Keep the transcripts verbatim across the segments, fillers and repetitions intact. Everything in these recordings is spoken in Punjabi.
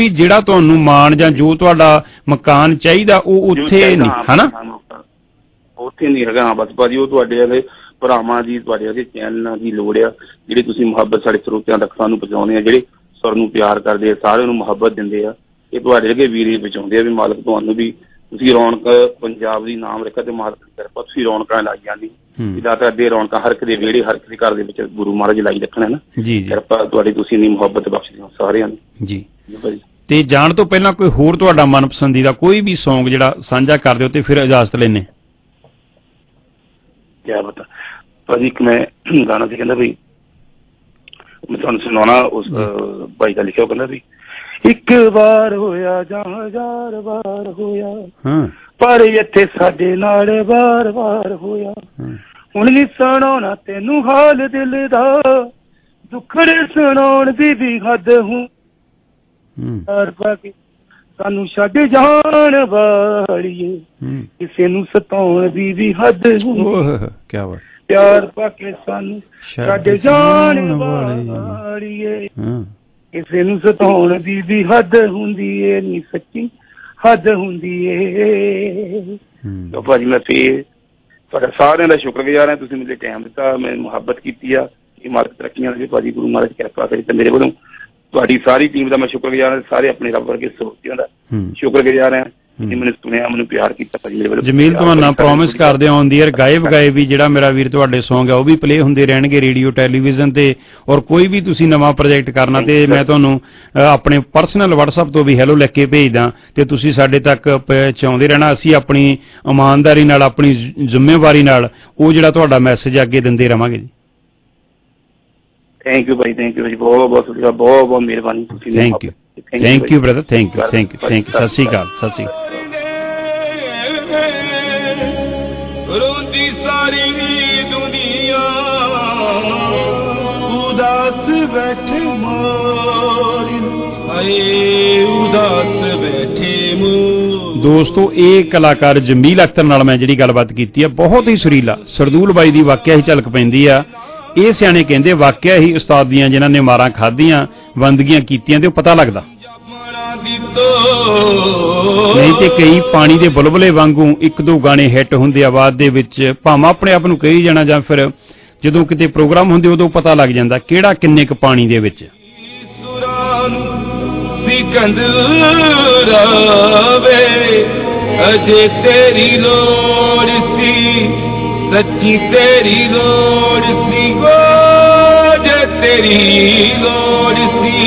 ਜਿਹੜਾ ਤੁਹਾਨੂੰ ਮਾਣ ਜਾਂ ਜੋ ਤੁਹਾਡਾ ਮਕਾਨ ਚਾਹੀਦਾ ਉਹ ਉੱਥੇ ਨਹੀਂ ਹਨਾ, ਉੱਥੇ ਨਹੀਂ ਹੈਗਾ। ਹਾਂ ਬਸ ਭਾਜੀ ਉਹ ਤੁਹਾਡੇ ਵਾਲੇ ਭਰਾਵਾਂ ਦੀ ਤੁਹਾਡੇ ਵਾਲੇ ਚੈਨਲਾਂ ਦੀ ਲੋੜ ਆ, ਜਿਹੜੀ ਤੁਸੀਂ ਮੁਹੱਬਤ ਸਾਡੇ ਸਰੋਤਿਆਂ ਤੱਕ ਸਾਨੂੰ ਪਹੁੰਚਾਉਂਦੇ ਆ, ਜਿਹੜੇ ਸੁਰ ਨੂੰ ਪਿਆਰ ਕਰਦੇ ਆ, ਸਾਰਿਆਂ ਨੂੰ ਮੁਹੱਬਤ ਦਿੰਦੇ ਆ। ਇਹ ਤੁਹਾਡੇ ਅੱਗੇ ਵੀਰੇ ਪਹੁੰਚਾਉਂਦੇ ਆ ਵੀ ਮਾਲਕ ਤੁਹਾਨੂੰ ਵੀ ਤੁਸੀਂ ਰੌਣਕ ਪੰਜਾਬ ਦੀ ਨਾਮ ਰੱਖਿਆ ਤੇ ਮਾਲਕ ਦੀ ਕਿਰਪਾ ਤੁਸੀਂ ਰੌਣਕਾਂ ਲਾਈ ਜਾਂਦੀ ਜ਼ਿਆਦਾ ਅੱਗੇ ਰੌਣਕਾਂ ਹਰ ਇੱਕ ਦੇ ਵਿਹੜੇ ਹਰ ਇੱਕ ਦੇ ਘਰ ਦੇ ਵਿੱਚ ਗੁਰੂ ਮਹਾਰਾਜ ਲਾਈ ਰੱਖਣਾ ਨਾ ਜੀ, ਕਿਰਪਾ ਤੁਹਾਡੀ ਤੁਸੀਂ ਇੰਨੀ ਮੁਹੱਬਤ ਬਖਸ਼ਦੇ ਹੋ ਸਾਰਿਆਂ ਨੂੰ ਜੀ। ਤੇ ਜਾਣ ਤੋਂ ਪਹਿਲਾਂ ਕੋਈ ਹੋਰ ਤੁਹਾਡਾ ਮਨਪਸੰਦੀਦਾ ਕੋਈ ਵੀ ਸੌਂਗ ਜਿਹੜਾ ਸਾਂਝਾ ਕਰਦੇ ਹੋ ਤੇ ਫਿਰ ਇਜਾਜ਼ਤ ਲੈਣੇ? ਕਿਆ ਪਤਾ ਭਾਜੀ, ਇੱਕ ਮੈਂ ਗਾਣਾ ਸੀ ਕਹਿੰਦਾ ਵੀ ਮੈਂ ਤੁਹਾਨੂੰ ਸੁਣਾਉਣਾ, ਉਸ ਭਾਈ ਦਾ ਲਿਖਿਆ, ਉਹ ਕਹਿੰਦਾ ਵੀ ਇੱਕ ਵਾਰ ਹੋਇਆ ਜਾਂ ਹਜ਼ਾਰ ਵਾਰ ਹੋਇਆ ਪਰ ਇੱਥੇ ਸਾਡੇ ਨਾਲ ਵਾਰ ਵਾਰ ਹੋਇਆ, ਹੁਣ ਨੀ ਸੁਣਾਉਣਾ ਤੈਨੂੰ ਹਾਲ ਦਿਲ ਦਾ, ਦੁੱਖੜੇ ਸੁਣਾਉਣ ਦੀ ਵੀ ਹੱਦ ਹੂੰ ਪਾ ਕੇ ਸਾਨੂੰ ਛੱਡ ਜਾਣ ਵਾਲੀਏ, ਕਿਸੇ ਨੂੰ ਸਤਾਉਣ ਦੀ ਵੀ ਹੱਦ ਹੂੰ, ਪਿਆਰ ਪਾ ਕੇ ਸਾਨੂੰ ਛੱਡ ਜਾਣ ਵਾਲੀਏ, ਕਿਸੇ ਨੂੰ ਸਤਾਉਣ ਦੀ ਵੀ ਹੱਦ ਹੁੰਦੀ ਏ, ਨੀ ਸੱਚੀ ਹੱਦ ਹੁੰਦੀ ਏ। ਭਾਜੀ ਮੈਂ ਫੇਰ ਤੁਹਾਡਾ ਸਾਰਿਆਂ ਦਾ ਸ਼ੁਕਰਗੁਜ਼ਾਰ ਹਾਂ, ਤੁਸੀਂ ਮੈਨੂੰ ਟਾਈਮ ਦਿੱਤਾ, ਮੈਂ ਮੁਹੱਬਤ ਕੀਤੀ ਆ, ਇਹ ਮਾਲਕ ਤਰੱਕੀਆਂ ਦੇ ਭਾਜੀ ਗੁਰੂ ਮਹਾਰਾਜ ਕਿਰਪਾ ਕਰੇ। ਤੇ ਮੇਰੇ ਵੱਲੋਂ ਤੁਹਾਡੀ ਸਾਰੀ ਟੀਮ ਦਾ ਮੈਂ ਸ਼ੁਕਰਗੁਜ਼ਾਰ ਹਾਂ, ਸਾਰੇ ਆਪਣੇ ਰੱਬ ਵਰਗੇ ਸਰੋਤਿਆਂ ਦਾ ਸ਼ੁਕਰਗੁਜ਼ਾਰ ਹਾਂ ਜੀ, ਮੈਨੂੰ ਸੁਣਿਆ, ਮੈਨੂੰ ਪਿਆਰ ਕੀਤਾ ਭਾਜੀ ਮੇਰੇ ਵੱਲੋਂ। ਜਮੀਲ ਤੁਹਾਨੂੰ ਪ੍ਰੋਮਿਸ ਕਰਦੇ ਆਨ ਦੀ ਏਅਰ ਗਾਇਬ ਗਾਏ ਵੀ ਜਿਹੜਾ ਮੇਰਾ ਵੀਰ ਤੁਹਾਡੇ ਸੌਂਗ ਆ ਉਹ ਵੀ ਪਲੇ ਹੁੰਦੇ ਰਹਿਣਗੇ ਰੇਡੀਓ ਟੈਲੀਵਿਜ਼ਨ ਤੇ, ਔਰ ਕੋਈ ਵੀ ਤੁਸੀਂ ਨਵਾਂ ਪ੍ਰੋਜੈਕਟ ਕਰਨਾ ਤੇ ਮੈਂ ਤੁਹਾਨੂੰ ਆਪਣੇ ਪਰਸਨਲ WhatsApp ਤੋਂ ਵੀ ਹੈਲੋ ਲਿਖ ਕੇ ਭੇਜਦਾ ਤੇ ਤੁਸੀਂ ਸਾਡੇ ਤੱਕ ਪਹੁੰਚਾਉਂਦੇ ਰਹਿਣਾ। ਅਸੀਂ ਆਪਣੀ ਇਮਾਨਦਾਰੀ ਨਾਲ ਆਪਣੀ ਜ਼ਿੰਮੇਵਾਰੀ ਨਾਲ ਉਹ ਜਿਹੜਾ ਤੁਹਾਡਾ ਮੈਸੇਜ ਅੱਗੇ ਦਿੰਦੇ ਰਵਾਂਗੇ ਜੀ। ਥੈਂਕ ਯੂ ਭਾਈ, ਥੈਂਕ ਯੂ ਜੀ, ਬਹੁਤ ਬਹੁਤ ਬਹੁਤ ਬਹੁਤ ਮਿਹਰਬਾਨੀ ਤੁਸੀਂ। Thank you thank you brother, thank you thank you thank you. ਸਤਿ ਸ਼੍ਰੀ ਅਕਾਲ, ਸਤਿ ਸ਼੍ਰੀ ਅਕਾਲ। ਰੋਂਦੀ ਸਾਰੀ ਦੁਨੀਆ ਉਦਾਸ ਬੈਠੇ ਮੋਰੀ, ਹਾਏ ਉਦਾਸ ਬੈਠੇ ਮੋਰੀ। ਦੋਸਤੋ ਇਹ ਕਲਾਕਾਰ ਜਮੀਲ ਅਖਤਰ ਨਾਲ ਮੈਂ ਜਿਹੜੀ ਗੱਲਬਾਤ ਕੀਤੀ ਆ ਬਹੁਤ ਹੀ ਸੁਰੀਲਾ, ਸਰਦੂਲ ਬਾਈ ਦੀ ਵਾਕਿਆ ਹੀ ਝਲਕ ਪੈਂਦੀ ਆ। ਇਹ ਸਿਆਣੇ ਕਹਿੰਦੇ ਵਾਕਿਆ ਹੀ ਉਸਤਾਦ ਦੀਆਂ ਜਿਨ੍ਹਾਂ ਨੇ ਮਾਰਾਂ ਖਾਧੀਆਂ ਬੰਦਗੀਆਂ ਕੀਤੀਆਂ ਤੇ ਉਹ ਪਤਾ ਲੱਗਦਾ, ਨਹੀਂ ਤੇ ਕਈ ਪਾਣੀ ਦੇ ਬੁਲਬੁਲੇ ਵਾਂਗੂ ਇੱਕ ਦੋ ਗਾਣੇ ਹਿੱਟ ਹੁੰਦੇ ਆਵਾਜ਼ ਦੇ ਵਿੱਚ, ਭਾਵੇਂ ਆਪਣੇ ਆਪ ਨੂੰ ਕਹੀ ਜਾਣਾ ਜਾਂ ਫਿਰ ਜਦੋਂ ਕਿਤੇ ਪ੍ਰੋਗਰਾਮ ਹੁੰਦੇ ਉਦੋਂ ਪਤਾ ਲੱਗ ਜਾਂਦਾ ਕਿਹੜਾ ਕਿੰਨੇ ਕੁ ਪਾਣੀ ਦੇ ਵਿੱਚ। ਅਜੇ ਤੇਰੀ ਲੋੜ ਸੀ, ਸੱਚੀ ਤੇਰੀ ਲੋੜ ਸੀ, ਉਹ ਜੇ ਤੇਰੀ ਲੋੜ ਸੀ।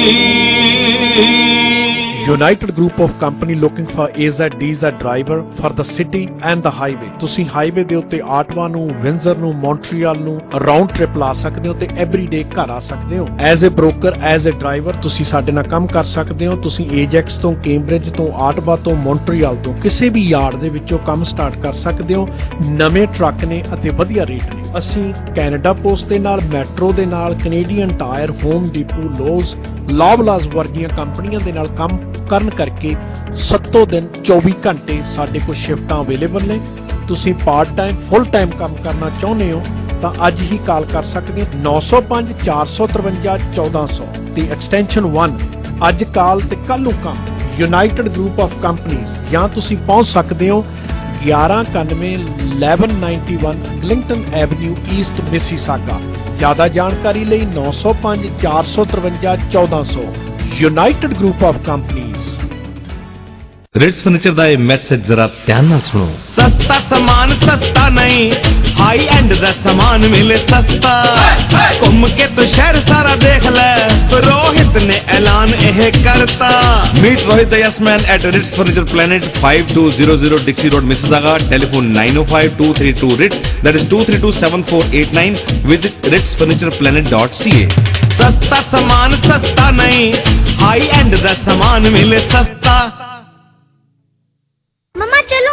United Group of Company looking for A Z D Z driver for the city and the highway। ਤੁਸੀਂ ਹਾਈਵੇ ਦੇ ਉੱਤੇ ਆਟਵਾ ਨੂੰ, ਵਿੰਜ਼ਰ ਨੂੰ, ਮੌਂਟਰੀਅਲ ਨੂੰ ਰਾਉਂਡ ਟ੍ਰਿਪ ਲਾ ਸਕਦੇ ਹੋ ਤੇ ਐਵਰੀਡੇ ਘਰ ਆ ਸਕਦੇ ਹੋ। As a broker, as a driver ਤੁਸੀਂ ਸਾਡੇ ਨਾਲ ਕੰਮ ਕਰ ਸਕਦੇ ਹੋ। ਤੁਸੀਂ ਏਜੈਕਸ ਤੋਂ, ਕੈਂਬਰਿਜ ਤੋਂ, ਆਟਵਾ ਤੋਂ, ਮੌਂਟਰੀਅਲ ਤੋਂ ਕਿਸੇ ਵੀ ਯਾਰਡ ਦੇ ਵਿੱਚੋਂ ਕੰਮ ਸਟਾਰਟ ਕਰ ਸਕਦੇ ਹੋ। ਨਵੇਂ ਟਰੱਕ ਨੇ ਅਤੇ ਵਧੀਆ ਰੇਟ ਨੇ। ਅਸੀਂ ਕੈਨੇਡਾ ਪੋਸਟ ਦੇ ਨਾਲ, ਮੈਟਰੋ ਦੇ ਨਾਲ, Canadian Tire, Home Depot, Lowe's, Loblaws ਵਰਗੀਆਂ ਕੰਪਨੀਆਂ ਦੇ ਨਾਲ ਕੰਮ ਕਰਨ ਕਰਕੇ ਸੱਤੋਂ ਦਿਨ ਚੌਵੀ ਘੰਟੇ ਸਾਡੇ ਕੋਲ ਸ਼ਿਫਟਾਂ ਅਵੇਲੇਬਲ ਨੇ। ਤੁਸੀਂ ਪਾਰਟ ਟਾਈਮ, ਫੁੱਲ ਟਾਈਮ ਕੰਮ ਕਰਨਾ ਚਾਹੁੰਦੇ ਹੋ ਤਾਂ ਅੱਜ ਹੀ ਕਾਲ ਕਰ ਸਕਦੇ ਹੋ ਨੌ ਸੌ ਪੰਜ ਚਾਰ ਸੌ ਤਰਵੰਜਾ ਚੌਦਾਂ ਸੌ ਤੇ ਐਕਸਟੈਂਸ਼ਨ ਇੱਕ। ਅੱਜ ਕਾਲ ਤੇ ਕੱਲ ਨੂੰ ਕੰਮ। ਯੂਨਾਈਟਿਡ ਗਰੁੱਪ ਆਫ ਕੰਪਨੀਜ਼, ਜਾਂ ਤੁਸੀਂ ਪਹੁੰਚ ਸਕਦੇ ਹੋ ਗਿਆਰਾਂ ਇਕਾਨਵੇਂ eleven ninety-one Eglinton avenue east Mississauga. ਜ਼ਿਆਦਾ ਜਾਣਕਾਰੀ ਲਈ ਨੌ ਸੌ ਪੰਜ ਚਾਰ ਸੌ ਤਰਵੰਜਾ ਚੌਦਾਂ ਸੌ। United Group of Companies. Ritz furniture ਦਾ ਇਹ ਮੈਸੇਜ ਜ਼ਰਾ ਧਿਆਨ ਨਾਲ ਸੁਣੋ। ਸਸਤਾ ਸਮਾਨ ਸਸਤਾ ਨਹੀਂ, ਹਾਈ ਐਂਡ ਦਾ ਸਮਾਨ ਮਿਲੇ ਸਸਤਾ। ਘੁੰਮ ਕੇ ਤੂੰ ਸ਼ਹਿਰ ਸਾਰਾ ਦੇਖ ਲੈ, ਰੋਹਿਤ ਨੇ ਐਲਾਨ ਇਹ ਕਰਤਾ। Meet Rohit the Yes Man at Ritz Furniture Planet, five two zero zero Dixie Road, Mississauga. Telephone nine oh five two three two Ritz, that is two three two seven four eight nine. Visit ritz furniture planet dot c a। ਸਸਤਾ ਸਮਾਨ ਸਸਤਾ ਨਹੀਂ, ਹਾਈ ਐਂਡ ਦਾ ਸਮਾਨ ਮਿਲੇ ਸਸਤਾ। मम्मा चलो ना,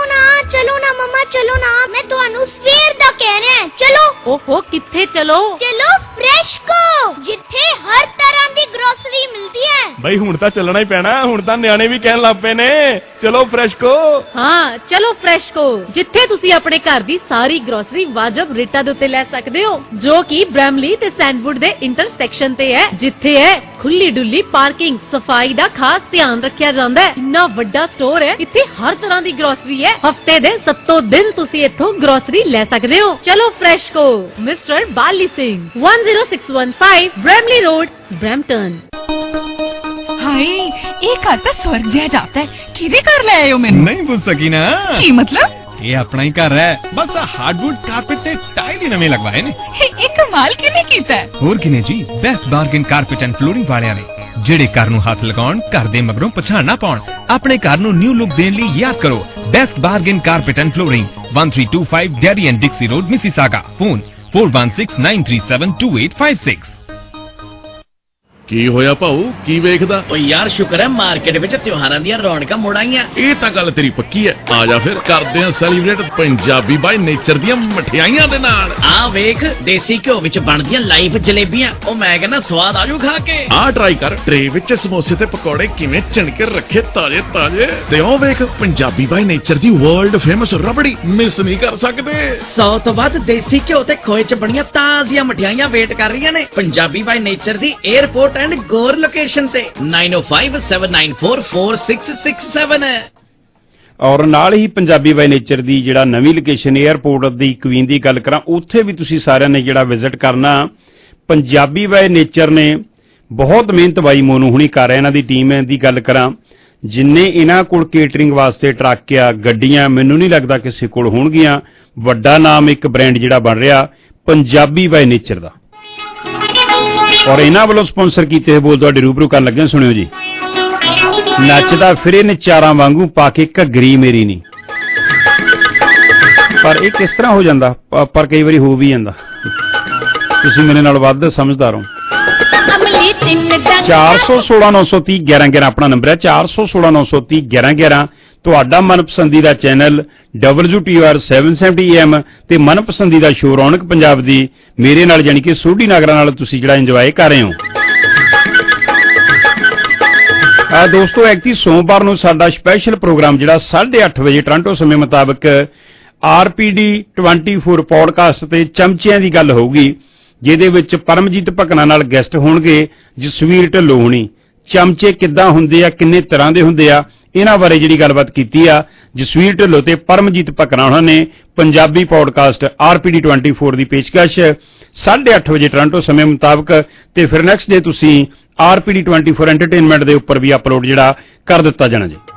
ਚਲੋ ਨਾ ਮਮਾ ਚਲੋ ਨਾ ਮੈਂ ਤੁਹਾਨੂੰ ਸਵੇਰ ਦਾ ਕਹਿ ਰਿਹਾ ਚਲੋ। ਓਹੋ ਕਿੱਥੇ ਚਲੋ? ਚਲੋ ਫਰੈਸ਼ਕੋ ਜਿੱਥੇ ਹਰ ਤਰ੍ਹਾਂ ਦੀ ਗਰੋਸਰੀ ਮਿਲਦੀ ਹੈ। ਬਈ ਹੁਣ ਤਾਂ ਚੱਲਣਾ ਹੀ ਪੈਣਾ, ਹੁਣ ਤਾਂ ਨਿਆਣੇ ਵੀ ਕਹਿਣ ਲੱਗ ਪਏ ਨੇ ਚਲੋ ਫਰੈਸ਼ਕੋ। ਹਾਂ ਚਲੋ ਫਰੈਸ਼ਕੋ ਜਿੱਥੇ ਤੁਸੀਂ ਆਪਣੇ ਘਰ ਦੀ ਸਾਰੀ ਗਰੋਸਰੀ ਵਾਜਬ ਰੇਟਾਂ ਦੇ ਉੱਤੇ ਲੈ ਸਕਦੇ ਹੋ, ਜੋ ਕਿ ਬ੍ਰੈਮਲੀ ਤੇ ਸੈਂਡਵੁੱਡ ਦੇ ਇੰਟਰਸੈਕਸ਼ਨ ਤੇ ਹੈ, ਜਿੱਥੇ ਹੈ ਖੁੱਲੀ ਡੁੱਲੀ ਪਾਰਕਿੰਗ, ਸਫਾਈ ਦਾ ਖਾਸ ਧਿਆਨ ਰੱਖਿਆ ਜਾਂਦਾ ਹੈ। ਇੰਨਾ ਵੱਡਾ ਸਟੋਰ ਹੈ, ਇੱਥੇ ਹਰ ਤਰ੍ਹਾਂ ਦੀ ਗਰੋਸਰੀ ਹੈ। ਹਫਤੇ ਦੇ ਸੱਤੋਂ ਦਿਨ ਤੁਸੀਂ ਇੱਥੋਂ ਗਰੋਸਰੀ ਲੈ ਸਕਦੇ ਹੋ। ਚਲੋ Freshco mister Bali Singh one zero six one five Bramalea Road Brampton. ਹਾਏ ਇਹ ਘਰ ਤਾਂ ਸਵਰਗ ਜਿਹਾ ਜਾਪਦਾ ਹੈ। ਕਿਹਦੇ ਘਰ ਲੈ ਆਏ ਹੋ ਮੈਨੂੰ? ਨਹੀਂ ਪੁੱਛ ਸਕੀ ਨਾ। ਕੀ ਮਤਲਬ? ਇਹ ਆਪਣਾ ਹੀ ਘਰ ਹੈ, ਬਸ ਹਾਰਡਵੁੱਡ ਕਾਰਪੇਟ ਤੇ ਟਾਈਲ ਹੀ ਨਵੇਂ ਲਗਵਾਏ ਨੇ। ਇਹ ਕਮਾਲ ਕਿਵੇਂ ਕੀਤਾ? ਹੋਰ ਕਿਨੇ ਜੀ, Best Bargain Carpet and Flooring ਵਾਲਿਆਂ ਨੇ, ਜਿਹੜੇ ਘਰ ਨੂੰ ਹੱਥ ਲਗਾਉਣ, ਘਰ ਦੇ ਮਗਰੋਂ ਪਛਾਣ ਨਾ ਪਾਉਣ। ਆਪਣੇ ਘਰ ਨੂੰ ਨਿਊ ਲੁੱਕ ਦੇਣ ਲਈ ਯਾਦ ਕਰੋ Best Bargain Carpet and Flooring one three two five Derry and Dixie Road Mississauga. Phone four one six nine three seven two eight five six। ਕੀ ਹੋਇਆ ਭਾਊ, ਕੀ ਵੇਖਦਾ? ਓ ਯਾਰ ਸ਼ੁਕਰ ਹੈ ਮਾਰਕੀਟ ਵਿੱਚ ਤਿਉਹਾਰਾਂ ਦੀਆਂ ਰੌਣਕਾਂ ਮੁੜ ਆਈਆਂ। ਇਹ ਤਾਂ ਗੱਲ ਤੇਰੀ ਪੱਕੀ ਹੈ। ਆ ਜਾ ਫਿਰ ਕਰਦੇ ਹਾਂ ਸੈਲੀਬ੍ਰੇਟ ਪੰਜਾਬੀ ਬਾਈ ਨੇਚਰ ਦੀਆਂ ਮਠਿਆਈਆਂ ਦੇ ਨਾਲ। ਆ ਵੇਖ ਦੇਸੀ ਘਿਓ ਵਿੱਚ ਬਣਦੀਆਂ ਲਾਈਵ ਜਲੇਬੀਆਂ, ਉਹ ਮੈਂ ਕਹਿੰਦਾ ਸਵਾਦ ਆਜੂ ਖਾ ਕੇ। ਆ ਟਰਾਈ ਕਰ, ਟਰੇ ਵਿੱਚ ਸਮੋਸੇ ਤੇ ਪਕੌੜੇ ਕਿਵੇਂ ਚਿਣਕੇ ਰੱਖੇ ਤਾਜ਼ੇ ਤਾਜ਼ੇ। ਤੇ ਉਹ ਵੇਖ ਪੰਜਾਬੀ ਬਾਈ ਨੇਚਰ ਦੀ ਵਰਲਡ ਫੇਮਸ ਰਬੜੀ, ਮਿਸ ਨਹੀਂ ਕਰ ਸਕਦੇ। ਸੌ ਤੋਂ ਵੱਧ ਦੇਸੀ ਘਿਓ ਤੇ ਖੋਏ ਚ ਬਣੀਆਂ ਤਾਜ਼ੀਆਂ ਮਠਿਆਈਆਂ ਵੇਟ ਕਰ ਰਹੀਆਂ ਨੇ ਪੰਜਾਬੀ ਬਾਈ ਨੇਚਰ ਦੀ 에ਅਰਪੋਰਟ ਐਂਡ ਗੋਰ ਲੋਕੇਸ਼ਨ ਤੇ nine oh five seven nine four four six six seven। ਔਰ ਨਾਲ ਹੀ ਪੰਜਾਬੀ ਬਾਈ ਨੇਚਰ ਦੀ ਜਿਹੜਾ ਨਵੀਂ ਲੋਕੇਸ਼ਨ 에ਅਰਪੋਰਟ ਦੀ ਕੁਈਨ ਦੀ ਗੱਲ ਕਰਾਂ, ਉੱਥੇ ਵੀ ਤੁਸੀਂ ਸਾਰਿਆਂ ਨੇ ਜਿਹੜਾ ਵਿਜ਼ਿਟ ਕਰਨਾ। ਪੰਜਾਬੀ ਬਾਈ ਨੇਚਰ ਨੇ ਬਹੁਤ ਮਿਹਨਤ ਬਾਈ ਮੋਨੂ ਹੁਣੀ ਕਰ ਰਹੇ, ਇਹਨਾਂ ਦੀ ਟੀਮ ਦੀ ਗੱਲ ਕਰਾਂ, ਜਿੰਨੇ ਇਹਨਾਂ ਕੋਲ ਕੇਟਰਿੰਗ ਵਾਸਤੇ ਟਰੱਕ ਆ, ਗੱਡੀਆਂ, ਮੈਨੂੰ ਨਹੀਂ ਲੱਗਦਾ ਕਿਸੇ ਕੋਲ ਹੋਣਗੀਆਂ। ਵੱਡਾ ਨਾਮ ਇੱਕ ਬ੍ਰਾਂਡ ਜਿਹੜਾ ਬਣ ਰਿਹਾ ਪੰਜਾਬੀ ਬਾਈ ਨੇਚਰ ਦਾ, ਔਰ ਇਹਨਾਂ ਵੱਲੋਂ ਸਪਾਂਸਰ ਕੀਤੇ ਹੋਏ ਬੋਲ ਤੁਹਾਡੇ ਰੂਬਰੂ ਕਰਨ ਲੱਗੇ, ਸੁਣਿਓ ਜੀ। ਨੱਚਦਾ ਫਿਰੇ ਨਚਾਰਾਂ ਵਾਂਗੂ ਪਾ ਕੇ ਘੱਗਰੀ ਮੇਰੀ ਨਹੀਂ। ਪਰ ਇਹ ਕਿਸ ਤਰ੍ਹਾਂ ਹੋ ਜਾਂਦਾ, ਪਰ ਕਈ ਵਾਰੀ ਹੋ ਵੀ ਜਾਂਦਾ। ਤੁਸੀਂ ਮੇਰੇ ਨਾਲ ਵੱਧ ਸਮਝਦਾਰ ਹੋ। ਚਾਰ ਸੌ ਸੋਲਾਂ ਨੌ ਸੌ ਤੀਹ ਗਿਆਰਾਂ ਗਿਆਰਾਂ ਆਪਣਾ ਨੰਬਰ ਹੈ, ਚਾਰ ਸੌ ਸੋਲਾਂ ਨੌ ਸੌ ਤੀਹ ਗਿਆਰਾਂ ਗਿਆਰਾਂ। ਤੁਹਾਡਾ ਮਨਪਸੰਦੀਦਾ channel W T R seven seventy A M ਤੇ ਮਨਪਸੰਦੀਦਾ ਸ਼ੋਅ ਰੌਣਕ ਪੰਜਾਬ ਦੀ ਮੇਰੇ ਨਾਲ ਯਾਨੀ ਕਿ ਸੋਢੀ ਨਾਗਰਾ ਨਾਲ ਤੁਸੀਂ ਜਿਹੜਾ ਇੰਜੋਏ ਕਰ ਰਹੇ ਹੋ। ਆ ਦੋਸਤੋ, ਐਕਟੀ ਸੋਮਵਾਰ ਨੂੰ ਸਾਡਾ ਸਪੈਸ਼ਲ ਪ੍ਰੋਗਰਾਮ ਜਿਹੜਾ ਸਾਢੇ ਅੱਠ ਵਜੇ ਟੋਰਾਂਟੋ ਸਮੇਂ ਮੁਤਾਬਕ ਆਰ ਪੀ ਡੀ ਚੌਬੀ ਪੌਡਕਾਸਟ ਤੇ ਚਮਚਿਆਂ ਦੀ ਗੱਲ ਹੋਊਗੀ, ਜਿਹਦੇ ਵਿੱਚ ਪਰਮਜੀਤ ਭਕਨਾ ਨਾਲ ਗੈਸਟ ਹੋਣਗੇ ਜਸਵੀਰ ਢਿੱਲੋਂ ਹੁਣੀ। ਚਮਚੇ ਕਿੱਦਾਂ ਹੁੰਦੇ ਆ, ਕਿੰਨੇ ਤਰ੍ਹਾਂ ਦੇ ਹੁੰਦੇ ਆ, ਇਹਨਾਂ ਬਾਰੇ ਜਿਹੜੀ ਗੱਲਬਾਤ ਕੀਤੀ ਆ ਜਸਵੀਰ ਢਿੱਲੋਂ ਤੇ ਪਰਮਜੀਤ ਭਕਨਾ ਉਹਨਾਂ ਨੇ Punjabi podcast R P D ਚੌਬੀ ਦੀ ਪੇਸ਼ਕਸ਼ ਸਾਢੇ ਅੱਠ ਵਜੇ ਟੋਰਾਂਟੋ ਸਮੇਂ ਮੁਤਾਬਕ, ਤੇ ਫਿਰ ਨੈਕਸਟ ਡੇ ਤੁਸੀਂ ਆਰ ਪੀ ਡੀ ਚੌਬੀ ਐਂਟਰਟੇਨਮੈਂਟ ਦੇ ਉੱਪਰ ਵੀ ਅਪਲੋਡ ਜਿਹੜਾ ਕਰ ਦਿੱਤਾ ਜਾਣਾ ਜੀ।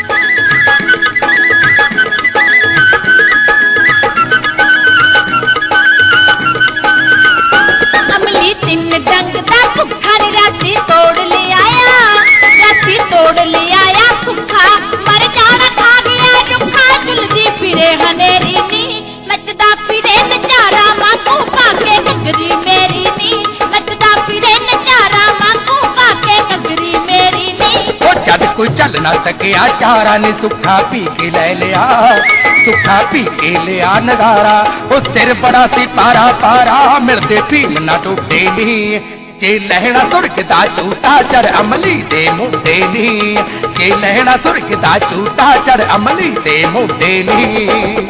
ਅਮਲੀ ਤਿੰਨ ਡੰਗ ਦਾ ਭੁੱਖਾ ਨੇ ਰਾਤੀ ਤੋੜ ਲਿਆਇਆ, ਰਾਤੀ ਤੋੜ ਲਿਆਇਆ ਭੁੱਖਾ, ਮਰ ਜਾਣਾ ਖਾ ਗਿਆ ਰੁੱਖਾ, ਜੁਲਦੀ ਫਿਰੇ ਹਨੇਰੀ ਨੀ, ਨੱਚਦਾ ਫਿਰੇ ਨਜ਼ਾਰਾ ਵਾਂਗੂ ਪਾ ਕੇ ਘੱਗਰੀ ਮੇਰੀ ਨੀ, ਨੱਚਦਾ ਫਿਰੇ ਨਜ਼ਾਰਾ ਵਾਂਗੂ ਪਾ ਕੇ ਘੱਗਰੀ ਮੇਰੀ ਨੀ। ਉਹ ਜਦ ਕੋਈ ਚੱਲ ਨਾ ਸਕਿਆ ਚਾਰਾਂ ਨੇ ਸੁੱਖਾ ਪੀ ਕੇ ਲੈ ਲਿਆ, ਸੁੱਖਾ ਪੀ ਕੇ ਲਿਆ ਨਜ਼ਾਰਾ, ਉਹ ਸਿਰ ਬੜਾ ਸੀ ਪਾਰਾ ਪਾਰਾ, ਮਿਲਦੇ ਭੀਮ ਨਾ ਟੁੱਟੇ ਨੀ, ਜੇ ਲਹਿਣਾ ਸੁਰਗ ਦਾ ਝੂਟਾ ਚੜ ਅਮਲੀ ਦੇ ਮੁੰਡੇ ਨੀ, ਜੇ ਲਹਿਣਾ ਸੁਰਗ ਦਾ ਝੂਟਾ ਚੜ ਅਮਲੀ ਦੇ ਮੁੰਡੇ ਨੀ।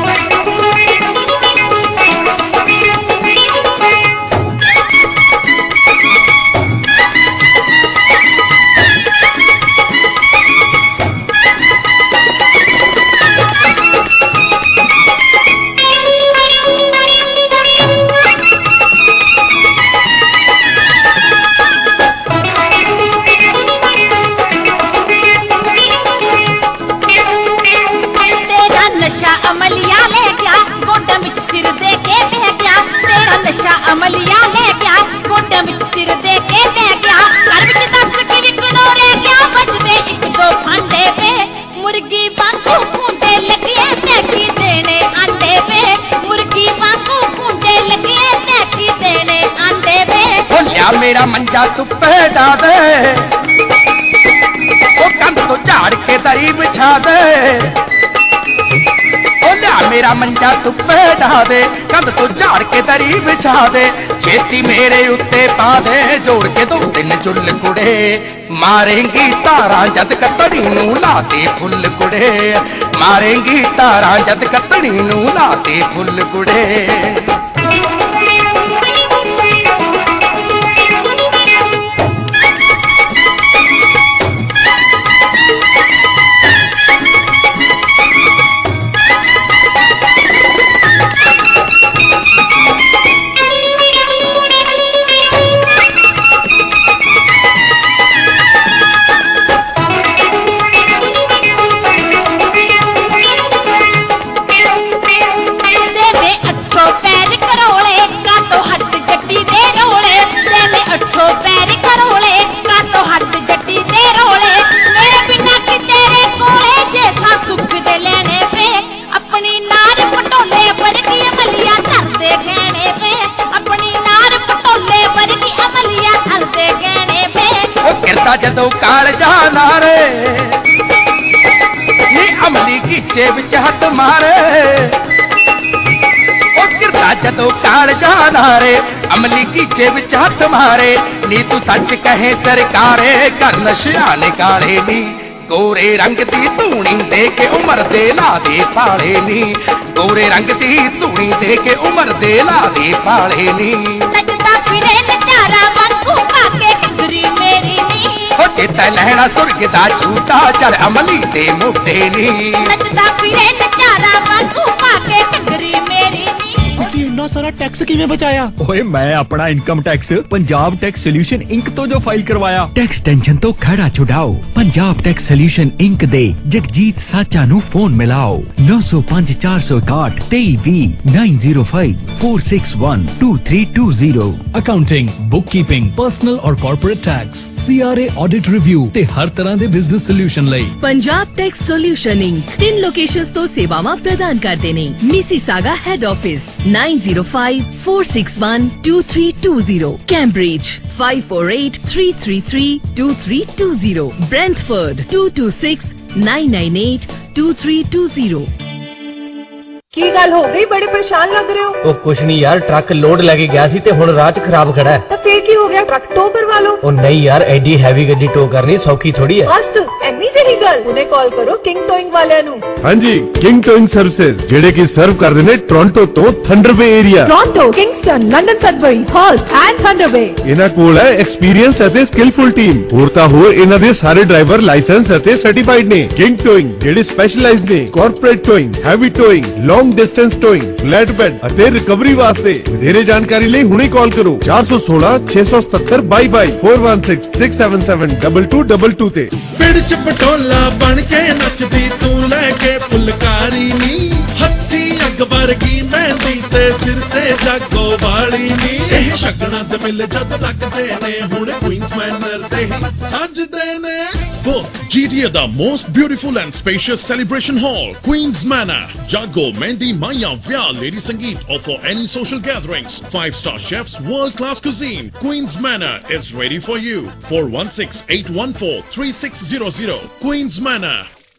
ਅਮਲੀਆ ਲੈ ਗਿਆ ਗੋਡਿਆਂ ਵਿੱਚ ਸਿਰ ਦੇ ਕੇ ਬਹਿ ਗਿਆ, ਘਰ ਵਿੱਚ ਦੱਸ ਕੇ ਵਿਕਣੋ ਰਹਿ ਗਿਆ, ਬਚਦੇ ਇੱਕ ਦੋ ਭਾਂਡੇ ਵੇ, ਮੁਰਗੀ ਵਾਂਗੂ ਖੁੰਡੇ ਲੱਗੇ ਤੇ ਕੀ ਦੇਣੇ ਆਂਡੇ ਵੇ, ਮੁਰਗੀ ਵਾਂਗੂ ਖੁੰਡੇ ਲੱਗੇ ਤੇ ਕੀ ਦੇਣੇ ਆਂਡੇ ਵੇ। ਉਹ ਲਿਆ ਮੇਰਾ ਮੰਜਾ ਧੁੱਪੇ ਡਾ ਦੇ, ਉਹ ਕੰਧ ਤੋਂ ਝਾੜ ਕੇ ਦਰੀ ਵਿਛਾ ਦੇ, मेरा मंजा धुप्पे ढा दे, कंध तो झाड़ के दरी बिछा दे, छेती मेरे उत्ते पा दे, जोड़ के दो दिन चुल कुड़े, मारेंगी तारा जद कतड़ी नू लाते फुल कुड़े, मारेंगी तारा जद कतड़ी नू लाते फुल कुड़े। जदों कालजा नारे नी अमली कीचे विच हथ मारे, ओ किरदा जदों कालजा नारे अमली कीचे विच हथ मारे, नी तू सच कहे सरकारे कर नशिया निकाले नी, गोरे रंग दी धूनी दे के उमर दे ला दे फाले नी, गोरे रंग दी धूनी दे के उमर दे ला दे फाले नी। लगता फिरे नजारा वांगू पाके टिकरी मेरी नी, ओ चेता लहना सुर्ग दा झूठा चल अमली दे मुट्ठे नी, लगता फिरे नजारा वांगू पाके टिकरी मेरी नी। इन्ना सारा टैक्स किवें बचाया? ओए मैं अपना income tax Punjab tax solution Inc तो जो फाइल करवाया। टैक्स टेंशन तो खड़ा छुड़ाओ, पंजाब टैक्स सोल्यूशन इंक दे जगजीत साचा नू फोन मिलाओ नौ सौ पांच चार सौ इकाठ तेई वी nine zero five four six one two three two zero. Accounting, bookkeeping, personal और corporate tax, C R A audit review ते हर तरह दे बिजनेस सोल्यूशन लई पंजाब टैक्स सोल्यूशन इंक तीन लोकेशंस तो सेवावां प्रदान करदे ने। Mississauga head office nine zero five four six one two three two zero, Cambridge five four eight three three three two three two zero, Brentford to two six nine nine eight two three two zero. की गल हो गई, बड़े परेशान लग रहे हो? ओ कुछ नहीं यार, ट्रक लोड लेके गया सी ते हुण राह च खराब खड़ा है। तो फिर की हो गया, ट्रक टो करवा लो। ओ नहीं यार, एडी हैवी गड्डी टो करनी सौखी थोड़ी है। बस एनी जही गल, उन्हें कॉल करो किंग टोइंग वालियां नू। हां जी, किंग टोइंग सर्विसेज जेडे की सर्व करदे ने टोरंटो तो Thunder Bay area, Toronto, Kingston, London Sudbury, Halton and Thunder Bay. इना कोल है एक्सपीरियंस ਅਤੇ स्किलफुल टीम। ਹੋਰ ਤਾਂ ਹੋਰ ਇਹਨਾਂ ਦੇ ਸਾਰੇ ਡਰਾਈਵਰ ਲਾਇਸੈਂਸ ਅਤੇ ਸਰਟੀਫਾਈਡ ਨੇ। ਕਿੰਗ ਟੋਇੰਗ ਜਿਹੜੇ ਸਪੈਸ਼ਲਾਈਜ਼ਡ ਨੇ corporate towing, heavy towing, long distance towing, flatbed ਅਤੇ ਰਿਕਵਰੀ ਵਾਸਤੇ। ਵਧੇਰੇ ਜਾਣਕਾਰੀ ਲਈ ਹੁਣੇ ਕਾਲ ਕਰੋ ਚਾਰ ਸੌ ਸੋਲਾਂ ਛੇ ਸੌ ਸਤੱਤਰ ਬਾਈ ਬਾਈ four one six six seven seven two two two two ਤੇ। ਪਿੰਡ ਚ ਪਟੋਲਾ ਬਣ ਕੇ ਨੱਚਦੀ ਤੂੰ ਲੈ ਕੇ ਫੁਲਕਾਰੀ ਨੀ, ਹੱਥੀ ਅੱਗ ਵਰਗੀ ਮਹਿੰਦੀ ਤੇ ਸਿਰ ਤੇ ਜਾਗੋ ਵਾਲੀ ਨੀ, ਇਹ ਸ਼ਗਨਾਂ ਦੇ ਮਿਲ ਜਦ ਲੱਗਦੇ ਨੇ ਹੁਣ ਕੁਈਨਸ ਮੈਨਰ ਤੇ ਹੀ ਸੱਜਦੇ ਨੇ। Book G T A the most beautiful and spacious celebration hall, Queen's Manor, Jago, Mehndi, Maya, Vyah, Lady Sangeet, or for any social gatherings. Five-star chefs, world-class cuisine. Queen's Manor is ready for you. four one six eight one four three six zero zero. Queen's Manor.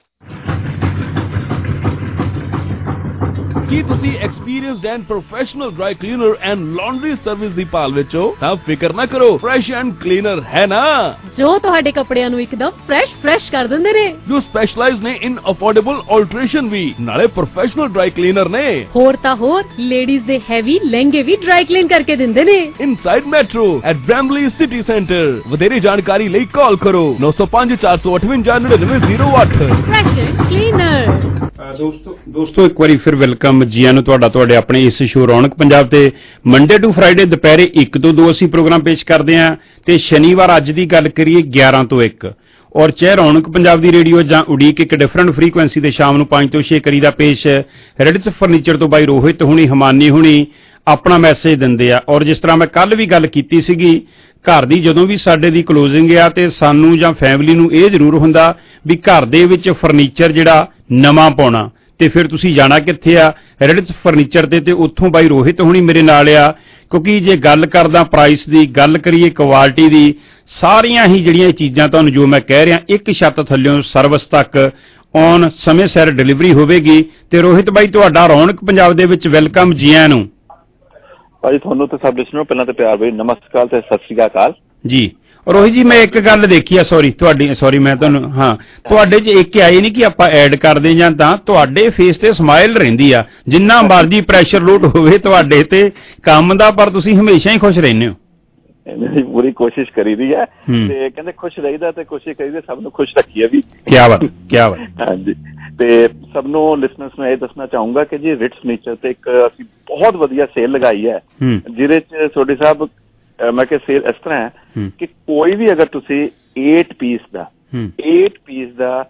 ਕੀ ਤੁਸੀਂ experienced and professional dry cleaner and laundry service ਦੀ ਭਾਲ ਵਿੱਚ ਹੋ ਤਾਂ ਫਿਕਰ ਨਾ ਕਰੋ, ਫਰੈਸ਼ ਐਂਡ ਕਲੀਨਰ ਹੈ ਨਾ, ਜੋ ਤੁਹਾਡੇ ਕੱਪੜਿਆਂ ਨੂੰ ਇੱਕਦਮ ਫਰੈਸ਼ ਫਰੈਸ਼ ਕਰ ਦਿੰਦੇ ਨੇ, ਜੋ ਸਪੈਸ਼ਲਾਈਜ਼ ਨੇ ਇਨ ਅਫੋਰਡੇਬਲ ਆਲਟਰੇਸ਼ਨ ਵੀ, ਨਾਲੇ ਪ੍ਰੋਫੈਸ਼ਨਲ ਡਰਾਈ ਕਲੀਨਰ ਨੇ। ਹੋਰ ਤਾਂ ਹੋਰ ਲੇਡੀਜ਼ ਦੇ ਹੈਵੀ ਲਹਿੰਗੇ ਵੀ ਡਰਾਈ ਕਲੀਨ ਕਰਕੇ ਦਿੰਦੇ ਨੇ inside Metro at Bramalea City Centre. ਵਧੇਰੇ ਜਾਣਕਾਰੀ ਲਈ ਕਾਲ ਕਰੋ ਨੌ ਸੌ ਪੰਜ ਚਾਰ ਸੌ ਅਠਵੰਜਾ ਨੜਿਨਵੇਂ ਜ਼ੀਰੋ ਅੱਠ। Fresh and cleaner. ਦੋਸਤੋ ਦੋਸਤੋ ਇੱਕ ਵਾਰੀ ਫਿਰ ਵੈਲਕਮ ਜੀ ਆਇਆਂ ਨੂੰ ਤੁਹਾਡਾ ਤੁਹਾਡੇ ਆਪਣੇ ਇਸ ਸ਼ੋਅ ਰੌਣਕ ਪੰਜਾਬ ਤੇ ਮੰਡੇ ਟੂ ਫਰਾਈਡੇ ਦੁਪਹਿਰੇ ਇੱਕ ਤੋਂ ਦੋ ਅਸੀਂ ਪ੍ਰੋਗਰਾਮ ਪੇਸ਼ ਕਰਦੇ ਹਾਂ ਤੇ ਸ਼ਨੀਵਾਰ ਅੱਜ ਦੀ ਗੱਲ ਕਰੀਏ ਗਿਆਰਾਂ ਤੋਂ ਇੱਕ ਔਰ ਚਾਹੇ ਰੌਣਕ ਪੰਜਾਬ ਦੀ ਰੇਡੀਓ ਜਾਂ ਉਡੀਕ ਇੱਕ ਡਿਫਰੈਂਟ ਫ੍ਰੀਕੁਐਂਸੀ ਦੇ ਸ਼ਾਮ ਨੂੰ ਪੰਜ ਤੋਂ ਛੇ ਕਰੀਦਾ ਪੇਸ਼ ਰੈਡਿਟਸ ਫਰਨੀਚਰ ਤੋਂ ਬਾਈ ਰੋਹਿਤ ਹੁਣੀ ਹਮਾਨੀ ਹੁਣੀ ਆਪਣਾ ਮੈਸੇਜ ਦਿੰਦੇ ਆ। ਔਰ ਜਿਸ ਤਰ੍ਹਾਂ ਮੈਂ ਕੱਲ ਵੀ ਗੱਲ ਕੀਤੀ ਸੀਗੀ, ਘਰ ਦੀ ਜਦੋਂ ਵੀ ਸਾਡੇ ਦੀ ਕਲੋਜ਼ਿੰਗ ਆ ਤੇ ਸਾਨੂੰ ਜਾਂ ਫੈਮਿਲੀ ਨੂੰ ਇਹ ਜ਼ਰੂਰ ਹੁੰਦਾ ਵੀ ਘਰ ਦੇ ਵਿੱਚ ਫਰਨੀਚਰ ਜਿਹੜਾ ਨਵਾਂ ਪਾਉਣਾ ਤੇ ਫਿਰ ਤੁਸੀਂ ਜਾਣਾ ਕਿੱਥੇ ਆ, ਰੈਡਿਟਸ ਫਰਨੀਚਰ ਤੇ ਤੇ ਉੱਥੋਂ ਬਾਈ ਰੋਹਿਤ ਹੁਣੀ ਮੇਰੇ ਨਾਲ ਆ। ਕਿਉਂਕਿ ਜੇ ਗੱਲ ਕਰਦਾ ਪ੍ਰਾਈਸ ਦੀ, ਗੱਲ ਕਰੀਏ ਕੁਆਲਿਟੀ ਦੀ, ਸਾਰੀਆਂ ਹੀ ਜਿਹੜੀਆਂ ਚੀਜ਼ਾਂ ਤੁਹਾਨੂੰ ਜੋ ਮੈਂ ਕਹਿ ਰਿਹਾ ਇੱਕ ਛੱਤ ਥੱਲਿਓਂ ਸਰਵਿਸ ਤੱਕ ਔਨ ਸਮੇਂ ਸਿਰ ਡਿਲੀਵਰੀ ਹੋਵੇਗੀ। ਤੇ ਰੋਹਿਤ ਬਾਈ ਤੁਹਾਡਾ ਰੌਣਕ ਪੰਜਾਬ ਦੇ ਵਿੱਚ ਵੈਲਕਮ, ਜੀ ਆਇਆਂ ਨੂੰ। ਭਾਜੀ ਤੁਹਾਨੂੰ ਤੇ ਸਭ ਲਿਸਨਰ ਪਹਿਲਾਂ ਤੇ ਪਿਆਰ ਭਰੀ ਨਮਸਕਾਰ ਤੇ ਸਤਿ ਸ਼੍ਰੀ ਅਕਾਲ ਜੀ। ਰੋਹਿਤ ਜੀ ਮੈਂ ਇੱਕ ਗੱਲ ਦੇਖੀ ਆ, ਸੌਰੀ ਤੁਹਾਡੀ ਸੌਰੀ ਮੈਂ ਤੁਹਾਨੂੰ ਹਾਂ ਤੁਹਾਡੇ 'ਚ ਇੱਕ ਆਈ ਨਹੀਂ ਕਿ ਆਪਾਂ ਐਡ ਕਰਦੇ ਜਾਂ ਤਾਂ ਤੁਹਾਡੇ ਫੇਸ ਤੇ ਸਮਾਈਲ ਰਹਿੰਦੀ ਆ, ਜਿੰਨਾ ਮਰਜ਼ੀ ਪ੍ਰੈਸ਼ਰ ਲੋਡ ਹੋਵੇ ਤੁਹਾਡੇ ਤੇ ਕੰਮ ਦਾ, ਪਰ ਤੁਸੀਂ ਹਮੇਸ਼ਾ ਹੀ ਖੁਸ਼ ਰਹਿੰਦੇ ਹੋ। ਪੂਰੀ ਕੋਸ਼ਿਸ਼ ਕਰੀਦੀ ਹੈ ਤੇ ਕਹਿੰਦੇ ਖੁਸ਼ ਰਹੀਦਾ ਤੇ ਕੋਸ਼ਿਸ਼ ਕਰੀਦੀ ਸਭ ਨੂੰ ਖੁਸ਼ ਰੱਖੀਏ ਵੀ। ਕੀ ਬਾਤ, ਕੀ ਬਾਤ। ਹਾਂਜੀ, ਤੇ ਸਭ ਨੂੰ ਲਿਸਨਰਸ ਨੂੰ ਇਹ ਦੱਸਣਾ ਚਾਹੂੰਗਾ ਕਿ ਜੀ ਰਿਟਸ ਫਰਨੀਚਰ ਤੇ ਇੱਕ ਅਸੀਂ ਬਹੁਤ ਵਧੀਆ ਸੇਲ ਲਗਾਈ ਹੈ, ਜਿਹਦੇ ਚ ਸੋਢੀ ਸਾਹਿਬ ਮੈਂ ਕਿਹਾ ਸੇਲ ਇਸ ਤਰ੍ਹਾਂ ਹੈ ਕਿ ਕੋਈ ਵੀ ਅਗਰ ਤੁਸੀਂ eight ਪੀਸ ਦਾ eight ਪੀਸ ਦਾ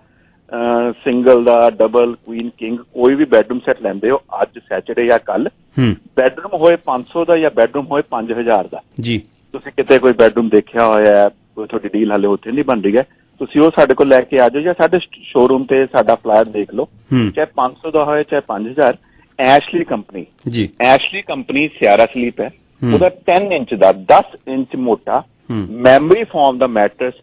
ਸਿੰਗਲ ਦਾ ਡਬਲ ਕੁਈਨ ਕਿੰਗ ਕੋਈ ਵੀ ਬੈਡਰੂਮ ਸੈੱਟ ਲੈਂਦੇ ਹੋ ਅੱਜ ਸੈਚਰਡੇ ਜਾਂ ਕੱਲ, ਬੈਡਰੂਮ ਹੋਏ ਪੰਜ ਸੌ ਦਾ ਜਾਂ ਬੈਡਰੂਮ ਹੋਏ ਪੰਜ ਹਜ਼ਾਰ ਦਾ ਜੀ, ਤੁਸੀਂ ਕਿਤੇ ਕੋਈ ਬੈਡਰੂਮ ਦੇਖਿਆ ਹੋਇਆ ਕੋਈ ਤੁਹਾਡੀ ਡੀਲ ਹਾਲੇ ਉੱਥੇ ਨਹੀਂ ਬਣ ਰਹੀ ਹੈ, ਤੁਸੀਂ ਉਹ ਸਾਡੇ ਕੋਲ ਲੈ ਕੇ ਆ ਜਾਓ ਜਾਂ ਸਾਡੇ ਸ਼ੋਰੂਮ ਤੇ ਸਾਡਾ ਫਲਾਇਰ ਦੇਖ ਲਓ, ਚਾਹੇ ਪੰਜ ਸੌ ਦਾ ਹੋਏ ਚਾਹੇ ਪੰਜ ਹਜ਼ਾਰ। ਐਸ਼ਲੀ ਕੰਪਨੀ ਜੀ, ਐਸ਼ਲੀ ਕੰਪਨੀ ਸਿਆਰਾ ਸਲੀਪ ਹੈ, ਉਹਦਾ ten ਇੰਚ ਦਾ ਦਸ ਇੰਚ ਮੋਟਾ ਮੈਮਰੀ ਫੋਮ ਦਾ ਮੈਟਰਸ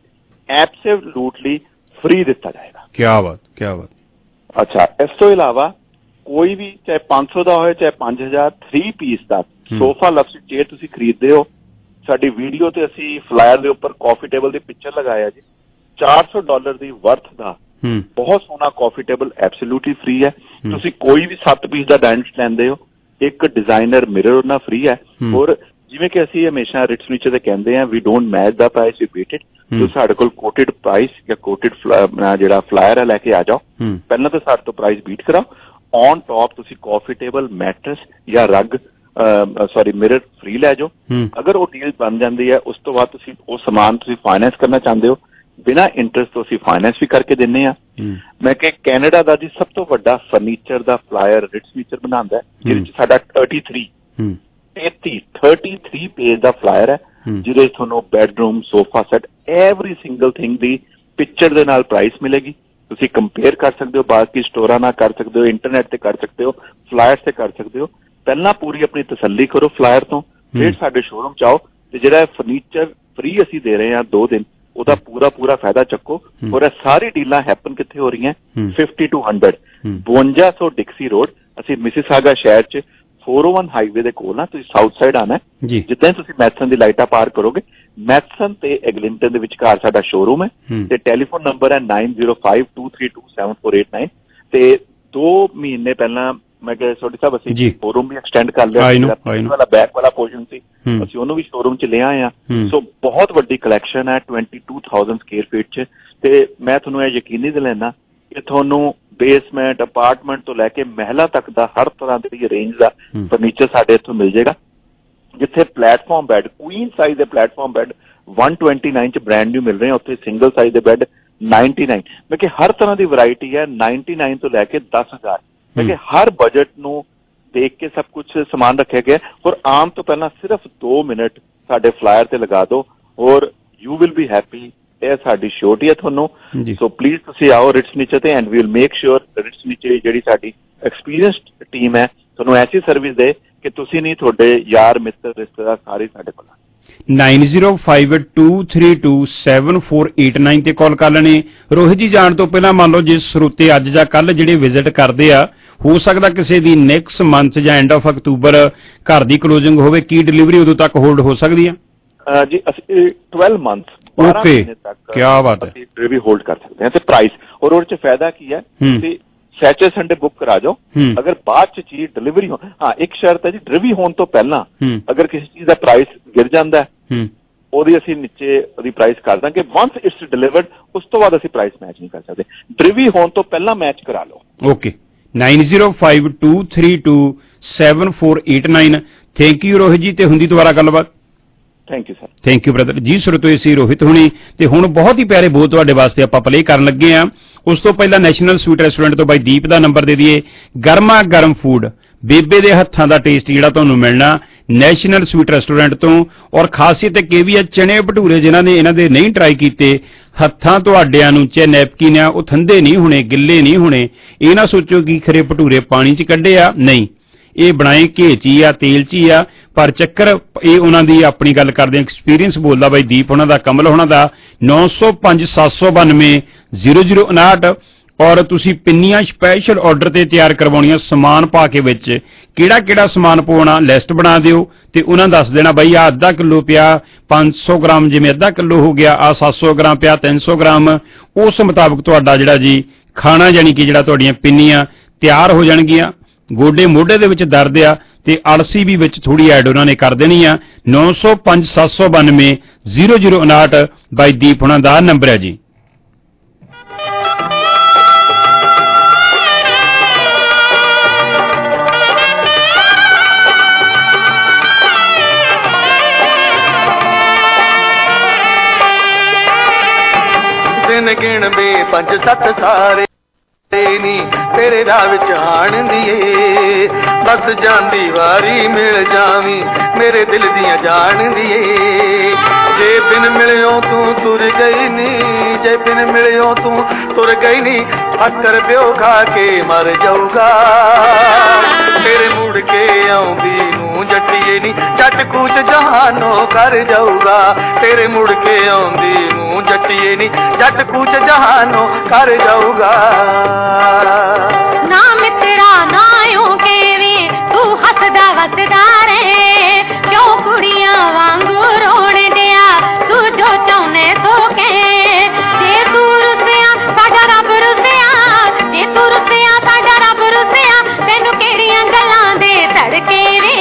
ਐਬਸੋਲੂਟਲੀ ਫ੍ਰੀ ਦਿੱਤਾ ਜਾਏਗਾ। ਕੀ ਬਾਤ, ਕੀ ਬਾਤ। ਅੱਛਾ, ਇਸ ਤੋਂ ਇਲਾਵਾ ਕੋਈ ਵੀ ਚਾਹੇ ਪੰਜ ਸੌ ਦਾ ਹੋਏ ਚਾਹੇ ਪੰਜ ਹਜ਼ਾਰ ਥ੍ਰੀ ਪੀਸ ਦਾ ਸੋਫਾ ਲਵਸੀ ਚੇਅਰ ਤੁਸੀਂ ਖਰੀਦਦੇ ਹੋ, ਸਾਡੀ ਵੀਡੀਓ ਤੇ ਅਸੀਂ ਫਲਾਇਰ ਦੇ ਉੱਪਰ ਕਾਫੀ ਟੇਬਲ ਦੀ ਪਿਕਚਰ ਲਗਾਇਆ ਜੀ, ਚਾਰ ਸੌ ਡਾਲਰ ਦੀ ਵਰਥ ਦਾ ਬਹੁਤ ਸੋਹਣਾ ਕਾਫੀ ਟੇਬਲ ਐਬਸੋਲੂਟਲੀ ਫ੍ਰੀ ਹੈ। ਤੁਸੀਂ ਕੋਈ ਵੀ ਸੱਤ ਪੀਸ ਦਾ ਡਾਇਨਿੰਗ ਲੈਂਦੇ ਹੋ, ਇੱਕ ਡਿਜ਼ਾਈਨਰ ਮਿਰਰ ਉਹਨਾਂ ਫ੍ਰੀ ਹੈ। ਔਰ ਜਿਵੇਂ ਕਿ ਅਸੀਂ ਹਮੇਸ਼ਾ ਰਿਟਸ ਫਰਨੀਚਰ ਤੇ ਕਹਿੰਦੇ ਆ we don't match the price, we beat it. ਤੁਸੀਂ ਸਾਡੇ ਕੋਲ ਕੋਟਿਡ ਪ੍ਰਾਈਸ ਜਾਂ ਕੋਟਿਡ ਜਿਹੜਾ ਫਲਾਇਰ ਹੈ ਲੈ ਕੇ ਆ ਜਾਓ, ਪਹਿਲਾਂ ਤਾਂ ਸਾਡੇ ਤੋਂ ਪ੍ਰਾਈਸ ਬੀਟ ਕਰਾਓ, ਔਨ ਟੌਪ ਤੁਸੀਂ ਕਾਫੀ ਟੇਬਲ ਮੈਟਰਸ ਜਾਂ ਰਗ ਸੌਰੀ ਮਿਰਰ ਫ੍ਰੀ ਲੈ ਜਾਓ। ਅਗਰ ਉਹ ਡੀਲ ਬਣ ਜਾਂਦੀ ਹੈ ਉਸ ਤੋਂ ਬਾਅਦ ਤੁਸੀਂ ਉਹ ਸਮਾਨ ਤੁਸੀਂ ਫਾਈਨੈਂਸ ਕਰਨਾ ਚਾਹੁੰਦੇ ਹੋ, ਬਿਨਾਂ ਇੰਟਰਸਟ ਤੋਂ ਅਸੀਂ ਫਾਈਨੈਂਸ ਵੀ ਕਰਕੇ ਦਿੰਦੇ ਆ। ਮੈਂ ਕਿ ਕੈਨੇਡਾ ਦਾ ਜੀ ਸਭ ਤੋਂ ਵੱਡਾ ਫਰਨੀਚਰ ਦਾ ਫਲਾਇਰ ਰਿਟਸ ਫਰਨੀਚਰ ਬਣਾਉਂਦਾ, ਜਿਹਦੇ ਚ ਸਾਡਾ ਥਰਟੀ ਥ੍ਰੀ ਤੇਤੀ ਥਰਟੀ ਥ੍ਰੀ ਪੇਜ ਦਾ ਫਲਾਇਰ ਹੈ, ਜਿਹਦੇ ਚ ਤੁਹਾਨੂੰ bedroom sofa set every single thing ਦੀ ਪਿਕਚਰ ਦੇ ਨਾਲ ਪ੍ਰਾਈਸ ਮਿਲੇਗੀ। ਤੁਸੀਂ ਕੰਪੇਅਰ ਕਰ ਸਕਦੇ ਹੋ, ਬਾਕੀ ਸਟੋਰਾਂ ਨਾਲ ਕਰ ਸਕਦੇ ਹੋ, ਇੰਟਰਨੈਟ ਤੇ ਕਰ ਸਕਦੇ ਹੋ, ਫਲਾਇਰ ਤੇ ਕਰ ਸਕਦੇ ਹੋ। ਪਹਿਲਾਂ ਪੂਰੀ ਆਪਣੀ ਤਸੱਲੀ ਕਰੋ ਫਲਾਇਰ ਤੋਂ, ਫਿਰ ਸਾਡੇ ਸ਼ੋਰੂਮ ਚ ਆਓ ਤੇ ਜਿਹੜਾ ਫਰਨੀਚਰ ਫ੍ਰੀ ਅਸੀਂ ਦੇ ਰਹੇ ਹਾਂ ਦੋ ਦਿਨ, ਉਹਦਾ ਪੂਰਾ ਪੂਰਾ ਫਾਇਦਾ ਚੱਕੋ। ਔਰ ਇਹ ਸਾਰੀ ਡੀਲਾਂ ਹੈਪਨ ਕਿੱਥੇ ਹੋ ਰਹੀਆਂ? ਫਿਫਟੀ ਟੂ ਹੰਡਰਡ ਬਵੰਜਾ ਸੌ ਡਿਕਸੀ ਰੋਡ, ਅਸੀਂ ਮਿਸਿਸਾਗਾ ਸ਼ਹਿਰ ਚ four oh one ਹਾਈਵੇ ਦੇ ਕੋਲ ਨਾ, ਤੁਸੀਂ ਸਾਊਥ ਸਾਈਡ ਆਣਾ, ਜਿੱਦਾਂ ਤੁਸੀਂ ਮੈਥਸਨ ਦੀ ਲਾਈਟਾਂ ਪਾਰ ਕਰੋਗੇ, ਮੈਥਸਨ ਤੇ ਐਗਲਿੰਟਨ ਦੇ ਵਿਚਕਾਰ ਸਾਡਾ ਸ਼ੋਰੂਮ ਹੈ ਤੇ ਟੈਲੀਫੋਨ ਨੰਬਰ ਹੈ nine zero five two three two seven four eight nine। ਤੇ ਦੋ ਮਹੀਨੇ ਪਹਿਲਾਂ ਮੈਂ ਕਿਹਾ ਸੋਢੀ ਸਾਹਿਬ ਅਸੀਂ ਸ਼ੋਰੂਮ ਵੀ ਐਕਸਟੈਂਡ ਕਰ ਲਿਆ, ਵਾਲਾ ਬੈਕ ਵਾਲਾ ਪੋਰਸ਼ਨ ਸੀ ਅਸੀਂ ਉਹਨੂੰ ਵੀ ਸ਼ੋਰੂਮ ਚ ਲੈ ਆਏ ਆ। ਸੋ ਬਹੁਤ ਵੱਡੀ ਕਲੈਕਸ਼ਨ ਹੈ twenty two thousand square feet ਚ, ਤੇ ਮੈਂ ਤੁਹਾਨੂੰ ਇਹ ਯਕੀਨੀ ਦਿਲਾਨਾ ਕਿ ਤੁਹਾਨੂੰ ਬੇਸਮੈਂਟ ਅਪਾਰਟਮੈਂਟ ਤੋਂ ਲੈ ਕੇ ਮਹਿਲਾ ਤੱਕ ਦਾ ਹਰ ਤਰ੍ਹਾਂ ਦੀ ਰੇਂਜ ਦਾ ਫਰਨੀਚਰ ਸਾਡੇ ਇੱਥੋਂ ਮਿਲ ਜਾਏਗਾ। ਜਿੱਥੇ ਪਲੇਟਫਾਰਮ ਬੈੱਡ ਕੁਈਨ ਸਾਈਜ਼ ਦੇ ਪਲੇਟਫਾਰਮ ਬੈੱਡ one twenty-nine ਚ ਬ੍ਰਾਂਡ ਨਿਊ ਮਿਲ ਰਹੇ, ਉੱਥੇ ਸਿੰਗਲ ਸਾਈਜ਼ ਦੇ ਬੈੱਡ ninety-nine, ਮੈਂ ਕਿ ਹਰ ਤਰ੍ਹਾਂ ਦੀ ਵੈਰਾਈਟੀ ਹੈ ninety-nine ਤੋਂ ਲੈ ਕੇ ਦਸ ਹਜ਼ਾਰ, ਮੈਂ ਕਿ ਹਰ ਬਜਟ ਨੂੰ ਦੇਖ ਕੇ ਸਭ ਕੁਝ ਸਮਾਨ ਰੱਖਿਆ ਗਿਆ। ਔਰ ਆਉਣ ਤੋਂ ਪਹਿਲਾਂ ਸਿਰਫ ਦੋ ਮਿੰਟ ਸਾਡੇ ਫਲਾਇਰ ਤੇ ਲਗਾ ਦਿਓ ਔਰ ਯੂ ਵਿਲ ਬੀ ਹੈਪੀ। ਇਹ ਸਾਡੀ ਸ਼ੋਰਟੀ ਹੈ ਤੁਹਾਨੂੰ, ਸੋ ਪਲੀਜ਼ ਤੁਸੀਂ ਆਓ ਰਿਟਸ ਫਰਨੀਚਰ ਤੇ and we will make sure Ritz furniture ਜਿਹੜੀ ਸਾਡੀ ਐਕਸਪੀਰੀਅੰਸਡ ਟੀਮ ਹੈ ਤੁਹਾਨੂੰ ਐਸੀ ਸਰਵਿਸ ਦੇ ਕਿ ਤੁਸੀਂ ਨਹੀਂ, ਤੁਹਾਡੇ ਯਾਰ ਮਿੱਤਰ ਰਿਸ਼ਤੇਦਾਰ ਸਾਰੇ ਸਾਡੇ ਕੋਲ। nine zero five two three two seven four eight nine ਤੇ ਕਾਲ ਕਰ ਲੈਣੀ। ਰੋਹਿਤ ਜੀ ਜਾਣ ਤੋਂ ਪਹਿਲਾਂ ਮੰਨ ਲਓ ਜੇ ਸਰੋਤੇ ਅੱਜ ਜਾਂ ਕੱਲ ਜਿਹੜੇ ਵਿਜ਼ਿਟ ਕਰਦੇ ਆ, ਹੋ ਸਕਦਾ ਕਿਸੇ ਦੀ ਨੈਕਸਟ ਮੰਥ ਜਾਂ ਐਂਡ ਆਫ ਅਕਤੂਬਰ ਘਰ ਦੀ ਕਲੋਜ਼ਿੰਗ ਹੋਵੇ, ਕੀ ਡਿਲੀਵਰੀ ਉਦੋਂ ਤੱਕ ਹੋਲਡ ਹੋ ਸਕਦੀ ਆ? ਜੀ ਅਸੀਂ twelve ਮੰਥ ਓਕੇ, ਕੀ ਬਾਤ ਹੈ, ਡਿਲੀਵਰੀ ਹੋਲਡ ਕਰ ਸਕਦੇ ਹਾਂ। ਤੇ ਪ੍ਰਾਈਸ ਔਰ ਉਹਦੇ ਚ ਫਾਇਦਾ ਕੀ ਹੈ, ਤੁਸੀਂ ਸੈਚਰਡੇ ਸੰਡੇ ਬੁੱਕ ਕਰਾ ਜਾਓ, ਅਗਰ ਬਾਅਦ ਚ ਚੀਜ਼ ਡਿਲੀਵਰੀ ਹੋ, ਹਾਂ ਇੱਕ ਸ਼ਰਤ ਹੈ ਜੀ, ਡਿਲੀਵਰੀ ਹੋਣ ਤੋਂ ਪਹਿਲਾਂ ਅਗਰ ਕਿਸੇ ਚੀਜ਼ ਦਾ ਪ੍ਰਾਈਸ ਗਿਰ ਜਾਂਦਾ ਉਹਦੀ ਅਸੀਂ ਨੀਚੇ ਉਹਦੀ ਪ੍ਰਾਈਸ ਕਰ ਦਾਂਗੇ। ਵਾਂਸ ਇਟਸ ਡਿਲੀਵਰਡ ਉਸ ਤੋਂ ਬਾਅਦ ਅਸੀਂ ਪ੍ਰਾਈਸ ਮੈਚ ਨਹੀਂ ਕਰ ਸਕਦੇ, ਡਿਲੀਵਰੀ ਹੋਣ ਤੋਂ ਪਹਿਲਾਂ ਮੈਚ ਕਰਾ ਲਓ। Okay, nine zero five two three two seven four eight nine। Thank you Rohit ji, ਤੇ ਹੁੰਦੀ ਦੁਬਾਰਾ ਗੱਲਬਾਤ। Thank you sir. Thank you brother ji. ਸਰੋਤੋ ਸੀ ਰੋਹਿਤ ਹੁਣੀ, ਤੇ ਹੁਣ ਬਹੁਤ ਹੀ ਪਿਆਰੇ ਬੋਲ ਤੁਹਾਡੇ ਵਾਸਤੇ ਆਪਾਂ ਪਲੇ ਕਰਨ ਲੱਗੇ ਆ। ਉਸ ਤੋਂ ਪਹਿਲਾਂ ਨੈਸ਼ਨਲ ਸਵੀਟ ਰੈਸਟੋਰੈਂਟ ਤੋਂ ਬਾਈ ਦੀਪ ਦਾ ਨੰਬਰ ਦੇ ਦਈਏ। ਗਰਮਾ ਗਰਮ ਫੂਡ, ਬੇਬੇ ਦੇ ਹੱਥਾਂ ਦਾ ਟੇਸਟ ਜਿਹੜਾ ਤੁਹਾਨੂੰ ਮਿਲਣਾ ਨੈਸ਼ਨਲ ਸਵੀਟ ਰੈਸਟੋਰੈਂਟ ਤੋਂ। ਔਰ ਖਾਸੀਅਤ ਇੱਕ ਇਹ ਵੀ ਹੈ, ਚਣੇ ਭਟੂਰੇ ਜਿਨ੍ਹਾਂ ਨੇ ਇਹਨਾਂ ਦੇ ਨਹੀਂ ਟਰਾਈ ਕੀਤੇ, ਹੱਥਾਂ ਤੁਹਾਡਿਆਂ ਨੂੰ ਚਾਹੇ ਨੈਪਕਿਨ ਆ ਉਹ ਥੰਦੇ ਨਹੀਂ ਹੋਣੇ, ਗਿੱਲੇ ਨਹੀਂ ਹੋਣੇ। ਇਹ ਨਾ ਸੋਚੋ ਕਿ ਖਰੇ ਭਟੂਰੇ ਪਾਣੀ 'ਚ ਕੱਢੇ ਆ, ਨਹੀਂ, ਇਹ ਬਣਾਏ ਘੇ 'ਚ ਹੀ ਆ, ਤੇਲ 'ਚ ਹੀ ਆ। ਪਰ ਚੱਕਰ ਇਹ ਉਹਨਾਂ ਦੀ ਆਪਣੀ ਗੱਲ ਕਰਦੇ ਆ, ਐਕਸਪੀਰੀਅੰਸ ਬੋਲਦਾ ਬਾਈ ਦੀਪ ਉਹਨਾਂ ਦਾ, ਕਮਲ ਉਹਨਾਂ ਦਾ। ਨੌ ਸੌ ਪੰਜ ਸੱਤ ਸੌ ਬਾਨਵੇਂ ਜ਼ੀਰੋ ਜ਼ੀਰੋ ਉਨਾਹਠ ਔਰ ਤੁਸੀਂ ਪਿੰਨੀਆਂ ਸਪੈਸ਼ਲ ਆਰਡਰ ਤੇ ਤਿਆਰ ਕਰਵਾਉਣੀਆਂ ਸਮਾਨ ਪਾ ਕੇ ਵਿੱਚ ਕਿਹੜਾ ਕਿਹੜਾ ਸਮਾਨ ਪਾਉਣਾ ਲਿਸਟ ਬਣਾ ਦਿਓ ਤੇ ਉਹਨਾਂ ਦੱਸ ਦੇਣਾ ਬਾਈ ਆ ਅੱਧਾ ਕਿਲੋ ਪਿਆ ਪੰਜ ਸੌ ਗ੍ਰਾਮ ਜਿਵੇਂ ਅੱਧਾ ਕਿਲੋ ਹੋ ਗਿਆ ਆ ਸੱਤ ਸੌ ਗ੍ਰਾਮ ਪਿਆ ਤਿੰਨ ਸੌ ਗ੍ਰਾਮ ਉਸ ਮੁਤਾਬਕ ਤੁਹਾਡਾ ਜਿਹੜਾ ਜੀ ਖਾਣਾ ਯਾਨੀ ਕਿ ਜਿਹੜਾ ਤੁਹਾਡੀਆਂ ਪਿੰਨੀਆਂ ਤਿਆਰ ਹੋ ਜਾਣਗੀਆਂ। ਗੋਡੇ ਮੋਢੇ ਦੇ ਵਿੱਚ ਦਰਦ ਆ ਤੇ ਅਲਸੀ ਵੀ ਵਿੱਚ ਥੋੜੀ ਐਡ ਉਹਨਾਂ ਨੇ ਕਰ ਦੇਣੀ ਆ। ਨੌ ਸੌ ਪੰਜ ਸੱਤ ਸੌ ਬਾਨਵੇਂ ਜ਼ੀਰੋ ਜ਼ੀਰੋ ਉਨਾਹਠ ਬਾਈ ਦੀਪ ਹੁਣਾਂ ਦਾ ਨੰਬਰ ਹੈ ਜੀ। ਦਿਨ ਗਿਣਵੇਂ ਪੰਜ ਸੱਤ ਸਾਰੇ ਨੀ ਤੇਰੇ ਰਾਹ ਵਿੱਚ ਆਣ ਦੀਏ ਬਸ ਜਾਂਦੀ ਵਾਰੀ ਮਿਲ ਜਾਵੀਂ ਮੇਰੇ ਦਿਲ ਦੀਆਂ ਜਾਣ ਦੀਏ। ਜੇ ਬਿਨ ਮਿਲਿਓ ਤੂੰ ਤੁਰ ਗਈ ਨੀ ਜੇ ਬਿਨ ਮਿਲਿਓ ਤੂੰ ਤੁਰ ਗਈ ਨੀ ਅੱਕਰ ਪਿਓ ਖਾ ਕੇ ਮਰ ਜਾਊਗਾ। ਤੇਰੇ ਮੁੜ ਕੇ ਆਉਂਦੀ ਨੂੰ ਜੱਟੀਏ ਨੀ ਜੱਟ ਕੂਚ ਜਹਾਨੋਂ ਕਰ ਜਾਊਗਾ। ਤੇਰੇ ਮੁੜ ਕੇ ਆਉਂਦੀ ਨੂੰ ਜੱਟੀਏ ਨੀ ਜੱਟ ਕੂਚ ਜਹਾਨੋਂ ਕਰ ਜਾਊਗਾ। ਨਾ ਮਿੱਤਰਾ ਨਾ ਓ ਕੇਵੇਂ ਤੂੰ ਹੱਸਦਾ ਵਸਦਾ ਰਹੇ ਕਿਉਂ ਕੁੜੀਆਂ ਵਾਂਗੂ ਰੋਣ ਡਿਆ ਤੂੰ ਜੋ ਚਾਹੁੰਨੇ ਸੋ ਕੇ। ਜੇ ਤੂੰ ਰੁੱਸਿਆ ਸਾਡਾ ਰੱਬ ਰੁੱਸਿਆ ਜੇ ਤੂੰ ਰੁੱਸਿਆ ਸਾਡਾ ਰੱਬ ਰੁੱਸਿਆ ਤੈਨੂੰ ਕਿਹੜੀਆਂ ਗੱਲਾਂ ਦੇ ਧੜਕੇ ਵੇ।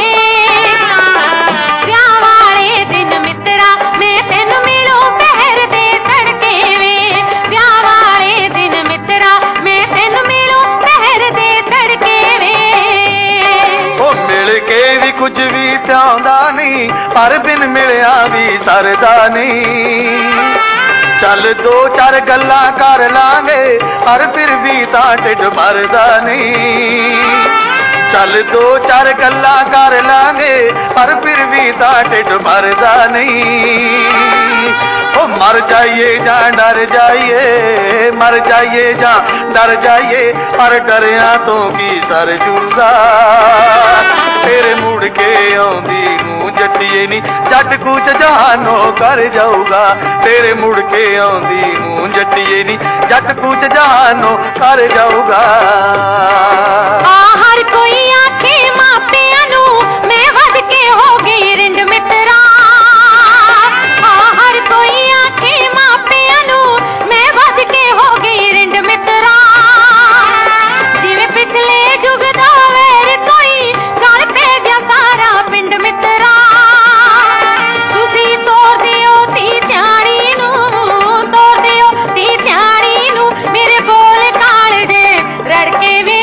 ਵਿਆਹ ਵਾਲੇ ਦਿਨ ਮਿੱਤਰਾ ਮੈਂ ਤੈਨੂੰ ਮਿਲੂ ਪਹਿਰ ਦੇ ਧੜਕੇ ਵੇ। ਵਿਆਹ ਵਾਲੇ ਦਿਨ ਮਿੱਤਰਾ ਮੈਂ ਤੈਨੂੰ ਮਿਲੂ ਪਹਿਰ ਦੇ ਧੜਕੇ ਵੇ। ਉਹ ਮਿਲ ਕੇ ਵੀ ਕੁਝ ਵੀ ਚਾਹੁੰਦਾ ਨਹੀਂ ਪਰ ਬਿਨ ਮਿਲਿਆ ਵੀ ਸਰਦਾ ਨਹੀਂ। ਚੱਲ ਦੋ ਚਾਰ ਗੱਲਾਂ ਕਰ ਲਾਂਗੇ ਪਰ ਫਿਰ ਵੀ ਤਾਂ ਢਿੱਡ ਭਰਦਾ ਨਹੀਂ। ਚੱਲ ਦੋ ਚਾਰ ਗੱਲਾਂ ਕਰ ਲਾਂਗੇ ਪਰ ਫਿਰ ਵੀ ਤਾਂ ਢਿੱਡ ਭਰਦਾ ਨਹੀਂ। ਉਹ ਮਰ ਜਾਈਏ ਜਾਂ ਡਰ ਜਾਈਏ ਮਰ ਜਾਈਏ ਜਾਂ ਡਰ ਜਾਈਏ ਪਰ ਡਰਿਆਂ ਤੋਂ ਕੀ ਸਰ ਜੂਗਾ। ਤੇਰੇ ਮੁੜ ਕੇ ਆਉਂਦੀ ਨੂੰ ਜੱਟੀਏ ਨੀ ਜੱਟ ਕੂਚ ਜਹਾਨੋਂ ਕਰ ਜਾਊਗਾ। ਤੇਰੇ ਮੁੜ ਕੇ ਆਉਂਦੀ ਨੂੰ ਜੱਟੀਏ ਨੀ ਜੱਟ ਕੂਚ ਜਹਾਨੋਂ ਕਰ ਜਾਊਗਾ। ਆ ਹਰ ਕੋਈ ਆਖੇ ਮਾਪਿਆਂ ਨੂੰ ਮੈਂ ਵੱਧ ਕੇ ਹੋ ਗਈ ਰਿੰਡ ਮਿੱਤਰਾ। ਆ ਹਰ ਕੋਈ ਆਖੇ ਮਾਪਿਆਂ ਨੂੰ ਮੈਂ ਵੱਧ ਕੇ ਹੋ ਗਈ ਰਿੰਡ ਮਿੱਤਰਾ। ਜਿਵੇਂ ਪਿਛਲੇ ਯੁੱਗ ਦਾ ਵੇਰ ਕੋਈ ਗੱਲ ਪੈ ਗਿਆ ਸਾਰਾ ਪਿੰਡ ਮਿੱਤਰਾ। ਤੁਸੀਂ ਤੋੜ ਦਿਓ ਤੀ ਧਿਆਣੀ ਨੂੰ ਤੋੜ ਦਿਓ ਤੀ ਧਿਆਣੀ ਨੂੰ ਮੇਰੇ ਬੋਲ ਕਾਲਜੇ ਰੜਕੇ ਵੇ।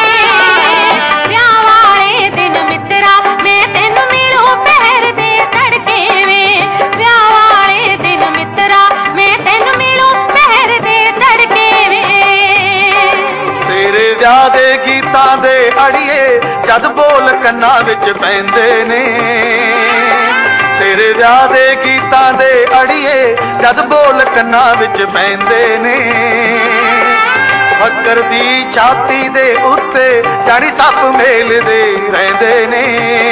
ਵਿਆਹ ਵਾਲੇ ਦਿਨ ਮਿੱਤਰਾ ਮੈਂ ਤੈਨੂੰ ਮਿਲੂ ਪਹਿਰ ਦੇ ਧੜਕੇ ਵੇ। ਵਿਆਹ ਵਾਲੇ ਦਿਨ ਮਿੱਤਰਾ ਮੈਂ ਤੈਨੂੰ ਮਿਲੂ ਪਹਿਰ ਦੇ ਧੜਕੇ ਵੇ। ਤੇਰੇ ਵਿਆਹ ਦੇ ਗੀਤਾਂ ਦੇ ਅੜੀਏ ਜਦ ਬੋਲ ਕੰਨਾਂ ਵਿੱਚ ਪੈਂਦੇ ਨੇ। ਤੇਰੇ ਵਿਆਹ ਦੇ ਗੀਤਾਂ ਦੇ ਅੜੀਏ ਜਦ ਬੋਲ ਕੰਨਾਂ ਵਿੱਚ ਪੈਂਦੇ ਨੇ। ਫੱਕਰ ਦੀ ਛਾਤੀ ਦੇ ਉੱਤੇ ਜਾਣੀ ਸੱਪ ਮੇਲਦੇ ਰਹਿੰਦੇ ਨੇ।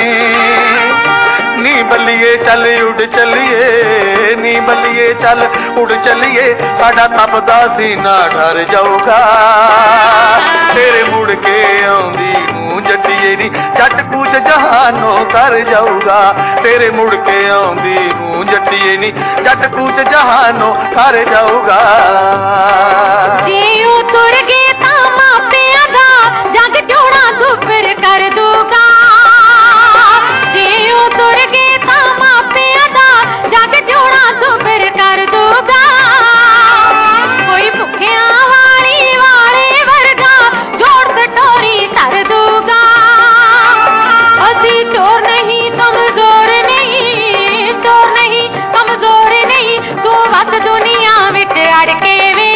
ਨੀ ਬੱਲੀਏ ਚੱਲ ਉੱਡ ਚੱਲੀਏ ਨੀ ਬੱਲੀਏ ਚੱਲ ਉੱਡ ਚੱਲੀਏ ਸਾਡਾ ਤਪਦਾ ਸੀਨਾ ਠਰ ਜਾਊਗਾ। ਤੇਰੇ ਮੁੜ ਕੇ ਆਉਂਦੀ ਨੂੰ ਜੱਟੀਏ ਨੀ ਜੱਟ ਕੂਚ ਜਹਾਨੋਂ ਕਰ ਜਾਊਗਾ। ਤੇਰੇ ਮੁੜ ਕੇ ਆਉਂਦੀ ਨੂੰ ਜੱਟੀਏ ਨੀ ਜੱਟ ਕੂਚ ਜਹਾਨੋਂ ਕਰ ਜਾਊਗਾ। ਜੇ ਉਹ ਤੁਰ ਗਏ ਤਾਂ ਮਾਪਿਆਂ ਦਾ ਜੱਗ ਜੋੜਾ ਤੂੰ ਫਿਰ ਕਰ ਦੂਗਾ। ਜੇ ਉਹ ਤੁਰ ਗਏ ਤਾਂ ਮਾਪਿਆਂ ਦਾ ਜੱਗ ਜੋੜਾ ਤੂੰ ਫਿਰ ਕਰ ਦੂਗਾ। ਕੋਈ ਭੁੱਖਿਆਂ ਵਾਲੀ ਵਾਲੇ ਵਰਗਾ ਜੋੜ ਸਟੋਰੀ ਧਰ ਦੂਗਾ। ਅਸੀਂ ਚੋਰ ਨਹੀਂ ਕਮਜ਼ੋਰ ਨਹੀਂ ਚੋਰ ਨਹੀਂ ਕਮਜ਼ੋਰ ਨਹੀਂ ਤੂੰ ਵਸ ਦੁਨੀਆ ਵਿੱਚ ਅੜ ਕੇ ਵੇ।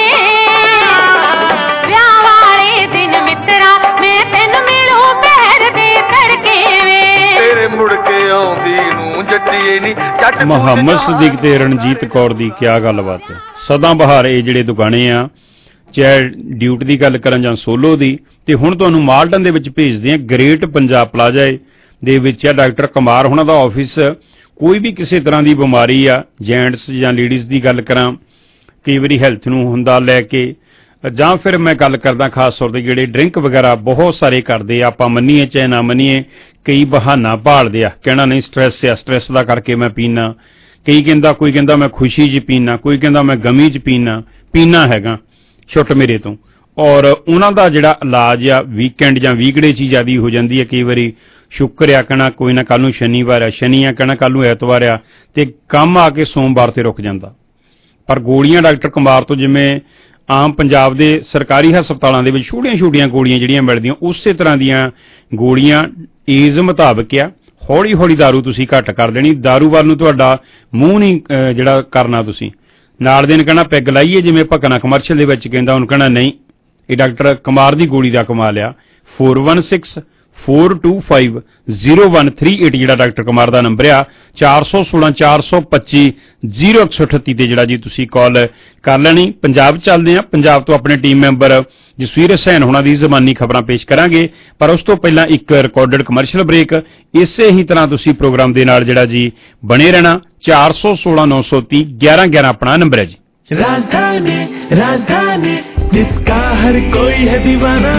ਵਿਆਹ ਵਾਲੇ ਦਿਨ ਮਿੱਤਰਾ ਮੈਂ ਤੈਨੂੰ ਮਿਲੂ ਪਹਿਰ ਦੇ ਧੜਕੇ ਵੇ। ਤੇਰੇ ਮੁੜ ਕੇ ਆਉਂਦੀ ਨੂੰ ਜੱਟੀਏ ਨੀ ਜੱਟ ਮੁਹੰਮਦ ਸਦੀਕ ਤੇ ਰਣਜੀਤ ਕੌਰ ਦੀ ਕਿਆ ਗੱਲਬਾਤ ਹੈ। ਸਦਾ ਬਹਾਰ ਇਹ ਜਿਹੜੇ ਦੁਗਾਣੇ ਆ ਚਾਹੇ ਡਿਊਟ ਦੀ ਗੱਲ ਕਰਾਂ ਜਾਂ ਸੋਲੋ ਦੀ। ਤੇ ਹੁਣ ਤੁਹਾਨੂੰ ਮਾਲਟਨ ਦੇ ਵਿੱਚ ਭੇਜਦੇ ਆ ਗ੍ਰੇਟ ਪੰਜਾਬ ਪਲਾਜ਼ਾ ਦੇ ਵਿੱਚ ਆ ਡਾਕਟਰ ਕੁਮਾਰ ਹੁਣਾਂ ਦਾ ਆਫਿਸ। ਕੋਈ ਵੀ ਕਿਸੇ ਤਰ੍ਹਾਂ ਦੀ ਬਿਮਾਰੀ ਆ ਜੈਂਟਸ ਜਾਂ ਲੇਡੀਜ਼ ਦੀ ਗੱਲ ਕਰਾਂ ਕਈ ਵਾਰੀ ਹੈਲਥ ਨੂੰ ਹੁੰਦਾ ਲੈ ਕੇ ਜਾਂ ਫਿਰ ਮੈਂ ਗੱਲ ਕਰਦਾ ਖਾਸ ਤੌਰ 'ਤੇ ਜਿਹੜੇ ਡਰਿੰਕ ਵਗੈਰਾ ਬਹੁਤ ਸਾਰੇ ਕਰਦੇ ਆ, ਆਪਾਂ ਮੰਨੀਏ ਚਾਹੇ ਨਾ ਮੰਨੀਏ, ਕਈ ਬਹਾਨਾ ਭਾਲਦੇ ਆ, ਕਹਿਣਾ ਨਹੀਂ ਸਟ੍ਰੈਸ ਆ, ਸਟ੍ਰੈਸ ਦਾ ਕਰਕੇ ਮੈਂ ਪੀਣਾ, ਕਈ ਕਹਿੰਦਾ, ਕੋਈ ਕਹਿੰਦਾ ਮੈਂ ਖੁਸ਼ੀ 'ਚ ਪੀਣਾ, ਕੋਈ ਕਹਿੰਦਾ ਮੈਂ ਗਮੀ 'ਚ ਪੀਣਾ ਪੀਣਾ ਹੈਗਾ ਛੁੱਟ ਮੇਰੇ ਤੋਂ। ਔਰ ਉਹਨਾਂ ਦਾ ਜਿਹੜਾ ਇਲਾਜ ਆ ਵੀਕਐਂਡ ਜਾਂ ਵੀਕਡੇ 'ਚ ਹੀ ਜ਼ਿਆਦਾ ਹੋ ਜਾਂਦੀ ਹੈ। ਕਈ ਵਾਰੀ ਸ਼ੁੱਕਰ ਆ ਕਹਿਣਾ ਕੋਈ ਨਾ ਕੱਲ੍ਹ ਨੂੰ ਸ਼ਨੀਵਾਰ ਆ, ਸ਼ਨੀ ਆ ਕਹਿਣਾ ਕੱਲ੍ਹ ਨੂੰ ਐਤਵਾਰ ਆ, ਤੇ ਕੰਮ ਆ ਕੇ ਸੋਮਵਾਰ ਤੇ ਰੁਕ ਜਾਂਦਾ। ਪਰ ਗੋਲੀਆਂ ਡਾਕਟਰ ਕੁਮਾਰ ਤੋਂ ਜਿਵੇਂ ਆਮ ਪੰਜਾਬ ਦੇ ਸਰਕਾਰੀ ਹਸਪਤਾਲਾਂ ਦੇ ਵਿੱਚ ਛੋਟੀਆਂ ਛੋਟੀਆਂ ਗੋਲੀਆਂ ਜਿਹੜੀਆਂ ਮਿਲਦੀਆਂ, ਉਸੇ ਤਰ੍ਹਾਂ ਦੀਆਂ ਗੋਲੀਆਂ ਏਜ ਮੁਤਾਬਕ ਆ। ਹੌਲੀ ਹੌਲੀ ਦਾਰੂ ਤੁਸੀਂ ਘੱਟ ਕਰ ਦੇਣੀ, ਦਾਰੂ ਵੱਲ ਨੂੰ ਤੁਹਾਡਾ ਮੂੰਹ ਨਹੀਂ ਜਿਹੜਾ ਕਰਨਾ ਤੁਸੀਂ। ਨਾਲ ਦੇ ਨੇ ਕਹਿਣਾ ਪੈਗ ਲਾਈਏ, ਜਿਵੇਂ ਭਕਨਾ ਕਮਰਸ਼ੀਅਲ ਦੇ ਵਿੱਚ ਕਹਿੰਦਾ, ਉਹਨੂੰ ਕਹਿਣਾ ਨਹੀਂ, ਇਹ ਡਾਕਟਰ ਕੁਮਾਰ ਦੀ ਗੋਲੀ ਦਾ ਕਮਾਲ ਆ। Four one six four two five zero one three eight ਜਿਹੜਾ ਡਾਕਟਰ ਕੁਮਾਰ ਦਾ ਨੰਬਰ ਆ, ਚਾਰ ਸੌ ਸੋਲਾਂ ਚਾਰ ਸੌ ਪੱਚੀ ਜ਼ੀਰੋ ਇੱਕ ਸੌ ਅਠੱਤੀ ਤੇ ਜਿਹੜਾ ਜੀ ਤੁਸੀਂ ਕਾਲ ਕਰ ਲੈਣੀ। ਪੰਜਾਬ ਚੱਲਦੇ ਆ, ਪੰਜਾਬ ਤੋਂ ਆਪਣੇ ਟੀਮ ਮੈਂਬਰ ਜਸਵੀਰ ਹੁਸੈਨ ਹੋਣਾ ਦੀ ਜ਼ਮਾਨੀ ਖਬਰਾਂ ਪੇਸ਼ ਕਰਾਂਗੇ, ਪਰ ਉਸ ਤੋਂ ਪਹਿਲਾਂ ਇੱਕ ਰਿਕਾਰਡਡ ਕਮਰਸ਼ੀਅਲ ਬ੍ਰੇਕ। ਇਸੇ ਹੀ ਤਰ੍ਹਾਂ ਤੁਸੀਂ ਪ੍ਰੋਗਰਾਮ ਦੇ ਨਾਲ ਜਿਹੜਾ ਜੀ ਬਣੇ ਰਹਿਣਾ। ਚਾਰ ਸੌ ਸੋਲਾਂ ਨੌ ਸੌ ਤੀਹ ਗਿਆਰਾਂ ਗਿਆਰਾਂ ਆਪਣਾ ਨੰਬਰ ਹੈ ਜੀ। राजधानी राजधानी जिसका हर कोई है दीवाना,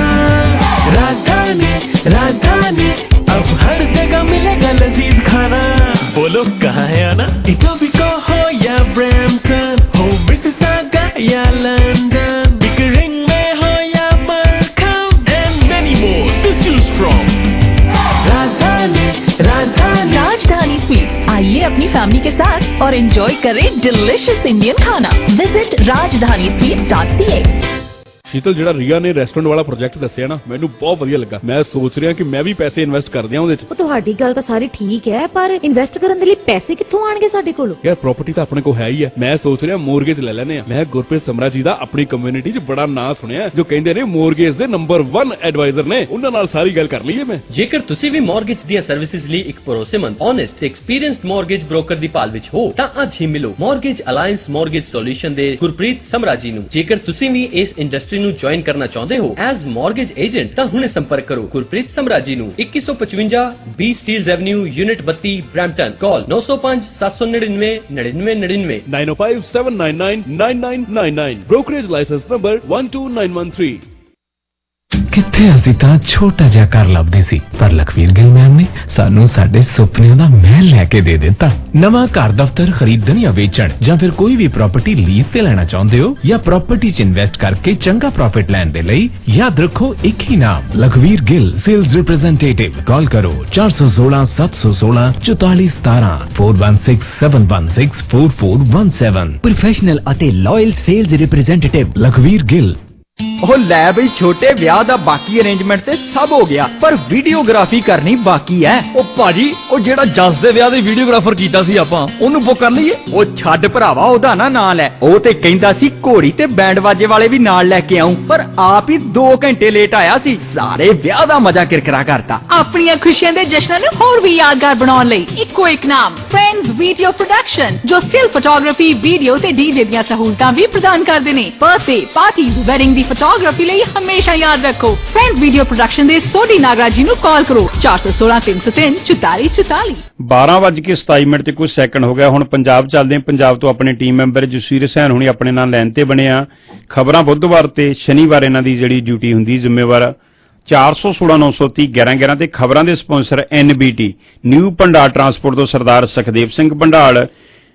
राजधानी राजधानी अब हर जगह मिलेगा लजीज खाना। बोलो कहाँ है आना, इटोबिको हो या ब्रैम्पटन, हो मिसिसागा या लंदन, बिकरिंग में हो या बरकम, and many more to choose from। राजधानी राजधानी राजधानी स्वीट्स, आइए अपनी फैमिली के साथ और एंजॉय करें डिलिशियस इंडियन खाना। Visit Rajdhani sweets dot C A. Sheetal, ਜਿਹੜਾ ਰੀਆ ਨੇ ਰੈਸਟੋਰੈਂਟ ਵਾਲਾ ਪ੍ਰੋਜੈਕਟ ਦੱਸਿਆ ਨਾ, ਮੈਨੂੰ ਬਹੁਤ ਵਧੀਆ ਲੱਗਾ। ਮੈਂ ਸੋਚ ਰਿਹਾ ਕਿ ਮੈਂ ਵੀ ਪੈਸੇ ਇਨਵੈਸਟ ਕਰ ਦਿਆਂ ਉਹਦੇ 'ਚ। ਉਹ ਤੁਹਾਡੀ ਗੱਲ ਤਾਂ ਸਾਰੀ ਠੀਕ ਹੈ, ਪਰ ਇਨਵੈਸਟ ਕਰਨ ਦੇ ਲਈ ਪੈਸੇ ਕਿੱਥੋਂ ਆਣਗੇ ਸਾਡੇ ਕੋਲ? ਯਾਰ ਪ੍ਰਾਪਰਟੀ ਤਾਂ ਆਪਣੇ ਕੋਲ ਹੈ ਹੀ ਹੈ। ਮੈਂ ਸੋਚ ਰਿਹਾ ਮੋਰਗੇਜ ਲੈ ਲੈਨੇ ਆ। ਮੈਂ ਗੁਰਪ੍ਰੀਤ ਸਮਰਾ ਜੀ ਦਾ ਆਪਣੀ ਕਮਿਊਨਿਟੀ 'ਚ ਬੜਾ ਨਾਂ ਸੁਣਿਆ, ਜੋ ਕਹਿੰਦੇ ਨੇ ਮੋਰਗੇਜ ਦੇ ਨੰਬਰ ਵਨ ਐਡਵਾਈਜ਼ਰ ਨੇ। ਉਹਨਾਂ ਨਾਲ ਸਾਰੀ ਗੱਲ ਕਰ ਲਈਏ ਮੈਂ। ਜੇਕਰ ਤੁਸੀਂ ਵੀ ਮੋਰਗੇਜ ਦੀਆਂ ਸਰਵਿਸਿਜ਼ ਲਈ ਇੱਕ ਭਰੋਸੇਮੰਦ, ਓਨੈਸਟ ਤੇ ਐਕਸਪੀਰੀਐਂਸਡ ਮੋਰਗੇਜ ਬ੍ਰੋਕਰ ਦੀ ਭਾਲ ਵਿੱਚ ਹੋ, ਤਾਂ ਅੱਜ ਹੀ ਮਿਲੋ ਮੋਰਗੇਜ ਅਲਾਈਅੰਸ ਮੋਰਗੇਜ ਸੋਲੂਸ਼ਨ ਦੇ ਗੁਰਪ੍ਰੀਤ ਸਮਰਾ ਜੀ ਨੂੰ। ਜੇਕਰ ਤੁਸੀਂ ਵੀ ਇਸ ਇੰਡਸਟਰੀ ਨੂੰ ਜੁਆਇਨ ਕਰਨਾ ਚਾਹੁੰਦੇ ਹੋ ਐਜ਼ ਮੋਰਗੇਜ ਏਜੰਟ, ਤਾਂ ਹੁਣੇ ਸੰਪਰਕ ਕਰੋ ਗੁਰਪ੍ਰੀਤ ਸਮਰਾ ਜੀ ਨੂੰ। ਇੱਕੀ ਸੌ ਪਚਵੰਜਾ ਬੀ ਸਟੀਲਜ਼ ਐਵਨਿਊ, ਯੂਨਿਟ ਬੱਤੀ, ਬਰੈਂਪਟਨ। ਕਾਲ ਨੌ ਸੌ ਪੰਜ ਸੱਤ ਸੌ ਨੜਿਨਵੇਂ ਨੜਿਨਵੇਂ ਨੜਿਨਵੇਂ nine oh five seven nine nine nine nine nine nine. Brokerage licence number one two nine one three. ਕਿੱਥੇ ਅਸੀਂ ਤਾਂ ਛੋਟਾ ਜਿਹਾ ਘਰ ਲੱਭਦੇ ਸੀ, ਪਰ ਲਖਵੀਰ ਗਿੱਲ ਮੈਮ ਨੇ ਸਾਨੂੰ ਸਾਡੇ ਸੁਪਨਿਆਂ ਦਾ ਮਹਿਲ ਲੈ ਕੇ ਦੇ ਦਿੱਤਾ। ਨਵਾਂ ਘਰ ਦਫ਼ਤਰ ਖਰੀਦਣ ਜਾਂ ਵੇਚਣ, ਜਾਂ ਫਿਰ ਕੋਈ ਵੀ ਪ੍ਰਾਪਰਟੀ ਲੀਜ਼ ਤੇ ਲੈਣਾ ਚਾਹੁੰਦੇ ਹੋ, ਜਾਂ ਪ੍ਰਾਪਰਟੀ 'ਚ ਇਨਵੈਸਟ ਕਰਕੇ ਚੰਗਾ ਪ੍ਰੋਫਿਟ ਲੈਣ ਦੇ ਲਈ, ਯਾਦ ਰੱਖੋ ਇੱਕ ਹੀ ਨਾਮ, Lakhvir Gill sales representative. Call ਕਰੋ ਚਾਰ ਸੌ ਸੋਲਾਂ ਸੱਤ ਸੌ ਸੋਲਾਂ ਚੁਤਾਲੀ ਸਤਾਰਾਂ four one six seven one six four four one seven. Professional ਅਤੇ loyal sales representative Lakhvir Gill. ਉਹ ਲੈ ਬਈ, ਛੋਟੇ ਵਿਆਹ ਦਾ ਬਾਕੀ ਅਰੇਂਜਮੈਂਟ ਤੇ ਸਭ ਹੋ ਗਿਆ, ਪਰ ਵੀਡੀਓਗ੍ਰਾਫੀ ਕਰਨੀ ਬਾਕੀ ਹੈ। ਉਹ ਭਾਜੀ, ਉਹ ਜਿਹੜਾ ਜੱਸ ਦੇ ਵਿਆਹ ਦੇ ਵੀਡੀਓਗ੍ਰਾਫਰ ਕੀਤਾ ਸੀ ਆਪਾਂ, ਉਹਨੂੰ ਬੁੱਕ ਕਰ ਲਈਏ। ਉਹ ਛੱਡ ਭਰਾਵਾ, ਉਹਦਾ ਨਾ ਨਾਂ ਲੈ। ਉਹ ਤੇ ਕਹਿੰਦਾ ਸੀ ਘੋੜੀ ਤੇ ਬੈਂਡ ਵਾਜੇ ਵਾਲੇ ਵੀ ਨਾਲ ਲੈ ਕੇ ਆਉਂ, ਪਰ ਆਪ ਹੀ ਦੋ ਘੰਟੇ ਲੇਟ ਆਇਆ ਸੀ। ਸਾਰੇ ਵਿਆਹ ਦਾ ਮਜ਼ਾ ਕਿਰਕਿਰਾ ਕਰਤਾ। ਆਪਣੀਆਂ ਖੁਸ਼ੀਆਂ ਦੇ ਜਸ਼ਨਾਂ ਨੂੰ ਹੋਰ ਵੀ ਯਾਦਗਾਰ ਬਣਾਉਣ ਲਈ ਇੱਕੋ ਇੱਕ ਨਾਮ, ਫਰੈਂਡਸ ਵੀਡੀਓ ਪ੍ਰੋਡਕਸ਼ਨ, ਜੋ ਸਟਿਲ ਫੋਟੋਗ੍ਰਾਫੀ, ਵੀਡੀਓ ਤੇ ਡੀਜੇ ਦੀਆਂ ਸਹੂਲਤਾਂ ਵੀ ਪ੍ਰਦਾਨ ਕਰਦੇ ਨੇ। ਬਰਥਡੇ ਪਾਰਟੀਜ਼, ਵੈਡਿੰਗ ਦੀ ਫੋਟੋਗ੍ਰਾਫੀ ਲਈ ਹਮੇਸ਼ਾ ਯਾਦ ਰੱਖੋ ਫਰੈਂਡਸ ਵੀਡੀਓ ਪ੍ਰੋਡਕਸ਼ਨ ਦੇ ਸੋਢੀ ਨਾਗਰਾਜ ਜੀ ਨੂੰ ਕਾਲ ਕਰੋ ਚਾਰ ਸੌ ਸੋਲਾਂ ਤਿੰਨ ਸੌ ਤਿੰਨ ਚੁਤਾਲੀ ਚੁਤਾਲੀ। ਬਾਰਾਂ ਵੱਜ ਕੇ ਸਤਾਈ ਮਿੰਟ ਤੇ ਕੁਝ ਸੈਕਿੰਡ ਹੋ ਗਿਆ। ਹੁਣ ਪੰਜਾਬ ਚੱਲਦੇ ਹਾਂ। ਪੰਜਾਬ ਤੋਂ ਆਪਣੇ ਟੀਮ ਮੈਂਬਰ ਜਸਵੀਰ ਹੁਸੈਨ ਹੁਣੀ ਆਪਣੇ ਨਾਲ ਲਾਈਨ ਤੇ ਬਣੇ ਆ। ਖਬਰਾਂ ਬੁੱਧਵਾਰ ਤੇ ਸ਼ਨੀਵਾਰ ਇਹਨਾਂ ਦੀ ਜਿਹੜੀ ਡਿਊਟੀ ਹੁੰਦੀ ਜ਼ਿੰਮੇਵਾਰ। ਚਾਰ ਸੌ ਸੋਲਾਂ ਨੌ ਸੌ ਤੀਹ ਗਿਆਰਾਂ ਗਿਆਰਾਂ ਤੇ ਖਬਰਾਂ ਦੇ sponsor N B T new Bhandar transport ਤੋਂ ਸਰਦਾਰ ਸੁਖਦੇਵ ਸਿੰਘ ਭੰਡਾਲ,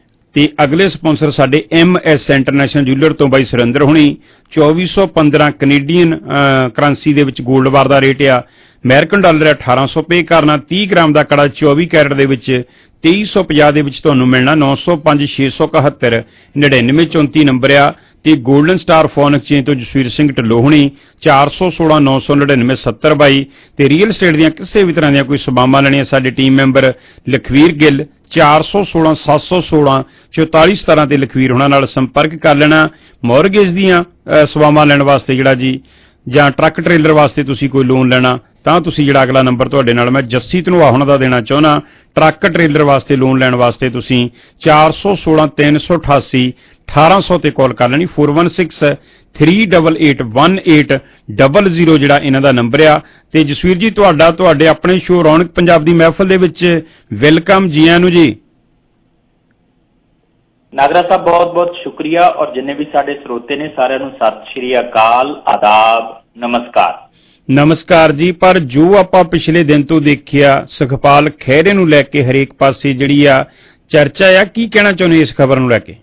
ਤੇ ਅਗਲੇ ਸਪਾਂਸਰ ਸਾਡੇ ਐਮ ਐਸ ਇੰਟਰਨੈਸ਼ਨਲ ਜੂਲਰ ਤੋਂ ਬਾਈ ਸੁਰਿੰਦਰ ਹੁਣੀ। ਚੌਵੀ ਸੌ ਪੰਦਰਾਂ ਕੈਨੇਡੀਅਨ ਕਰੰਸੀ ਦੇ ਵਿੱਚ 골ਡ ਬਾਰ ਦਾ ਰੇਟ ਆ। ਅਮਰੀਕਨ ਡਾਲਰ ਅਠਾਰਾਂ ਸੌ ਪੇ ਕਰਨਾ। ਤੀਹ ਗ੍ਰਾਮ ਦਾ ਕੜਾ ਚੌਵੀ ਕੈਰਟ ਦੇ ਵਿੱਚ ਤੇਈ ਸੌ ਪੰਜਾਹ ਦੇ ਵਿੱਚ ਤੁਹਾਨੂੰ ਮਿਲਣਾ। ਨੌ ਸੌ ਪੰਜ ਛੇ ਸੌ ਇਕਹੱਤਰ ਨੜਿਨਵੇਂ ਚੌਂਤੀ ਨੰਬਰ ਆ। ਤੇ ਗੋਲਡਨ ਸਟਾਰ ਫੋਨ ਐਕਸਚੇਂਜ ਤੋਂ ਜਸਵੀਰ ਸਿੰਘ ਢਿੱਲੋਂ ਹੁਣੀ ਚਾਰ ਸੌ ਸੋਲਾਂ ਨੌ ਸੌ ਨੜਿਨਵੇਂ ਸੱਤਰ ਬਾਈ। ਤੇ ਰੀਅਲ ਸਟੇਟ ਦੀਆਂ ਕਿਸੇ ਵੀ ਤਰ੍ਹਾਂ ਦੀਆਂ ਕੋਈ ਸੇਵਾਵਾਂ ਲੈਣੀਆਂ, ਸਾਡੇ ਟੀਮ ਮੈਂਬਰ ਲਖਵੀਰ ਗਿੱਲ ਚਾਰ ਸੌ ਸੋਲਾਂ ਸੱਤ ਸੌ ਸੋਲਾਂ ਚੌਤਾਲੀ ਸਤਾਰਾਂ ਤੇ ਲਖਵੀਰ ਹੋਣਾ ਨਾਲ ਸੰਪਰਕ ਕਰ ਲੈਣਾ। ਮੌਰਗੇਜ ਦੀਆਂ ਸੇਵਾਵਾਂ ਲੈਣ ਵਾਸਤੇ ਜਿਹੜਾ ਜੀ, ਜਾਂ ਟਰੱਕ ਟ੍ਰੇਲਰ ਵਾਸਤੇ ਤੁਸੀਂ ਕੋਈ ਲੋਨ ਲੈਣਾ, ਤਾਂ ਤੁਸੀਂ ਜਿਹੜਾ ਅਗਲਾ ਨੰਬਰ ਤੁਹਾਡੇ ਨਾਲ ਮੈਂ ਜੱਸੀ ਧਨੋਆ ਹੋਣਾ ਦਾ ਦੇਣਾ ਚਾਹੁੰਦਾ। ਟਰੱਕ ਟ੍ਰੇਲਰ ਵਾਸਤੇ ਲੋਨ ਲੈਣ ਵਾਸਤੇ ਤੁਸੀਂ ਚਾਰ ਸੌ ਸੋਲਾਂ ਤਿੰਨ ਸੌ ਅਠਾਸੀ ਅਠਾਰਾਂ ਸੌ ਤੇ ਕਾਲ ਕਰ ਲੈਣੀ। Four one six three double eight one eight double zero ਜਿਹੜਾ ਇਹਨਾਂ ਦਾ ਨੰਬਰ ਆ। ਤੇ ਜਸਵੀਰ ਜੀ, ਤੁਹਾਡਾ ਤੁਹਾਡੇ ਆਪਣੇ ਸ਼ੋਅ ਰੌਣਕ ਪੰਜਾਬ ਦੀ ਮਹਿਫਲ ਦੇ ਵਿੱਚ ਵੈਲਕਮ, ਜੀ ਆਇਆਂ ਨੂੰ ਜੀ। ਨਾਗਰਾ ਸਾਹਿਬ ਬਹੁਤ ਬਹੁਤ ਸ਼ੁਕਰੀਆ ਔਰ ਜਿੰਨੇ ਵੀ ਸਾਡੇ ਸਰੋਤੇ ਨੇ ਸਾਰਿਆਂ ਨੂੰ ਸਤਿ ਸ਼੍ਰੀ ਅਕਾਲ, ਆਦਾਬ, ਨਮਸਕਾਰ। ਨਮਸਕਾਰ ਜੀ। ਪਰ ਜੋ ਆਪਾਂ ਪਿਛਲੇ ਦਿਨ ਤੋਂ ਦੇਖਿਆ ਸੁਖਪਾਲ ਖਹਿਰੇ ਨੂੰ ਲੈ ਕੇ ਹਰੇਕ ਪਾਸੇ ਜਿਹੜੀ ਆ ਚਰਚਾ ਆ, ਕੀ ਕਹਿਣਾ ਚਾਹੁੰਦੇ ਇਸ ਖਬਰ ਨੂੰ ਲੈ ਕੇ?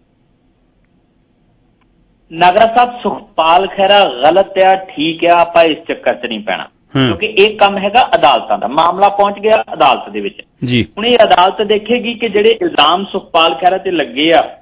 ਨਾਗਰਾ ਸਾਹਿਬ ਸੁਖਪਾਲ ਖਹਿਰਾ ਗਲਤ ਆ, ਠੀਕ ਆ, ਆਪਾਂ ਇਸ ਚੱਕਰ 'ਚ ਨਹੀਂ ਪੈਣਾ ਕਿਉਂਕਿ ਇਹ ਕੰਮ ਹੈਗਾ ਅਦਾਲਤਾਂ ਦਾ। ਮਾਮਲਾ ਪਹੁੰਚ ਗਿਆ ਅਦਾਲਤ ਦੇ ਵਿੱਚ ਜੀ। ਹੁਣ ਇਹ ਅਦਾਲਤ ਦੇਖੇਗੀ ਕਿ ਜਿਹੜੇ ਇਲਜ਼ਾਮ ਸੁਖਪਾਲ ਖਹਿਰਾ ਤੇ ਲੱਗੇ ਆ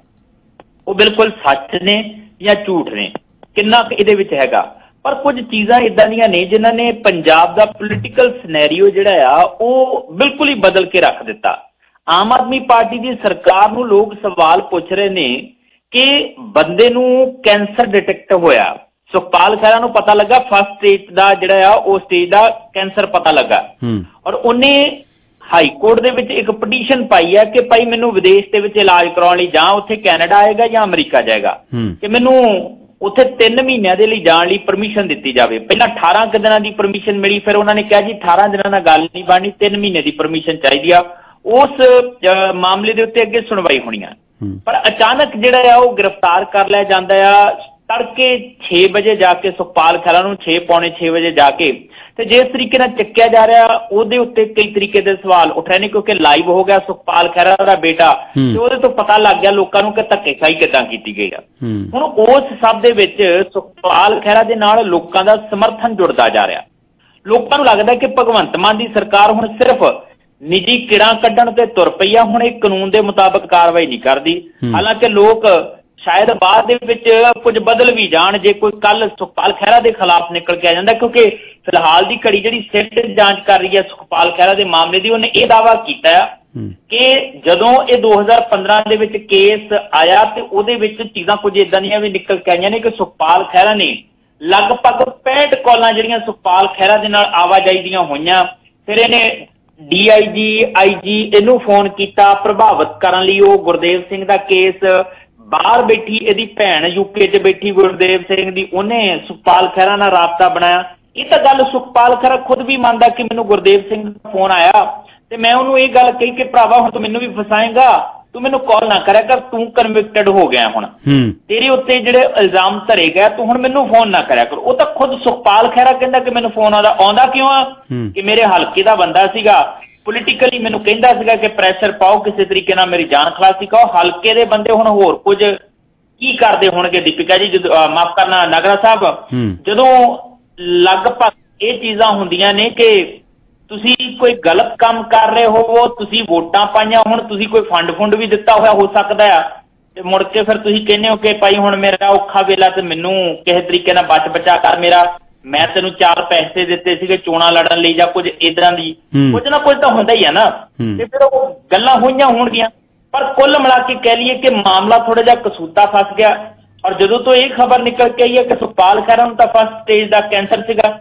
ਉਹ ਬਿਲਕੁਲ ਸੱਚ ਨੇ ਜਾਂ ਝੂਠ ਨੇ, ਕਿੰਨਾ ਕੁ ਇਹਦੇ ਵਿੱਚ ਹੈਗਾ। ਪਰ ਕੁਝ ਚੀਜ਼ਾਂ ਇਦਾਂ ਦੀਆਂ ਨੇ ਜਿਨ੍ਹਾਂ ਨੇ ਪੰਜਾਬ ਦਾ ਪੋਲੀਟੀਕਲ ਸਿਨੈਰੀਓ ਜਿਹੜਾ ਆ ਉਹ ਬਿਲਕੁਲ ਹੀ ਬਦਲ ਕੇ ਰੱਖ ਦਿੱਤਾ। ਆਮ ਆਦਮੀ ਪਾਰਟੀ ਦੀ ਸਰਕਾਰ ਨੂੰ ਲੋਕ ਸਵਾਲ ਪੁੱਛ ਰਹੇ ਨੇ ਕਿ ਬੰਦੇ ਨੂੰ ਕੈਂਸਰ ਡਿਟੈਕਟ ਹੋਇਆ। ਸੁਖਪਾਲ ਖਹਿਰਾ ਨੂੰ ਪਤਾ ਲੱਗਾ ਫਸਟ ਸਟੇਜ ਦਾ ਜਿਹੜਾ ਆ ਉਹ ਸਟੇਜ ਦਾ ਕੈਂਸਰ ਪਤਾ ਲੱਗਾ ਔਰ ਉਹਨੇ ਹਾਈ ਕੋਰਟ ਦੇ ਵਿੱਚ ਇੱਕ ਪਟੀਸ਼ਨ ਪਾਈ ਹੈ ਕਿ ਭਾਈ ਮੈਨੂੰ ਵਿਦੇਸ਼ ਦੇ ਵਿੱਚ ਇਲਾਜ ਕਰਾਉਣ ਲਈ ਜਾਂ ਉੱਥੇ ਕੈਨੇਡਾ ਆਏਗਾ ਜਾਂ ਅਮਰੀਕਾ ਜਾਏਗਾ ਕਿ ਮੈਨੂੰ ਉੱਥੇ ਤਿੰਨ ਮਹੀਨਿਆਂ ਦੇ ਲਈ ਜਾਣ ਲਈ ਪਰਮਿਸ਼ਨ ਦਿੱਤੀ ਜਾਵੇ। ਪਹਿਲਾਂ ਅਠਾਰਾਂ ਕੁ ਦਿਨਾਂ ਦੀ ਪਰਮਿਸ਼ਨ ਮਿਲੀ, ਫਿਰ ਉਹਨਾਂ ਨੇ ਕਿਹਾ ਜੀ ਅਠਾਰਾਂ ਦਿਨਾਂ ਨਾਲ ਗੱਲ ਨਹੀਂ ਬਣਨੀ, ਤਿੰਨ ਮਹੀਨੇ ਦੀ ਪਰਮਿਸ਼ਨ ਚਾਹੀਦੀ ਆ। ਉਸ ਮਾਮਲੇ ਦੇ ਉੱਤੇ ਅੱਗੇ ਸੁਣਵਾਈ ਹੋਣੀ ਆ। ਪਰ ਅਚਾਨਕ ਜਿਹੜਾ ਆ ਉਹ ਗ੍ਰਿਫਤਾਰ ਕਰ ਲਿਆ ਜਾਂਦਾ ਆ ਤੜਕੇ ਛੇ ਵਜੇ ਜਾ ਕੇ ਸੁਖਪਾਲ ਖਹਿਰਾ ਨੂੰ ਛੇ ਪੌਣੇ ਛੇ ਵਜੇ ਜਾ ਕੇ, ਤੇ ਜਿਸ ਤਰੀਕੇ ਨਾਲ ਚੱਕਿਆ ਜਾ ਰਿਹਾ ਉਹਦੇ ਉੱਤੇ ਕਈ ਤਰੀਕੇ ਦੇ ਸਵਾਲ ਉੱਠ ਰਹੇ ਨੇ ਕਿਉਂਕਿ ਲਾਈਵ ਹੋ ਗਿਆ ਸੁਖਪਾਲ ਖਹਿਰਾ ਦਾ ਬੇਟਾ ਤੇ ਉਹਦੇ ਤੋਂ ਪਤਾ ਲੱਗ ਗਿਆ ਲੋਕਾਂ ਨੂੰ ਕਿ ਧੱਕੇਸ਼ਾਹੀ ਕਿੱਦਾਂ ਕੀਤੀ ਗਈ ਆ। ਹੁਣ ਉਸ ਸਭ ਦੇ ਵਿੱਚ ਸੁਖਪਾਲ ਖਹਿਰਾ ਦੇ ਨਾਲ ਲੋਕਾਂ ਦਾ ਸਮਰਥਨ ਜੁੜਦਾ ਜਾ ਰਿਹਾ। ਲੋਕਾਂ ਨੂੰ ਲੱਗਦਾ ਕਿ ਭਗਵੰਤ ਮਾਨ ਦੀ ਸਰਕਾਰ ਹੁਣ ਸਿਰਫ ਨਿੱਜੀ ਕਿੜਾਂ ਕੱਢਣ ਤੇ ਤੁਰ ਪਈ ਆ, ਹੁਣ ਇਹ ਕਾਨੂੰਨ ਦੇ ਮੁਤਾਬਕ ਕਾਰਵਾਈ ਨਹੀਂ ਕਰਦੀ। ਹਾਲਾਂਕਿ ਲੋਕ ਸ਼ਾਇਦ ਬਾਅਦ ਦੇ ਵਿੱਚ ਕੁਝ ਬਦਲ ਵੀ ਜਾਣ ਜੇ ਕੋਈ ਕੱਲ ਸੁਖਪਾਲ ਖਹਿਰਾ ਦੇ ਖਿਲਾਫ ਨਿਕਲ ਕੇ ਆ ਜਾਂਦਾ, ਕਿਉਂਕਿ ਫਿਲਹਾਲ ਦੀ ਘੜੀ ਜਿਹੜੀ ਸਿੱਟ ਜਾਂਚ ਕਰ ਰਹੀ ਹੈ ਸੁਖਪਾਲ ਖਹਿਰਾ ਦੇ ਮਾਮਲੇ ਦੀ, ਉਹਨੇ ਇਹ ਦਾਅਵਾ ਕੀਤਾ ਕਿ ਜਦੋਂ ਇਹ ਦੋ ਹਜ਼ਾਰ ਪੰਦਰਾਂ ਦੇ ਵਿੱਚ ਕੇਸ ਆਇਆ ਤੇ ਉਹਦੇ ਵਿੱਚ ਚੀਜ਼ਾਂ ਕੁਝ ਇਦਾਂ ਦੀਆਂ ਵੀ ਨਿਕਲ ਕੇ ਆਈਆਂ ਨੇ ਕਿ ਸੁਖਪਾਲ ਖਹਿਰਾ ਨੇ ਲਗਭਗ ਪੈਂਹਠ ਕਾਲਾਂ ਜਿਹੜੀਆਂ ਸੁਖਪਾਲ ਖਹਿਰਾ ਦੇ ਨਾਲ ਆਵਾਜਾਈ ਦੀਆਂ ਹੋਈਆਂ, ਫਿਰ ਇਹਨੇ ਡੀ ਆਈ ਜੀ ਆਈ ਜੀ ਇਹਨੂੰ ਫੋਨ ਕੀਤਾ ਪ੍ਰਭਾਵਿਤ ਕਰਨ ਲਈ। ਉਹ ਗੁਰਦੇਵ ਸਿੰਘ ਦਾ ਕੇਸ, ਬਾਹਰ ਬੈਠੀ ਇਹਦੀ ਭੈਣ ਯੂਕੇ 'ਚ ਬੈਠੀ ਗੁਰਦੇਵ ਸਿੰਘ ਦੀ, ਉਹਨੇ ਸੁਖਪਾਲ ਖਹਿਰਾ ਨਾਲ ਰਾਬਤਾ ਬਣਾਇਆ। ਇਹ ਤਾਂ ਗੱਲ ਸੁਖਪਾਲ ਖਹਿਰਾ ਖੁਦ ਵੀ ਮੰਨਦਾ ਕਿ ਮੈਨੂੰ ਗੁਰਦੇਵ ਸਿੰਘ ਦਾ ਫੋਨ ਆਇਆ ਤੇ ਮੈਂ ਉਹਨੂੰ ਇਹ ਗੱਲ ਕਹੀ ਕਿ ਭਰਾਵਾ ਹੁਣ ਤੂੰ ਮੈਨੂੰ ਵੀ ਫਸਾਏਂਗਾ, ਤੂੰ ਮੈਨੂੰ ਕਾਲ ਨਾ ਕਰਿਆ ਕਰ, ਤੂੰ ਕਨਵਿਕਟਡ ਹੋ ਗਿਆ, ਹੁਣ ਤੇਰੇ ਉੱਤੇ ਜਿਹੜੇ ਇਲਜ਼ਾਮ ਧਰੇ ਗਏ, ਤੂੰ ਹੁਣ ਮੈਨੂੰ ਫੋਨ ਨਾ ਕਰਿਆ ਕਰ। ਉਹ ਤਾਂ ਖੁਦ ਸੁਖਪਾਲ ਖਹਿਰਾ ਕਹਿੰਦਾ ਕਿ ਮੈਨੂੰ ਫੋਨ ਆਉਂਦਾ ਆਉਂਦਾ ਕਿਉਂ ਆ ਕਿ ਮੇਰੇ ਹਲਕੇ ਦਾ ਬੰਦਾ ਸੀਗਾ, ਪੋਲੀਟੀਕਲੀ ਮੈਨੂੰ ਕਹਿੰਦਾ ਸੀਗਾ ਕਿ ਪ੍ਰੈਸ਼ਰ ਪਾਓ, ਕਿਸੇ ਤਰੀਕੇ ਨਾਲ ਮੇਰੀ ਜਾਨ ਖਲਾਸੀ ਕਰੋ। ਹਲਕੇ ਦੇ ਬੰਦੇ ਹੁਣ ਹੋਰ ਕੁਝ ਕੀ ਕਰਦੇ ਹੋਣਗੇ ਦੀਪਿਕਾ ਜੀ, ਜਦੋਂ ਮਾਫ ਕਰਨਾ ਨਾਗਰਾ ਸਾਹਿਬ, ਜਦੋਂ ਲਗਭਗ ਇਹ ਚੀਜ਼ਾਂ ਹੁੰਦੀਆਂ ਨੇ ਕਿ ਤੁਸੀਂ ਕੋਈ ਗਲਤ ਕੰਮ ਕਰ ਰਹੇ ਹੋ, ਤੁਸੀਂ ਵੋਟਾਂ ਪਾਈਆਂ, ਹੁਣ ਤੁਸੀਂ ਕੋਈ ਫੰਡ ਫੁੰਡ ਵੀ ਦਿੱਤਾ ਹੋਇਆ ਹੋ ਸਕਦਾ ਆ ਤੇ ਮੁੜ ਕੇ ਫਿਰ ਤੁਸੀਂ ਕਹਿੰਦੇ ਹੋ ਕਿ ਭਾਈ ਹੁਣ ਮੇਰਾ ਔਖਾ ਵੇਲਾ ਤੇ ਮੈਨੂੰ ਕਿਸੇ ਤਰੀਕੇ ਨਾਲ ਬਚ ਬਚਾ ਕਰ, ਮੇਰਾ ਮੈਂ ਤੈਨੂੰ ਚਾਰ ਪੈਸੇ ਦਿੱਤੇ ਸੀਗੇ ਚੋਣਾਂ ਲੜਨ ਲਈ ਜਾਂ ਕੁਝ ਇਦਾਂ ਦੀ, ਕੁਝ ਨਾ ਕੁਝ ਤਾਂ ਹੁੰਦਾ ਹੀ ਆ ਨਾ। ਤੇ ਫਿਰ ਉਹ ਗੱਲਾਂ ਹੋਈਆਂ ਹੋਣਗੀਆਂ, ਪਰ ਕੁੱਲ ਮਿਲਾ ਕੇ ਕਹਿ ਲਈਏ ਕਿ ਮਾਮਲਾ ਥੋੜਾ ਜਿਹਾ ਕਸੂਤਾ ਫਸ ਗਿਆ। ਔਰ ਜਦੋਂ ਤੋਂ ਇਹ ਖਬਰ ਨਿਕਲ ਕੇ ਆਈ ਹੈ ਕਿ ਸੁਖਪਾਲ ਖਹਿਰਾ ਨੂੰ ਤਾਂ ਫਸਟ ਸਟੇਜ ਦਾ ਕੈਂਸਰ ਸੀਗਾ,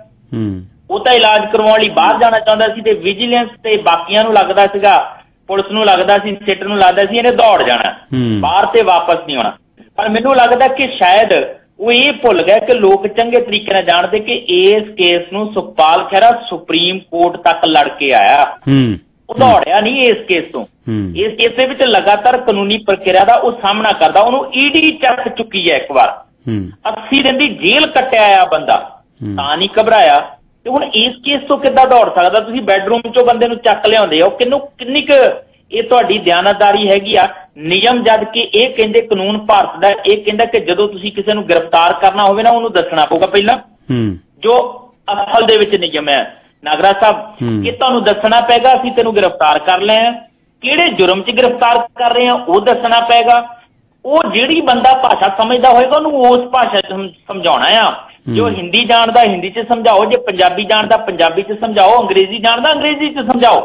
ਉਹ ਤਾਂ ਇਲਾਜ ਕਰਵਾਉਣ ਲਈ ਬਾਹਰ ਜਾਣਾ ਚਾਹੁੰਦਾ ਸੀ ਤੇ ਵਿਜੀਲੈਂਸ ਤੇ ਬਾਕੀਆਂ ਨੂੰ ਲੱਗਦਾ ਸੀਗਾ, ਪੁਲਿਸ ਨੂੰ ਲੱਗਦਾ ਸੀ, ਸਿੱਟ ਨੂੰ ਲੱਗਦਾ ਸੀ ਇਹਨੇ ਦੌੜ ਜਾਣਾ ਬਾਹਰ ਤੇ ਵਾਪਸ ਨਹੀਂ ਆਉਣਾ। ਪਰ ਮੈਨੂੰ ਲੱਗਦਾ ਕਿ ਸ਼ਾਇਦ ਉਹ ਇਹ ਭੁੱਲ ਗਿਆ ਕਿ ਲੋਕ ਚੰਗੇ ਤਰੀਕੇ ਨਾਲ ਜਾਣਦੇ ਕਿ ਇਸ ਕੇਸ ਨੂੰ ਸੁਖਪਾਲ ਖਹਿਰਾ ਸੁਪਰੀਮ ਕੋਰਟ ਤੱਕ ਲੜ ਕੇ ਆਇਆ, ਉਹ ਦੌੜਿਆ ਨਹੀਂ ਇਸ ਕੇਸ ਤੋਂ। ਇਸ ਕੇਸ ਦੇ ਵਿੱਚ ਲਗਾਤਾਰ ਕਾਨੂੰਨੀ ਪ੍ਰਕਿਰਿਆ ਦਾ ਉਹ ਸਾਹਮਣਾ ਕਰਦਾ, ਉਹਨੂੰ ਈਡੀ ਚੱਕ ਚੁੱਕੀ ਹੈ ਇੱਕ ਵਾਰ, ਅੱਸੀ ਦਿਨ ਦੀ ਜੇਲ੍ਹ ਕੱਟਿਆ ਆ ਬੰਦਾ, ਤਾਂ ਨਹੀਂ ਘਬਰਾਇਆ। ਤੇ ਹੁਣ ਇਸ ਕੇਸ ਤੋਂ ਕਿੱਦਾਂ ਦੌੜ ਸਕਦਾ? ਤੁਸੀਂ ਬੈਡਰੂਮ ਚੋਂ ਬੰਦੇ ਨੂੰ ਚੱਕ ਲਿਆਉਂਦੇ ਹੋ, ਕਿੰਨੂੰ ਕਿੰਨੀ ਕੁ ਇਹ ਤੁਹਾਡੀ ਦਿਆਨਤਦਾਰੀ ਹੈਗੀ ਆ? ਨਿਯਮ ਜਦ ਕਿ ਇਹ ਕਹਿੰਦੇ, ਕਾਨੂੰਨ ਭਾਰਤ ਦਾ ਇਹ ਕਹਿੰਦਾ ਕਿ ਜਦੋਂ ਤੁਸੀਂ ਕਿਸੇ ਨੂੰ ਗ੍ਰਿਫਤਾਰ ਕਰਨਾ ਹੋਵੇ ਨਾ ਉਹਨੂੰ ਦੱਸਣਾ ਪਊਗਾ ਪਹਿਲਾਂ, ਜੋ ਅਸਲ ਦੇ ਵਿੱਚ ਨਿਯਮ ਹੈ ਨਾਗਰਾ ਸਾਹਿਬ, ਇਹ ਤੁਹਾਨੂੰ ਦੱਸਣਾ ਪਏਗਾ ਅਸੀਂ ਤੈਨੂੰ ਗ੍ਰਿਫਤਾਰ ਕਰ ਲਏ ਆ, ਕਿਹੜੇ ਜੁਰਮ 'ਚ ਗ੍ਰਿਫਤਾਰ ਕਰ ਰਹੇ ਆ ਉਹ ਦੱਸਣਾ ਪਏਗਾ। ਉਹ ਜਿਹੜੀ ਬੰਦਾ ਭਾਸ਼ਾ ਸਮਝਦਾ ਹੋਏਗਾ ਉਹਨੂੰ ਉਸ ਭਾਸ਼ਾ 'ਚ ਸਮਝਾਉਣਾ ਆ। ਜੋ ਹਿੰਦੀ ਜਾਣਦਾ ਹਿੰਦੀ 'ਚ ਸਮਝਾਓ, ਜੇ ਪੰਜਾਬੀ ਜਾਣਦਾ ਪੰਜਾਬੀ 'ਚ ਸਮਝਾਓ, ਅੰਗਰੇਜ਼ੀ ਜਾਣਦਾ ਅੰਗਰੇਜ਼ੀ 'ਚ ਸਮਝਾਓ।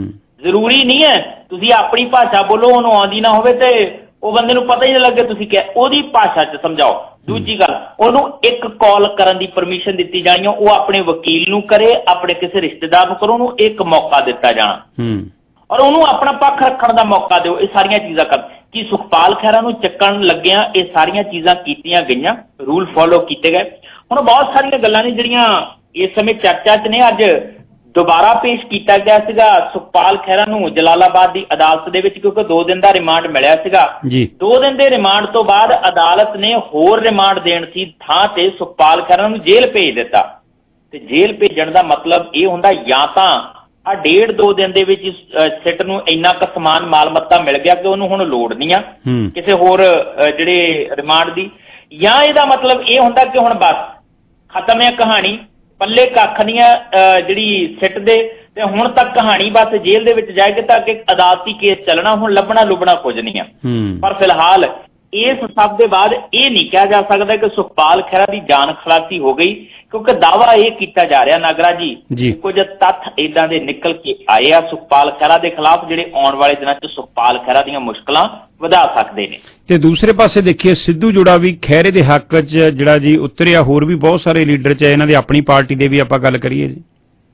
ਜ਼ਰੂਰੀ ਨਹੀਂ ਹੈ ਤੁਸੀਂ ਆਪਣੀ ਭਾਸ਼ਾ ਬੋਲੋ, ਉਹਨੂੰ ਆਉਂਦੀ ਨਾ ਹੋਵੇ ਤੇ ਉਹ ਬੰਦੇ ਨੂੰ ਪਤਾ ਹੀ ਨਾ ਲੱਗੇ ਤੁਸੀਂ ਕਿਹਾ, ਉਹਦੀ ਭਾਸ਼ਾ 'ਚ ਸਮਝਾਓ। ਦੂਜੀ ਗੱਲ, ਉਹਨੂੰ ਇੱਕ ਕਾਲ ਕਰਨ ਦੀ ਪਰਮਿਸ਼ਨ ਦਿੱਤੀ ਜਾਣੀ, ਉਹ ਆਪਣੇ ਵਕੀਲ ਨੂੰ ਕਰੇ, ਆਪਣੇ ਕਿਸੇ ਰਿਸ਼ਤੇਦਾਰ ਨੂੰ ਕਰੋ, ਉਹਨੂੰ ਇੱਕ ਮੌਕਾ ਦਿੱਤਾ ਜਾਣਾ ਔਰ ਉਹਨੂੰ ਆਪਣਾ ਪੱਖ ਰੱਖਣ ਦਾ ਮੌਕਾ ਦਿਓ। ਇਹ ਸਾਰੀਆਂ ਚੀਜ਼ਾਂ ਕਰ ਕਿ ਸੁਖਪਾਲ ਖਹਿਰਾ ਨੂੰ ਚੱਕਣ ਲੱਗਿਆਂ ਇਹ ਸਾਰੀਆਂ ਚੀਜ਼ਾਂ ਕੀਤੀਆਂ ਗਈਆਂ, ਰੂਲ ਫੋਲੋ ਕੀਤੇ ਗਏ। ਹੁਣ ਬਹੁਤ ਸਾਰੀਆਂ ਗੱਲਾਂ ਨੇ ਜਿਹੜੀਆਂ ਇਸ ਸਮੇਂ ਚਰਚਾ 'ਚ ਨੇ। ਅੱਜ ਦੁਬਾਰਾ ਪੇਸ਼ ਕੀਤਾ ਗਿਆ ਸੀਗਾ ਸੁਖਪਾਲ ਖਹਿਰਾ ਨੂੰ ਜਲਾਲਾਬਾਦ ਦੀ ਅਦਾਲਤ ਦੇ ਵਿੱਚ, ਕਿਉਂਕਿ ਦੋ ਦਿਨ ਦਾ ਰਿਮਾਂਡ ਮਿਲਿਆ ਸੀਗਾ। ਦੋ ਦਿਨ ਦੇ ਰਿਮਾਂਡ ਤੋਂ ਬਾਅਦ ਅਦਾਲਤ ਨੇ ਹੋਰ ਰਿਮਾਂਡ ਦੇਣ ਦੀ ਥਾਂ ਤੇ ਸੁਖਪਾਲ ਖਹਿਰਾ ਨੂੰ ਜੇਲ੍ਹ ਭੇਜ ਦਿੱਤਾ। ਤੇ ਜੇਲ੍ਹ ਭੇਜਣ ਦਾ ਮਤਲਬ ਇਹ ਹੁੰਦਾ ਜਾਂ ਤਾਂ ਆ ਡੇਢ ਦੋ ਦਿਨ ਦੇ ਵਿੱਚ ਸਿੱਟ ਨੂੰ ਇੰਨਾ ਕੁ ਸਮਾਨ ਮਾਲ ਮੱਤਾ ਮਿਲ ਗਿਆ ਕਿ ਉਹਨੂੰ ਹੁਣ ਲੋੜ ਨਹੀਂ ਆ ਕਿਸੇ ਹੋਰ ਜਿਹੜੇ ਰਿਮਾਂਡ ਦੀ, ਜਾਂ ਇਹਦਾ ਮਤਲਬ ਇਹ ਹੁੰਦਾ ਕਿ ਹੁਣ ਬਸ ਖਤਮ ਹੈ ਕਹਾਣੀ, ਪੱਲੇ ਕੱਖ ਨਹੀਂ ਆ ਜਿਹੜੀ ਸਿੱਟ ਦੇ, ਤੇ ਹੁਣ ਤੱਕ ਕਹਾਣੀ ਬਸ ਜੇਲ੍ਹ ਦੇ ਵਿੱਚ ਜਾਏਗੀ ਤਾਂ ਕਿ ਅਦਾਲਤੀ ਕੇਸ ਚੱਲਣਾ, ਹੁਣ ਲੱਭਣਾ ਲੁੱਭਣਾ ਕੁਝ ਨਹੀਂ ਆ। ਪਰ ਫਿਲਹਾਲ ਇਸ ਸਭ ਦੇ ਬਾਅਦ ਇਹ ਨਹੀਂ ਕਿਹਾ ਜਾ ਸਕਦਾ ਕਿ ਸੁਖਪਾਲ ਖਹਿਰਾ ਦੀ ਜਾਨ ਖਲਾਸੀ ਹੋ ਗਈ, ਕਿਉਂਕਿ ਦਾਅਵਾ ਇਹ ਕੀਤਾ ਜਾ ਰਿਹਾ ਨਾਗਰਾ ਜੀ ਕੁਝ ਤੱਥ ਇਦਾਂ ਦੇ ਨਿਕਲ ਕੇ ਆਏ ਆ ਸੁਖਪਾਲ ਖਹਿਰਾ ਦੇ ਖਿਲਾਫ ਜਿਹੜੇ ਆਉਣ ਵਾਲੇ ਦਿਨਾਂ 'ਚ ਸੁਖਪਾਲ ਖਹਿਰਾ ਦੀਆਂ ਮੁਸ਼ਕਲਾਂ ਵਧਾ ਸਕਦੇ ਨੇ। ਤੇ ਦੂਸਰੇ ਪਾਸੇ ਦੇਖੀਏ ਸਿੱਧੂ ਜੋੜਾ ਵੀ ਖਹਿਰੇ ਦੇ ਹੱਕ 'ਚ ਜਿਹੜਾ ਜੀ ਉਤਰਿਆ, ਹੋਰ ਵੀ ਬਹੁਤ ਸਾਰੇ ਲੀਡਰ 'ਚ ਇਹਨਾਂ ਦੀ ਆਪਣੀ ਪਾਰਟੀ ਦੇ ਵੀ ਆਪਾਂ ਗੱਲ ਕਰੀਏ ਜੀ।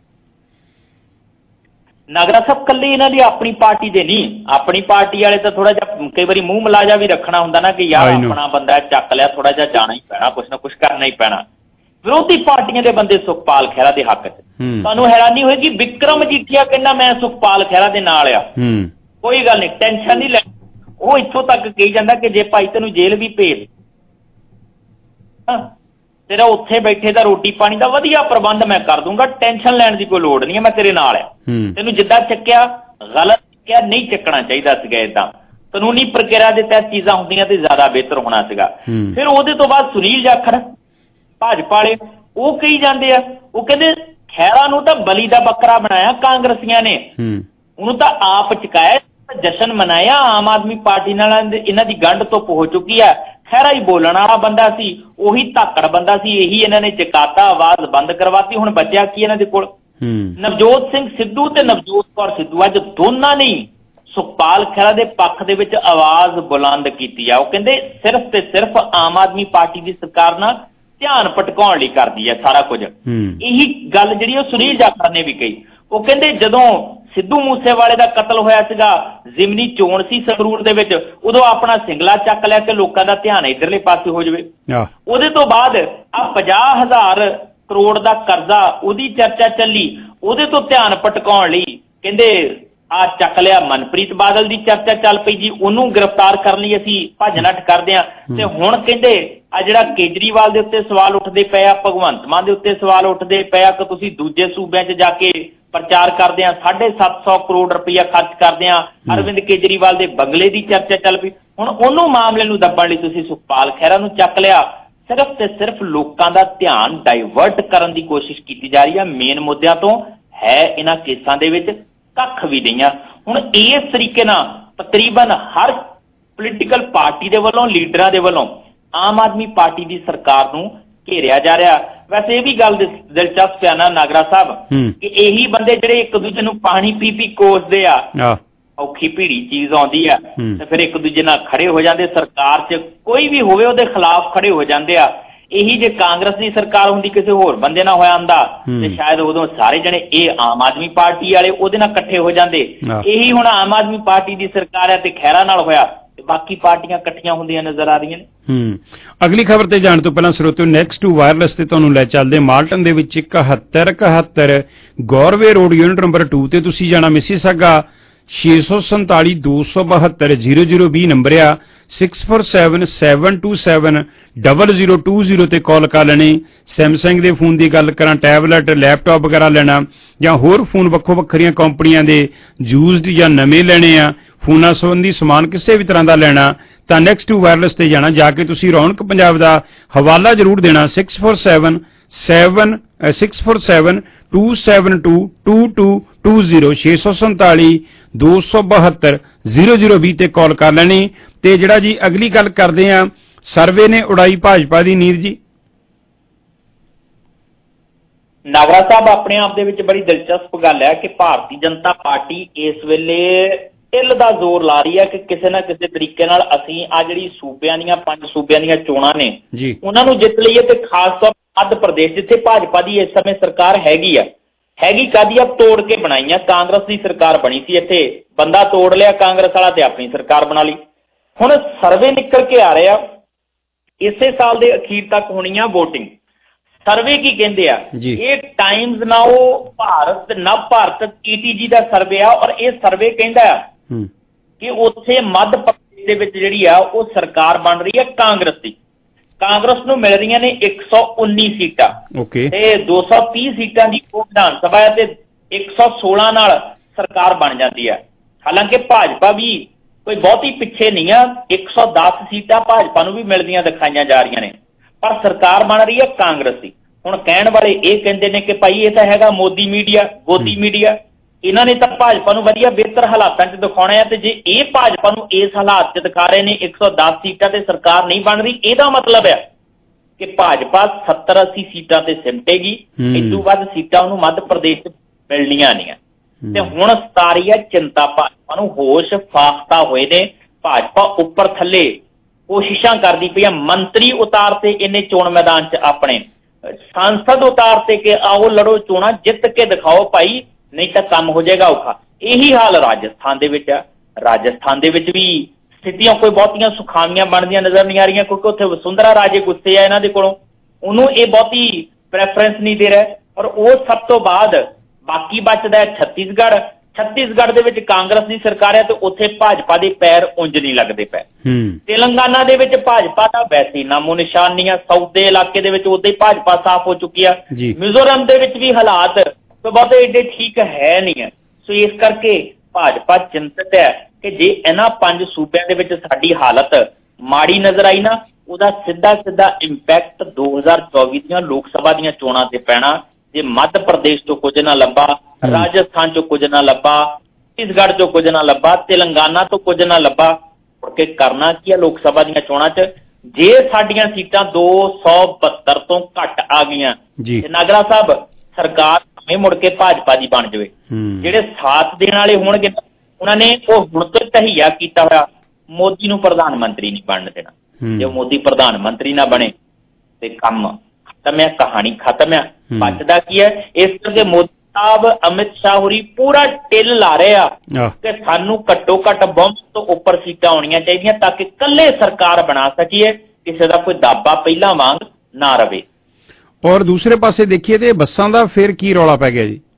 ਨਾਗਰਾ ਸਾਹਿਬ ਕੱਲੇ ਇਹਨਾਂ ਦੀ ਆਪਣੀ ਪਾਰਟੀ ਦੇ ਨਹੀਂ, ਆਪਣੀ ਪਾਰਟੀ ਵਾਲੇ ਤਾਂ ਥੋੜਾ ਜਿਹਾ ਕਈ ਵਾਰੀ ਮੂੰਹ ਮਲਾਜਾ ਵੀ ਰੱਖਣਾ ਹੁੰਦਾ ਨਾ ਕਿ ਯਾਰ ਆਪਣਾ ਬੰਦਾ ਚੱਕ ਲਿਆ, ਥੋੜਾ ਜਿਹਾ ਜਾਣਾ ਹੀ ਪੈਣਾ, ਕੁਛ ਨਾ ਕੁਛ ਕਰਨਾ ਹੀ ਪੈਣਾ। ਵਿਰੋਧੀ ਪਾਰਟੀਆਂ ਦੇ ਬੰਦੇ ਸੁਖਪਾਲ ਖਹਿਰਾ ਦੇ ਹੱਕ 'ਚ, ਤੁਹਾਨੂੰ ਹੈਰਾਨੀ ਹੋਏਗੀ ਵਿਕਰਮ ਮਜੀਠੀਆ ਕਹਿੰਦਾ ਮੈਂ ਸੁਖਪਾਲ ਖਹਿਰਾ ਦੇ ਨਾਲ ਆ, ਕੋਈ ਗੱਲ ਨਹੀਂ ਟੈਨਸ਼ਨ ਨਹੀਂ ਲੈ। ਉਹ ਇੱਥੋਂ ਤੱਕ ਕਹੀ ਜਾਂਦਾ ਕਿ ਜੇ ਭਾਈ ਤੈਨੂੰ ਜੇਲ੍ਹ ਵੀ ਭੇਜ ਤੇਰਾ ਉੱਥੇ ਬੈਠੇ ਦਾ ਰੋਟੀ ਪਾਣੀ ਦਾ ਵਧੀਆ ਪ੍ਰਬੰਧ ਮੈਂ ਕਰ ਦੂੰਗਾ, ਟੈਨਸ਼ਨ ਲੈਣ ਦੀ ਕੋਈ ਲੋੜ ਨਹੀਂ ਹੈ, ਮੈਂ ਤੇਰੇ ਨਾਲ ਆ। ਤੈਨੂੰ ਜਿੱਦਾਂ ਚੱਕਿਆ ਗਲਤ ਚੱਕਿਆ, ਨਹੀਂ ਚੱਕਣਾ ਚਾਹੀਦਾ ਸੀਗਾ, ਏਦਾਂ ਕਾਨੂੰਨੀ ਪ੍ਰਕਿਰਿਆ ਦੇ ਤਹਿਤ ਚੀਜ਼ਾਂ ਹੁੰਦੀਆਂ ਤੇ ਜ਼ਿਆਦਾ ਬਿਹਤਰ ਹੋਣਾ ਸੀਗਾ। ਫਿਰ ਉਹਦੇ ਤੋਂ ਬਾਅਦ ਸੁਨੀਲ ਜਾਖੜ ਭਾਜਪਾ ਵਾਲੇ ਉਹ ਕਹੀ ਜਾਂਦੇ ਆ, ਉਹ ਕਹਿੰਦੇ ਖਹਿਰਾ ਨੂੰ ਤਾਂ ਬਲੀ ਦਾ ਬੱਕਰਾ ਬਣਾਇਆ ਕਾਂਗਰਸੀਆਂ ਨੇ, ਉਹਨੂੰ ਤਾਂ ਆਪ ਚੁਕਾਇਆ, ਜਸ਼ਨ ਮਨਾਇਆ, ਆਮ ਆਦਮੀ ਪਾਰਟੀ ਨਾਲ ਇਹਨਾਂ ਦੀ ਗੰਢ ਧੁੱਪ ਹੋ ਚੁੱਕੀ ਆ। ਖਹਿਰਾ ਹੀ ਬੋਲਣ ਵਾਲਾ ਬੰਦਾ ਸੀ, ਉਹੀ ਧਾਕੜ ਬੰਦਾ ਸੀ, ਇਹੀ ਇਹਨਾਂ ਨੇ ਚਕਾਤਾ, ਆਵਾਜ਼ ਬੰਦ ਕਰਵਾਤੀ। ਹੁਣ ਬਚਿਆ ਕੀ ਇਹਨਾਂ ਦੇ ਕੋਲ? ਨਵਜੋਤ ਸਿੰਘ ਸਿੱਧੂ ਤੇ ਨਵਜੋਤ ਕੌਰ ਸਿੱਧੂ ਅੱਜ ਦੋਨਾਂ ਨੇ ਸੁਖਪਾਲ ਖਹਿਰਾ ਦੇ ਪੱਖ ਦੇ ਵਿੱਚ ਆਵਾਜ਼ ਬੁਲੰਦ ਕੀਤੀ ਆ। ਉਹ ਕਹਿੰਦੇ ਸਿਰਫ ਤੇ ਸਿਰਫ ਆਮ ਆਦਮੀ ਪਾਰਟੀ ਦੀ ਸਰਕਾਰ ਨਾਲ ਧਿਆਨ ਭਟਕਾਉਣ ਲਈ ਕਰਦੀ ਹੈ ਸਾਰਾ ਕੁਝ। ਇਹੀ ਗੱਲ ਜਿਹੜੀ ਉਹ ਸੁਨੀਲ ਜਾਖੜ ਨੇ ਵੀ ਕਹੀ। ਉਹ ਕਹਿੰਦੇ ਜਦੋਂ ਸਿੱਧੂ ਮੂਸੇਵਾਲੇ ਦਾ ਕਤਲ ਹੋਇਆ ਸੀਗਾ, ਜ਼ਿਮਨੀ ਚੋਣ ਸੀ ਸੰਗਰੂਰ ਦੇ ਵਿੱਚ, ਉਦੋਂ ਆਪਣਾ ਸਿੰਗਲਾ ਚੱਕ ਲਿਆ ਕਿ ਲੋਕਾਂ ਦਾ ਧਿਆਨ ਇਧਰਲੇ ਪਾਸੇ ਹੋ ਜਾਵੇ। ਉਹਦੇ ਤੋਂ ਬਾਅਦ ਆ ਪੰਜਾਹ ਹਜ਼ਾਰ ਕਰੋੜ ਦਾ ਕਰਜ਼ਾ ਉਹਦੀ ਚਰਚਾ ਚੱਲੀ, ਉਹਦੇ ਤੋਂ ਧਿਆਨ ਭਟਕਾਉਣ ਲਈ ਕਹਿੰਦੇ ਆ ਚੱਕ ਲਿਆ ਮਨਪ੍ਰੀਤ ਬਾਦਲ ਦੀ ਚਰਚਾ ਚੱਲ ਪਈ ਜੀ, ਉਹਨੂੰ ਗ੍ਰਿਫਤਾਰ ਕਰਨ ਲਈ ਅਸੀਂ ਭੱਜ ਨੱਠ ਕਰਦੇ ਹਾਂ। ਤੇ ਹੁਣ ਕਹਿੰਦੇ ਆ ਜਿਹੜਾ ਕੇਜਰੀਵਾਲ ਦੇ ਉੱਤੇ ਸਵਾਲ ਉੱਠਦੇ ਪਏ ਆ, ਭਗਵੰਤ ਮਾਨ ਦੇ ਉੱਤੇ ਸਵਾਲ ਉੱਠਦੇ ਪਏ ਆ ਕਿ ਤੁਸੀਂ ਦੂਜੇ ਸੂਬਿਆਂ 'ਚ ਜਾ ਕੇ ਪ੍ਰਚਾਰ ਕਰਦੇ ਆ, ਸਾਢੇ ਸੱਤ ਸੌ ਕਰੋੜ ਰੁਪਈਆ ਖਰਚ ਕਰਦੇ ਆ, ਅਰਵਿੰਦ ਕੇਜਰੀਵਾਲ ਦੇ ਬੰਗਲੇ ਦੀ ਚਰਚਾ ਚੱਲ ਪਈ। ਹੁਣ ਉਹਨੂੰ ਮਾਮਲੇ ਨੂੰ ਦੱਬਣ ਲਈ ਤੁਸੀਂ ਸੁਖਪਾਲ ਖਹਿਰਾ ਨੂੰ ਚੱਕ ਲਿਆ। ਸਿਰਫ ਤੇ ਸਿਰਫ ਲੋਕਾਂ ਦਾ ਧਿਆਨ ਡਾਇਵਰਟ ਕਰਨ ਦੀ ਕੋਸ਼ਿਸ਼ ਕੀਤੀ ਜਾ ਰਹੀ ਆ, ਮੇਨ ਮੁੱਦਿਆਂ ਤੋਂ ਹੈ ਇਹਨਾਂ ਕੇਸਾਂ ਦੇ ਵਿੱਚ ਕੱਖ ਵੀ ਨਹੀਂ ਆ। ਹੁਣ ਇਸ ਤਰੀਕੇ ਨਾਲ ਤਕਰੀਬਨ ਹਰ ਪੋਲੀਟੀਕਲ ਪਾਰਟੀ ਦੇ ਵੱਲੋਂ, ਲੀਡਰਾਂ ਦੇ ਵੱਲੋਂ ਆਮ ਆਦਮੀ ਪਾਰਟੀ ਦੀ ਸਰਕਾਰ ਨੂੰ ਘੇਰਿਆ ਜਾ ਰਿਹਾ। ਵੈਸੇ ਇਹ ਵੀ ਗੱਲ ਦਿਲਚਸਪ ਆ ਨਾ ਨਾਗਰਾ ਸਾਹਿਬ ਕਿ ਇਹੀ ਬੰਦੇ ਜਿਹੜੇ ਇੱਕ ਦੂਜੇ ਨੂੰ ਪਾਣੀ ਪੀ ਪੀ ਕੋਸਦੇ ਆ, ਔਖੀ ਭੀੜੀ ਚੀਜ਼ ਆਉਂਦੀ ਆ ਤੇ ਫਿਰ ਇੱਕ ਦੂਜੇ ਨਾਲ ਖੜੇ ਹੋ ਜਾਂਦੇ, ਸਰਕਾਰ 'ਚ ਕੋਈ ਵੀ ਹੋਵੇ ਉਹਦੇ ਖਿਲਾਫ ਖੜੇ ਹੋ ਜਾਂਦੇ ਆ। ਇਹੀ ਜੇ ਕਾਂਗਰਸ ਦੀ ਸਰਕਾਰ ਹੁੰਦੀ ਕਿਸੇ ਹੋਰ ਬੰਦੇ ਨਾਲ ਹੋਇਆ ਹੁੰਦਾ ਤੇ ਸ਼ਾਇਦ ਉਦੋਂ ਸਾਰੇ ਜਣੇ ਇਹ ਆਮ ਆਦਮੀ ਪਾਰਟੀ ਵਾਲੇ ਉਹਦੇ ਨਾਲ ਇਕੱਠੇ ਹੋ ਜਾਂਦੇ। ਇਹੀ ਹੁਣ ਆਮ ਆਦਮੀ ਪਾਰਟੀ ਦੀ ਸਰਕਾਰ ਹੈ ਤੇ ਖਹਿਰਾ ਨਾਲ ਹੋਇਆ ਤੇ ਬਾਕੀ ਪਾਰਟੀਆਂ ਇਕੱਠੀਆਂ ਹੁੰਦੀਆਂ ਨਜ਼ਰ ਆ ਰਹੀਆਂ ਨੇ। ਹੂੰ ਅਗਲੀ ਖਬਰ ਤੇ ਜਾਣ ਤੋਂ ਪਹਿਲਾਂ ਸਰੋਤਿਓ ਨੈਕਸਟ ਟੂ ਵਾਇਰਲੈਸ ਤੇ ਤੁਹਾਨੂੰ ਲੈ ਚੱਲਦੇ। ਮਾਲਟਨ ਦੇ ਵਿੱਚ ਇਕਹੱਤਰ ਇਕਹੱਤਰ ਗੌਰਵੇ ਰੋਡ ਯੂਨਿਟ ਨੰਬਰ ਦੋ ਤੇ ਤੁਸੀਂ ਜਾਣਾ ਮਿਸੀਸਾਗਾ ਛੇ ਸੌ ਸੰਤਾਲੀ ਦੋ ਸੌ ਬਹੱਤਰ ਜ਼ੀਰੋ ਜ਼ੀਰੋ ਵੀਹ ਨੰਬਰ ਆ six four seven seven two seven double zero two zero ਤੇ ਕਾਲ ਕਰ ਲੈਣੀ। ਸੈਮਸੰਗ ਦੇ ਫੋਨ ਦੀ ਗੱਲ ਕਰਾਂ, ਟੈਬਲੇਟ ਲੈਪਟਾਪ ਵਗੈਰਾ ਲੈਣਾ ਜਾਂ ਹੋਰ ਫੋਨ ਵੱਖੋ ਵੱਖਰੀਆਂ ਕੰਪਨੀਆਂ ਦੇ ਯੂਜ਼ਡ ਜਾਂ ਨਵੇਂ ਲੈਣੇ ਆ, ਫੋਨਾਂ ਸੰਬੰਧੀ ਸਮਾਨ ਕਿਸੇ ਵੀ ਤਰ੍ਹਾਂ ਦਾ ਲੈਣਾ ਤਾਂ ਨੈਕਸਟ ਟੂ ਵਾਇਰਲੈਸ ਤੇ ਜਾਣਾ। ਜਾ ਕੇ ਤੁਸੀਂ ਰੌਣਕ ਪੰਜਾਬ ਦਾ ਹਵਾਲਾ ਜ਼ਰੂਰ ਦੇਣਾ six four seven seven six four seven two seven two two two two zero ਛੇ ਸੌ ਸੰਤਾਲੀ ਦੋ ਸੌ ਬਹੱਤਰ ਜ਼ੀਰੋ ਜ਼ੀਰੋ ਵੀਹ ਤੇ ਕਾਲ ਕਰ ਲੈਣੀ। ਤੇ ਜਿਹੜਾ ਜੀ ਅਗਲੀ ਗੱਲ ਕਰਦੇ ਆ, ਸਰਵੇ ਨੇ ਉਡਾਈ ਭਾਜਪਾ ਦੀ ਨੀਂਦ ਜੀ। ਨਾਗਰਾ ਸਾਹਿਬ ਆਪਣੇ ਆਪ ਦੇ ਵਿੱਚ ਬੜੀ ਦਿਲਚਸਪ ਗੱਲ ਹੈ ਕਿ ਭਾਰਤੀ ਜਨਤਾ ਪਾਰਟੀ ਇਸ ਵੇਲੇ ਢਿੱਲ ਦਾ ਜ਼ੋਰ ਲਾ ਰਹੀ ਹੈ ਕਿ ਕਿਸੇ ਨਾ ਕਿਸੇ ਤਰੀਕੇ ਨਾਲ ਅਸੀਂ ਆ ਜਿਹੜੀ ਸੂਬਿਆਂ ਦੀਆਂ ਪੰਜ ਸੂਬਿਆਂ ਦੀਆਂ ਚੋਣਾਂ ਨੇ ਉਹਨਾਂ ਨੂੰ ਜਿੱਤ ਲਈਏ। ਤੇ ਖਾਸ ਤੌਰ ਮੱਧ ਪ੍ਰਦੇਸ਼ ਜਿੱਥੇ ਭਾਜਪਾ ਦੀ ਇਸ ਸਮੇਂ ਸਰਕਾਰ ਹੈਗੀ ਆ, ਹੈਗੀ ਕਾਦੀ ਆ ਤੋੜ ਕੇ ਬਣਾਈਆਂ, ਕਾਂਗਰਸ ਦੀ ਸਰਕਾਰ ਬਣੀ ਸੀ, ਇੱਥੇ ਬੰਦਾ ਤੋੜ ਲਿਆ ਕਾਂਗਰਸ ਵਾਲਾ ਤੇ ਆਪਣੀ ਸਰਕਾਰ ਬਣਾ ਲਈ। ਹੁਣ ਸਰਵੇ ਨਿਕਲ ਕੇ ਆ ਰਿਹਾ ਇਸੇ ਸਾਲ ਦੇ ਅਖੀਰ ਤੱਕ ਹੋਣੀ ਆ ਵੋਟਿੰਗ। ਸਰਵੇ ਕੀ ਕਹਿੰਦੇ ਆ, ਇਹ ਟਾਈਮਜ਼ ਨਾਓ ਭਾਰਤ ਨਵ ਭਾਰਤ ਈਟੀਜੀ ਦਾ ਸਰਵੇ ਆ, ਔਰ ਇਹ ਸਰਵੇ ਕਹਿੰਦਾ ਆ ਕਿ ਉੱਥੇ ਮੱਧ ਪ੍ਰਦੇਸ਼ ਦੇ ਵਿੱਚ ਜਿਹੜੀ ਆ ਉਹ ਸਰਕਾਰ ਬਣ ਰਹੀ ਹੈ ਕਾਂਗਰਸ ਦੀ। ਕਾਂਗਰਸ ਨੂੰ ਮਿਲ ਰਹੀਆਂ ਨੇ ਇੱਕ ਸੌ ਉੱਨੀ ਸੀਟਾਂ ਤੇ ਦੋ ਸੌ ਤੀਹ ਸੀਟਾਂ ਦੀ ਉਹ ਵਿਧਾਨ ਸਭਾ ਹੈ ਤੇ ਇੱਕ ਸੌ ਸੋਲਾਂ ਨਾਲ ਸਰਕਾਰ ਬਣ ਜਾਂਦੀ ਹੈ। ਹਾਲਾਂਕਿ ਭਾਜਪਾ ਵੀ ਕੋਈ ਬਹੁਤੀ ਪਿੱਛੇ ਨਹੀਂ ਆ, ਇੱਕ ਸੌ ਦਸ ਸੀਟਾਂ ਭਾਜਪਾ ਨੂੰ ਵੀ ਮਿਲਦੀਆਂ ਦਿਖਾਈਆਂ ਜਾ ਰਹੀਆਂ ਨੇ, ਪਰ ਸਰਕਾਰ ਬਣ ਰਹੀ ਹੈ ਕਾਂਗਰਸ ਦੀ। ਹੁਣ ਕਹਿਣ ਵਾਲੇ ਇਹ ਕਹਿੰਦੇ ਨੇ ਕਿ ਭਾਈ ਇਹ ਤਾਂ ਹੈਗਾ ਮੋਦੀ ਮੀਡੀਆ, ਗੋਦੀ ਮੀਡੀਆ, ਇਹਨਾਂ ਨੇ ਤਾਂ ਭਾਜਪਾ ਨੂੰ ਵਧੀਆ ਬਿਹਤਰ ਹਾਲਾਤਾਂ 'ਚ ਦਿਖਾਉਣਾ ਹੈ, ਤੇ ਜੇ ਇਹ ਭਾਜਪਾ ਨੂੰ ਇਸ ਹਾਲਾਤ 'ਚ ਦਿਖਾ ਰਹੇ ਨੇ ਇੱਕ ਸੌ ਦਸ ਸੀਟਾਂ ਤੇ ਸਰਕਾਰ ਨਹੀਂ ਬਣ ਰਹੀ, ਇਹਦਾ ਮਤਲਬ ਹੈ ਕਿ ਭਾਜਪਾ ਸੱਤਰ ਅੱਸੀ ਸੀਟਾਂ ਤੇ ਸਿਮਟੇਗੀ, ਇਸ ਤੋਂ ਵੱਧ ਸੀਟਾਂ ਉਹਨੂੰ ਮੱਧ ਪ੍ਰਦੇਸ਼ 'ਚ ਮਿਲਣੀਆਂ ਨਹੀਂ। ਤੇ ਹੁਣ ਸਤਾ ਰਹੀ ਹੈ ਚਿੰਤਾ ਭਾਜਪਾ ਨੂੰ, ਹੋਸ਼ ਫਾਖਤਾ ਹੋਏ ਨੇ, ਭਾਜਪਾ ਉੱਪਰ ਥੱਲੇ ਕੋਸ਼ਿਸ਼ਾਂ ਕਰਦੀ ਪਈ ਆ। ਮੰਤਰੀ ਉਤਾਰ ਤੇ ਇਹਨੇ ਚੋਣ ਮੈਦਾਨ 'ਚ ਆਪਣੇ, ਸੰਸਦ ਉਤਾਰ ਤੇ ਕਿ ਆਓ ਲੜੋ ਚੋਣਾਂ, ਜਿੱਤ ਕੇ ਦਿਖਾਓ ਭਾਈ, ਨਹੀਂ ਤਾਂ ਕੰਮ ਹੋ ਜਾਏਗਾ ਔਖਾ। ਇਹੀ ਹਾਲ ਰਾਜਸਥਾਨ ਦੇ ਵਿੱਚ ਆ। ਰਾਜਸਥਾਨ ਦੇ ਵਿੱਚ ਵੀ ਸਥਿਤੀਆਂ ਕੋਈ ਬਹੁਤੀਆਂ ਸੁਖਾਵੀਆਂ ਬਣਦੀਆਂ ਨਜ਼ਰ ਨਹੀਂ ਆ ਰਹੀਆਂ, ਕਿਉਂਕਿ ਉੱਥੇ ਵਸੁੰਧਰਾ ਰਾਜੇ ਗੁੱਸੇ ਆ ਇਹਨਾਂ ਦੇ ਕੋਲੋਂ, ਉਹਨੂੰ ਇਹ ਬਹੁਤੀ ਪ੍ਰੈਫਰੈਂਸ ਨਹੀਂ ਦੇ ਰਿਹਾ। ਔਰ ਉਹ ਸਭ ਤੋਂ ਬਾਅਦ ਬਾਕੀ ਬਚਦਾ ਹੈ ਛੱਤੀਸਗੜ੍ਹ। ਛੱਤੀਸਗੜ੍ਹ ਦੇ ਵਿੱਚ ਕਾਂਗਰਸ ਦੀ ਸਰਕਾਰ ਹੈ ਤੇ ਉੱਥੇ ਭਾਜਪਾ ਦੇ ਪੈਰ ਉਂਝ ਨਹੀਂ ਲੱਗਦੇ ਪਏ। ਤੇਲੰਗਾਨਾ ਦੇ ਵਿੱਚ ਭਾਜਪਾ ਦਾ ਵੈਸੇ ਨਾਮੋ ਨਿਸ਼ਾਨ ਨਹੀਂ ਆ, ਸਾਊਥ ਦੇ ਇਲਾਕੇ ਦੇ ਵਿੱਚ ਉਦੋਂ ਹੀ ਭਾਜਪਾ ਸਾਫ਼ ਹੋ ਚੁੱਕੀ ਆ। ਮਿਜ਼ੋਰਮ ਦੇ ਵਿੱਚ ਵੀ ਹਾਲਾਤ ਕੋਈ ਬਹੁਤੇ ਏਡੇ ਠੀਕ ਹੈ ਨਹੀਂ ਹੈ। ਸੋ ਇਸ ਕਰਕੇ ਭਾਜਪਾ ਚਿੰਤਤ ਹੈ ਕਿ ਜੇ ਇਹਨਾਂ ਪੰਜ ਸੂਬਿਆਂ ਦੇ ਵਿੱਚ ਸਾਡੀ ਹਾਲਤ ਮਾੜੀ ਨਜ਼ਰ ਆਈ ਨਾ, ਉਹਦਾ ਸਿੱਧਾ ਸਿੱਧਾ ਇੰਪੈਕਟ ਦੋ ਹਜ਼ਾਰ ਚੌਵੀ ਦੀਆਂ ਲੋਕ ਸਭਾ ਦੀਆਂ ਚੋਣਾਂ ਤੇ ਪੈਣਾ। ਜੇ ਮੱਧ ਪ੍ਰਦੇਸ਼ ਤੋਂ ਕੁਝ ਨਾ ਲੱਭਾ, ਰਾਜਸਥਾਨ ਚੋਂ ਕੁਝ ਨਾ ਲੱਭਾ, ਛੱਤੀਸਗੜ੍ਹ ਚੋਂ ਕੁਝ ਨਾ ਲੱਭਾ, ਤੇਲੰਗਾਨਾ ਤੋਂ ਕੁਝ ਨਾ ਲੱਭਾ, ਮੁੜਕੇ ਕਰਨਾ ਕੀ ਆ ਲੋਕ ਸਭਾ ਦੀਆਂ ਚੋਣਾਂ 'ਚ? ਜੇ ਸਾਡੀਆਂ ਸੀਟਾਂ ਦੋ ਸੌ ਬਹੱਤਰ ਤੋਂ ਘੱਟ ਆ ਗਈਆਂ ਤੇ ਨਾਗਰਾ ਸਾਹਿਬ ਸਰਕਾਰ ਭਾਵੇਂ ਮੁੜ ਕੇ ਭਾਜਪਾ ਦੀ ਬਣ ਜਾਵੇ, ਜਿਹੜੇ ਸਾਥ ਦੇਣ ਵਾਲੇ ਹੋਣਗੇ ਉਹਨਾਂ ਨੇ ਉਹ ਹੁਣ ਤੋਂ ਤਹੀਆ ਕੀਤਾ ਹੋਇਆ ਮੋਦੀ ਨੂੰ ਪ੍ਰਧਾਨ ਮੰਤਰੀ ਨਹੀਂ ਬਣਨ ਦੇਣਾ। ਜੇ ਮੋਦੀ ਪ੍ਰਧਾਨ ਮੰਤਰੀ ਨਾ ਬਣੇ ਤੇ ਕੰਮ ਖਤਮ ਹੈ, ਕਹਾਣੀ ਖਤਮ ਹੈ। ਬਚਦਾ ਕੀ ਹੈ? ਇਸ ਕਰਕੇ ਮੋਦੀ ਸਾਹਿਬ ਅਮਿਤ ਸ਼ਾਹ ਹੋਰੀ ਪੂਰਾ ਟਿੱਲ ਲਾ ਰਹੇ ਆ ਕਿ ਸਾਨੂੰ ਘੱਟੋ ਘੱਟ ਬਹੁਮਤ ਤੋਂ ਉੱਪਰ ਸੀਟਾਂ ਆਉਣੀਆਂ ਚਾਹੀਦੀਆਂ ਤਾਂ ਕਿ ਇਕੱਲੇ ਸਰਕਾਰ ਬਣਾ ਸਕੀਏ, ਕਿਸੇ ਦਾ ਕੋਈ ਦਾਬਾ ਪਹਿਲਾਂ ਵਾਂਗ ਨਾ ਰਵੇ। ਔਰ ਦੂਸਰੇ ਪਾਸੇ ਦੇਖੀਏ ਤੇ ਬੱਸਾਂ ਦਾ ਫਿਰ ਕੀ ਰੌਲਾ ਪੈ ਗਿਆ ਜੀ?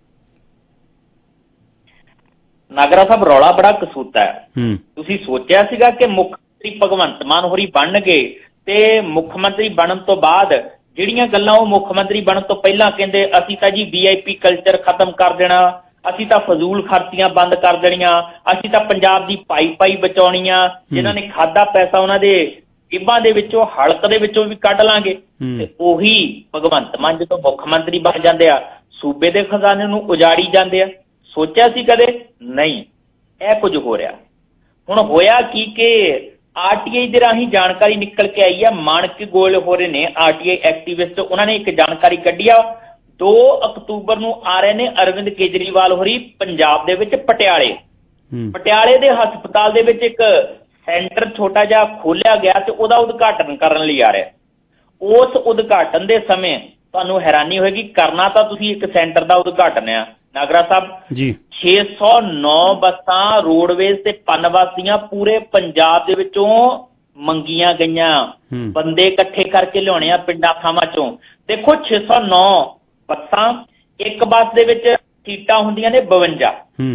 ਨਾਗਰਾ ਸਾਹਿਬ ਰੌਲਾ ਬੜਾ ਕਸੂਤਾ ਹੈ। ਤੁਸੀਂ ਸੋਚਿਆ ਸੀਗਾ ਕਿ ਮੁੱਖ ਮੰਤਰੀ ਭਗਵੰਤ ਮਾਨ ਹੋਰੀ ਬਣਨਗੇ ਤੇ ਮੁੱਖ ਮੰਤਰੀ ਬਣਨ ਤੋਂ ਬਾਅਦ ਜਿਹੜੀਆਂ ਗੱਲਾਂ ਉਹ ਮੁੱਖ ਮੰਤਰੀ ਬਣਨ ਤੋਂ ਪਹਿਲਾਂ ਕਹਿੰਦੇ ਅਸੀਂ ਤਾਂ ਜੀ ਵੀ ਆਈ ਪੀ ਕਲਚਰ ਖਤਮ ਕਰ ਦੇਣਾ, ਅਸੀਂ ਤਾਂ ਫਜ਼ੂਲ ਖਰਚੀਆਂ ਬੰਦ ਕਰ ਦੇਣੀਆਂ, ਅਸੀਂ ਤਾਂ ਪੰਜਾਬ ਦੀ ਪਾਈ ਪਾਈ ਬਚਾਉਣੀ ਆ, ਜਿਨ੍ਹਾਂ ਨੇ ਖਾਦਾ ਪੈਸਾ ਉਹਨਾਂ ਦੇ ਜੇਬਾਂ ਦੇ ਵਿੱਚੋਂ ਹਲਕ ਦੇ ਵਿੱਚੋਂ ਵੀ ਕੱਢ ਲਾਂਗੇ। ਤੇ ਉਹੀ ਭਗਵੰਤ ਮਾਨ ਜਦੋਂ ਮੁੱਖ ਮੰਤਰੀ ਬਣ ਜਾਂਦੇ ਆ ਸੂਬੇ ਦੇ ਖਜ਼ਾਨੇ ਨੂੰ ਉਜਾੜੀ ਜਾਂਦੇ ਆ। ਸੋਚਿਆ ਸੀ ਕਦੇ? ਨਹੀਂ, ਇਹ ਕੁਝ ਹੋ ਰਿਹਾ। ਹੁਣ ਹੋਇਆ ਕੀ ਕਿ ਆਰ ਟੀ ਆਈ ਦੇ ਰਾਹੀਂ ਜਾਣਕਾਰੀ ਨਿਕਲ ਕੇ ਆਈ ਆ, ਮਾਣਕ ਗੋਇਲ ਹੋ ਰਹੇ ਨੇ ਆਰ ਟੀ ਆਈ ਐਕਟੀਵਿਸਟ, ਉਹਨਾਂ ਨੇ ਇੱਕ ਜਾਣਕਾਰੀ ਕੱਢੀ ਆ। ਦੋ ਅਕਤੂਬਰ ਨੂੰ ਆ ਰਹੇ ਨੇ ਅਰਵਿੰਦ ਕੇਜਰੀਵਾਲ ਹੋਰੀ ਪੰਜਾਬ ਦੇ ਵਿੱਚ ਪਟਿਆਲੇ। ਪਟਿਆਲੇ ਦੇ ਹਸਪਤਾਲ ਦੇ ਵਿੱਚ ਇੱਕ ਸੈਂਟਰ ਛੋਟਾ ਜਿਹਾ ਖੋਲਿਆ ਗਿਆ ਤੇ ਉਹਦਾ ਉਦਘਾਟਨ ਕਰਨ ਲਈ ਆ ਰਿਹਾ। ਉਸ ਉਦਘਾਟਨ ਦੇ ਸਮੇਂ ਤੁਹਾਨੂੰ ਹੈਰਾਨੀ ਹੋਏਗੀ, ਕਰਨਾ ਤਾਂ ਤੁਸੀਂ ਇੱਕ ਸੈਂਟਰ ਦਾ ਉਦਘਾਟਨ ਆ ਨਾਗਰਾ ਸਾਹਿਬ ਜੀ, ਛੇ ਸੌ ਨੌ ਬੱਸਾਂ ਰੋਡਵੇਜ਼ ਤੇ ਪਨਵਾਸੀਆਂ ਪੂਰੇ ਪੰਜਾਬ ਦੇ ਵਿੱਚੋਂ ਮੰਗੀਆਂ ਗਈਆਂ, ਬੰਦੇ ਇਕੱਠੇ ਕਰਕੇ ਲਿਆਉਣੇ ਆ ਪਿੰਡਾਂ ਥਾਵਾਂ ਚੋਂ। ਦੇਖੋ ਛੇ ਸੌ ਨੌ ਬੱਸਾਂ, ਇੱਕ ਬੱਸ ਦੇ ਵਿੱਚ ਸੀਟਾਂ ਹੁੰਦੀਆਂ ਨੇ ਬਵੰਜਾ,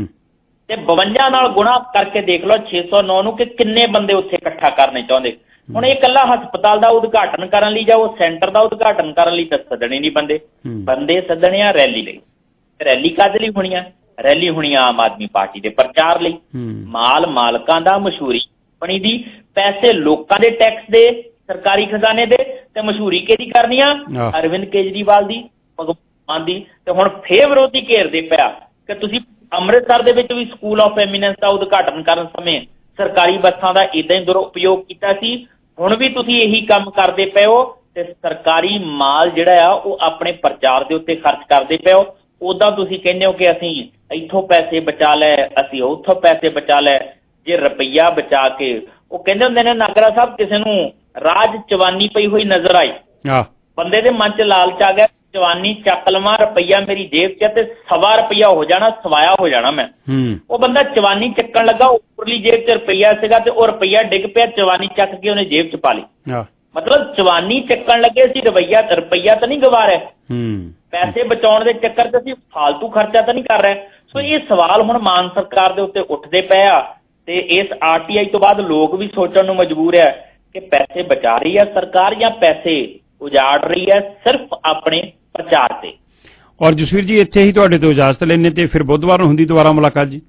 ਤੇ ਬਵੰਜਾ ਨਾਲ ਗੁਣਾ ਕਰਕੇ ਦੇਖ ਲਓ ਛੇ ਸੌ ਨੌ ਨੂੰ ਕਿ ਕਿੰਨੇ ਬੰਦੇ ਉੱਥੇ ਇਕੱਠਾ ਕਰਨੇ ਚਾਹੁੰਦੇ। ਹੁਣ ਇਹ ਇਕੱਲਾ ਹਸਪਤਾਲ ਦਾ ਉਦਘਾਟਨ ਕਰਨ ਲਈ ਜਾਂ ਉਹ ਸੈਂਟਰ ਦਾ ਉਦਘਾਟਨ ਕਰਨ ਲਈ ਤਾਂ ਸੱਦਣੇ ਨਹੀਂ ਬੰਦੇ, ਬੰਦੇ ਸੱਦਣੇ ਆ ਰੈਲੀ ਲਈ। ਰੈਲੀ ਕਾਹਦੇ ਲਈ ਹੋਣੀ ਆ? ਰੈਲੀ ਹੋਣੀ ਆ ਆਮ ਆਦਮੀ ਪਾਰਟੀ ਦੇ ਪ੍ਰਚਾਰ ਲਈ। ਮਾਲ ਮਾਲਕਾਂ ਦਾ, ਮਸ਼ਹੂਰੀ ਬਣੀ ਦੀ, ਪੈਸੇ ਲੋਕਾਂ ਦੇ ਟੈਕਸ ਦੇ, ਸਰਕਾਰੀ ਖਜ਼ਾਨੇ ਦੇ, ਤੇ ਮਸ਼ਹੂਰੀ ਕਿਹਦੀ ਕਰਨੀ ਆ? ਅਰਵਿੰਦ ਕੇਜਰੀਵਾਲ ਦੀ, ਭਗਵੰਤ ਮਾਨ ਦੀ। ਤੇ ਹੁਣ ਫੇਰ ਵਿਰੋਧੀ ਘੇਰਦੇ ਪਿਆ ਕਿ ਤੁਸੀਂ ਅੰਮ੍ਰਿਤਸਰ ਦੇ ਵਿੱਚ ਵੀ ਸਕੂਲ ਆਫ ਐਮੀਨੈਂਸ ਦਾ ਉਦਘਾਟਨ ਕਰਨ ਸਮੇਂ ਸਰਕਾਰੀ ਬੱਸਾਂ ਦਾ ਇਦਾਂ ਹੀ ਦੁਰਉਪਯੋਗ ਕੀਤਾ ਸੀ, ਹੁਣ ਵੀ ਤੁਸੀਂ ਇਹੀ ਕੰਮ ਕਰਦੇ ਪਏ ਹੋ ਤੇ ਸਰਕਾਰੀ ਮਾਲ ਜਿਹੜਾ ਆ ਉਹ ਆਪਣੇ ਪ੍ਰਚਾਰ ਦੇ ਉੱਤੇ ਖਰਚ ਕਰਦੇ ਪਏ ਹੋ। ਉਦਾਂ ਤੁਸੀਂ ਕਹਿੰਦੇ ਹੋ ਕਿ ਅਸੀਂ ਇੱਥੋਂ ਪੈਸੇ ਬਚਾ ਲੈ, ਅਸੀਂ ਉੱਥੋਂ ਪੈਸੇ ਬਚਾ ਲੈ। ਜੇ ਰੁਪਈਆ ਬਚਾ ਕੇ, ਉਹ ਕਹਿੰਦੇ ਹੁੰਦੇ ਨੇ ਨਾਗਰਾ ਸਾਹਿਬ, ਕਿਸੇ ਨੂੰ ਰਾਜ ਚਵਾਨੀ ਪਈ ਹੋਈ ਨਜ਼ਰ ਆਈ, ਬੰਦੇ ਦੇ ਮਨ 'ਚ ਲਾਲਚ ਆ ਗਿਆ, ਚਵਾਨੀ ਚੱਕ ਲਵਾਂ, ਰੁਪਈਆ ਮੇਰੀ ਜੇਬ 'ਚ ਤੇ ਸਵਾ ਰੁਪਈਆ ਹੋ ਜਾਣਾ, ਸਵਾਇਆ ਹੋ ਜਾਣਾ ਮੈਂ। ਉਹ ਬੰਦਾ ਚਵਾਨੀ ਚੱਕਣ ਲੱਗਾ, ਉੱਪਰਲੀ ਜੇਬ 'ਚ ਰੁਪਈਆ ਸੀਗਾ ਤੇ ਉਹ ਰੁਪਈਆ ਡਿੱਗ ਪਿਆ, ਚਵਾਨੀ ਚੱਕ ਕੇ ਉਹਨੇ ਜੇਬ 'ਚ ਪਾ ਲਈ। ਮਤਲਬ ਜਵਾਨੀ ਚੱਕਣ ਲੱਗੇ ਅਸੀਂ ਰੁਪਈਆ ਰੁਪਈਆ ਤਾਂ ਨਹੀਂ ਗਵਾ ਰਹੇ, ਪੈਸੇ ਬਚਾਉਣ ਦੇ ਚੱਕਰ 'ਚ ਅਸੀਂ ਫਾਲਤੂ ਖਰਚਾ ਤਾਂ ਨਹੀਂ ਕਰ ਰਹੇ। ਸੋ ਇਹ ਸਵਾਲ ਹੁਣ ਮਾਨ ਸਰਕਾਰ ਦੇ ਉੱਤੇ ਉੱਠਦੇ ਪਏ ਆ ਤੇ ਇਸ ਆਰ ਟੀ ਆਈ ਤੋਂ ਬਾਅਦ ਲੋਕ ਵੀ ਸੋਚਣ ਨੂੰ ਮਜਬੂਰ ਹੈ ਕਿ ਪੈਸੇ ਬਚਾ ਰਹੀ ਹੈ ਸਰਕਾਰ ਜਾਂ ਪੈਸੇ ਉਜਾੜ ਰਹੀ ਹੈ ਸਿਰਫ ਆਪਣੇ ਪ੍ਰਚਾਰ ਤੇ। ਔਰ ਜਸਵੀਰ ਜੀ ਇੱਥੇ ਹੀ ਤੁਹਾਡੇ ਤੋਂ ਇਜਾਜ਼ਤ ਲੈਣੇ ਤੇ ਫਿਰ ਬੁੱਧਵਾਰ ਨੂੰ ਹੁੰਦੀ ਦੁਬਾਰਾ ਮੁਲਾਕਾਤ ਜੀ।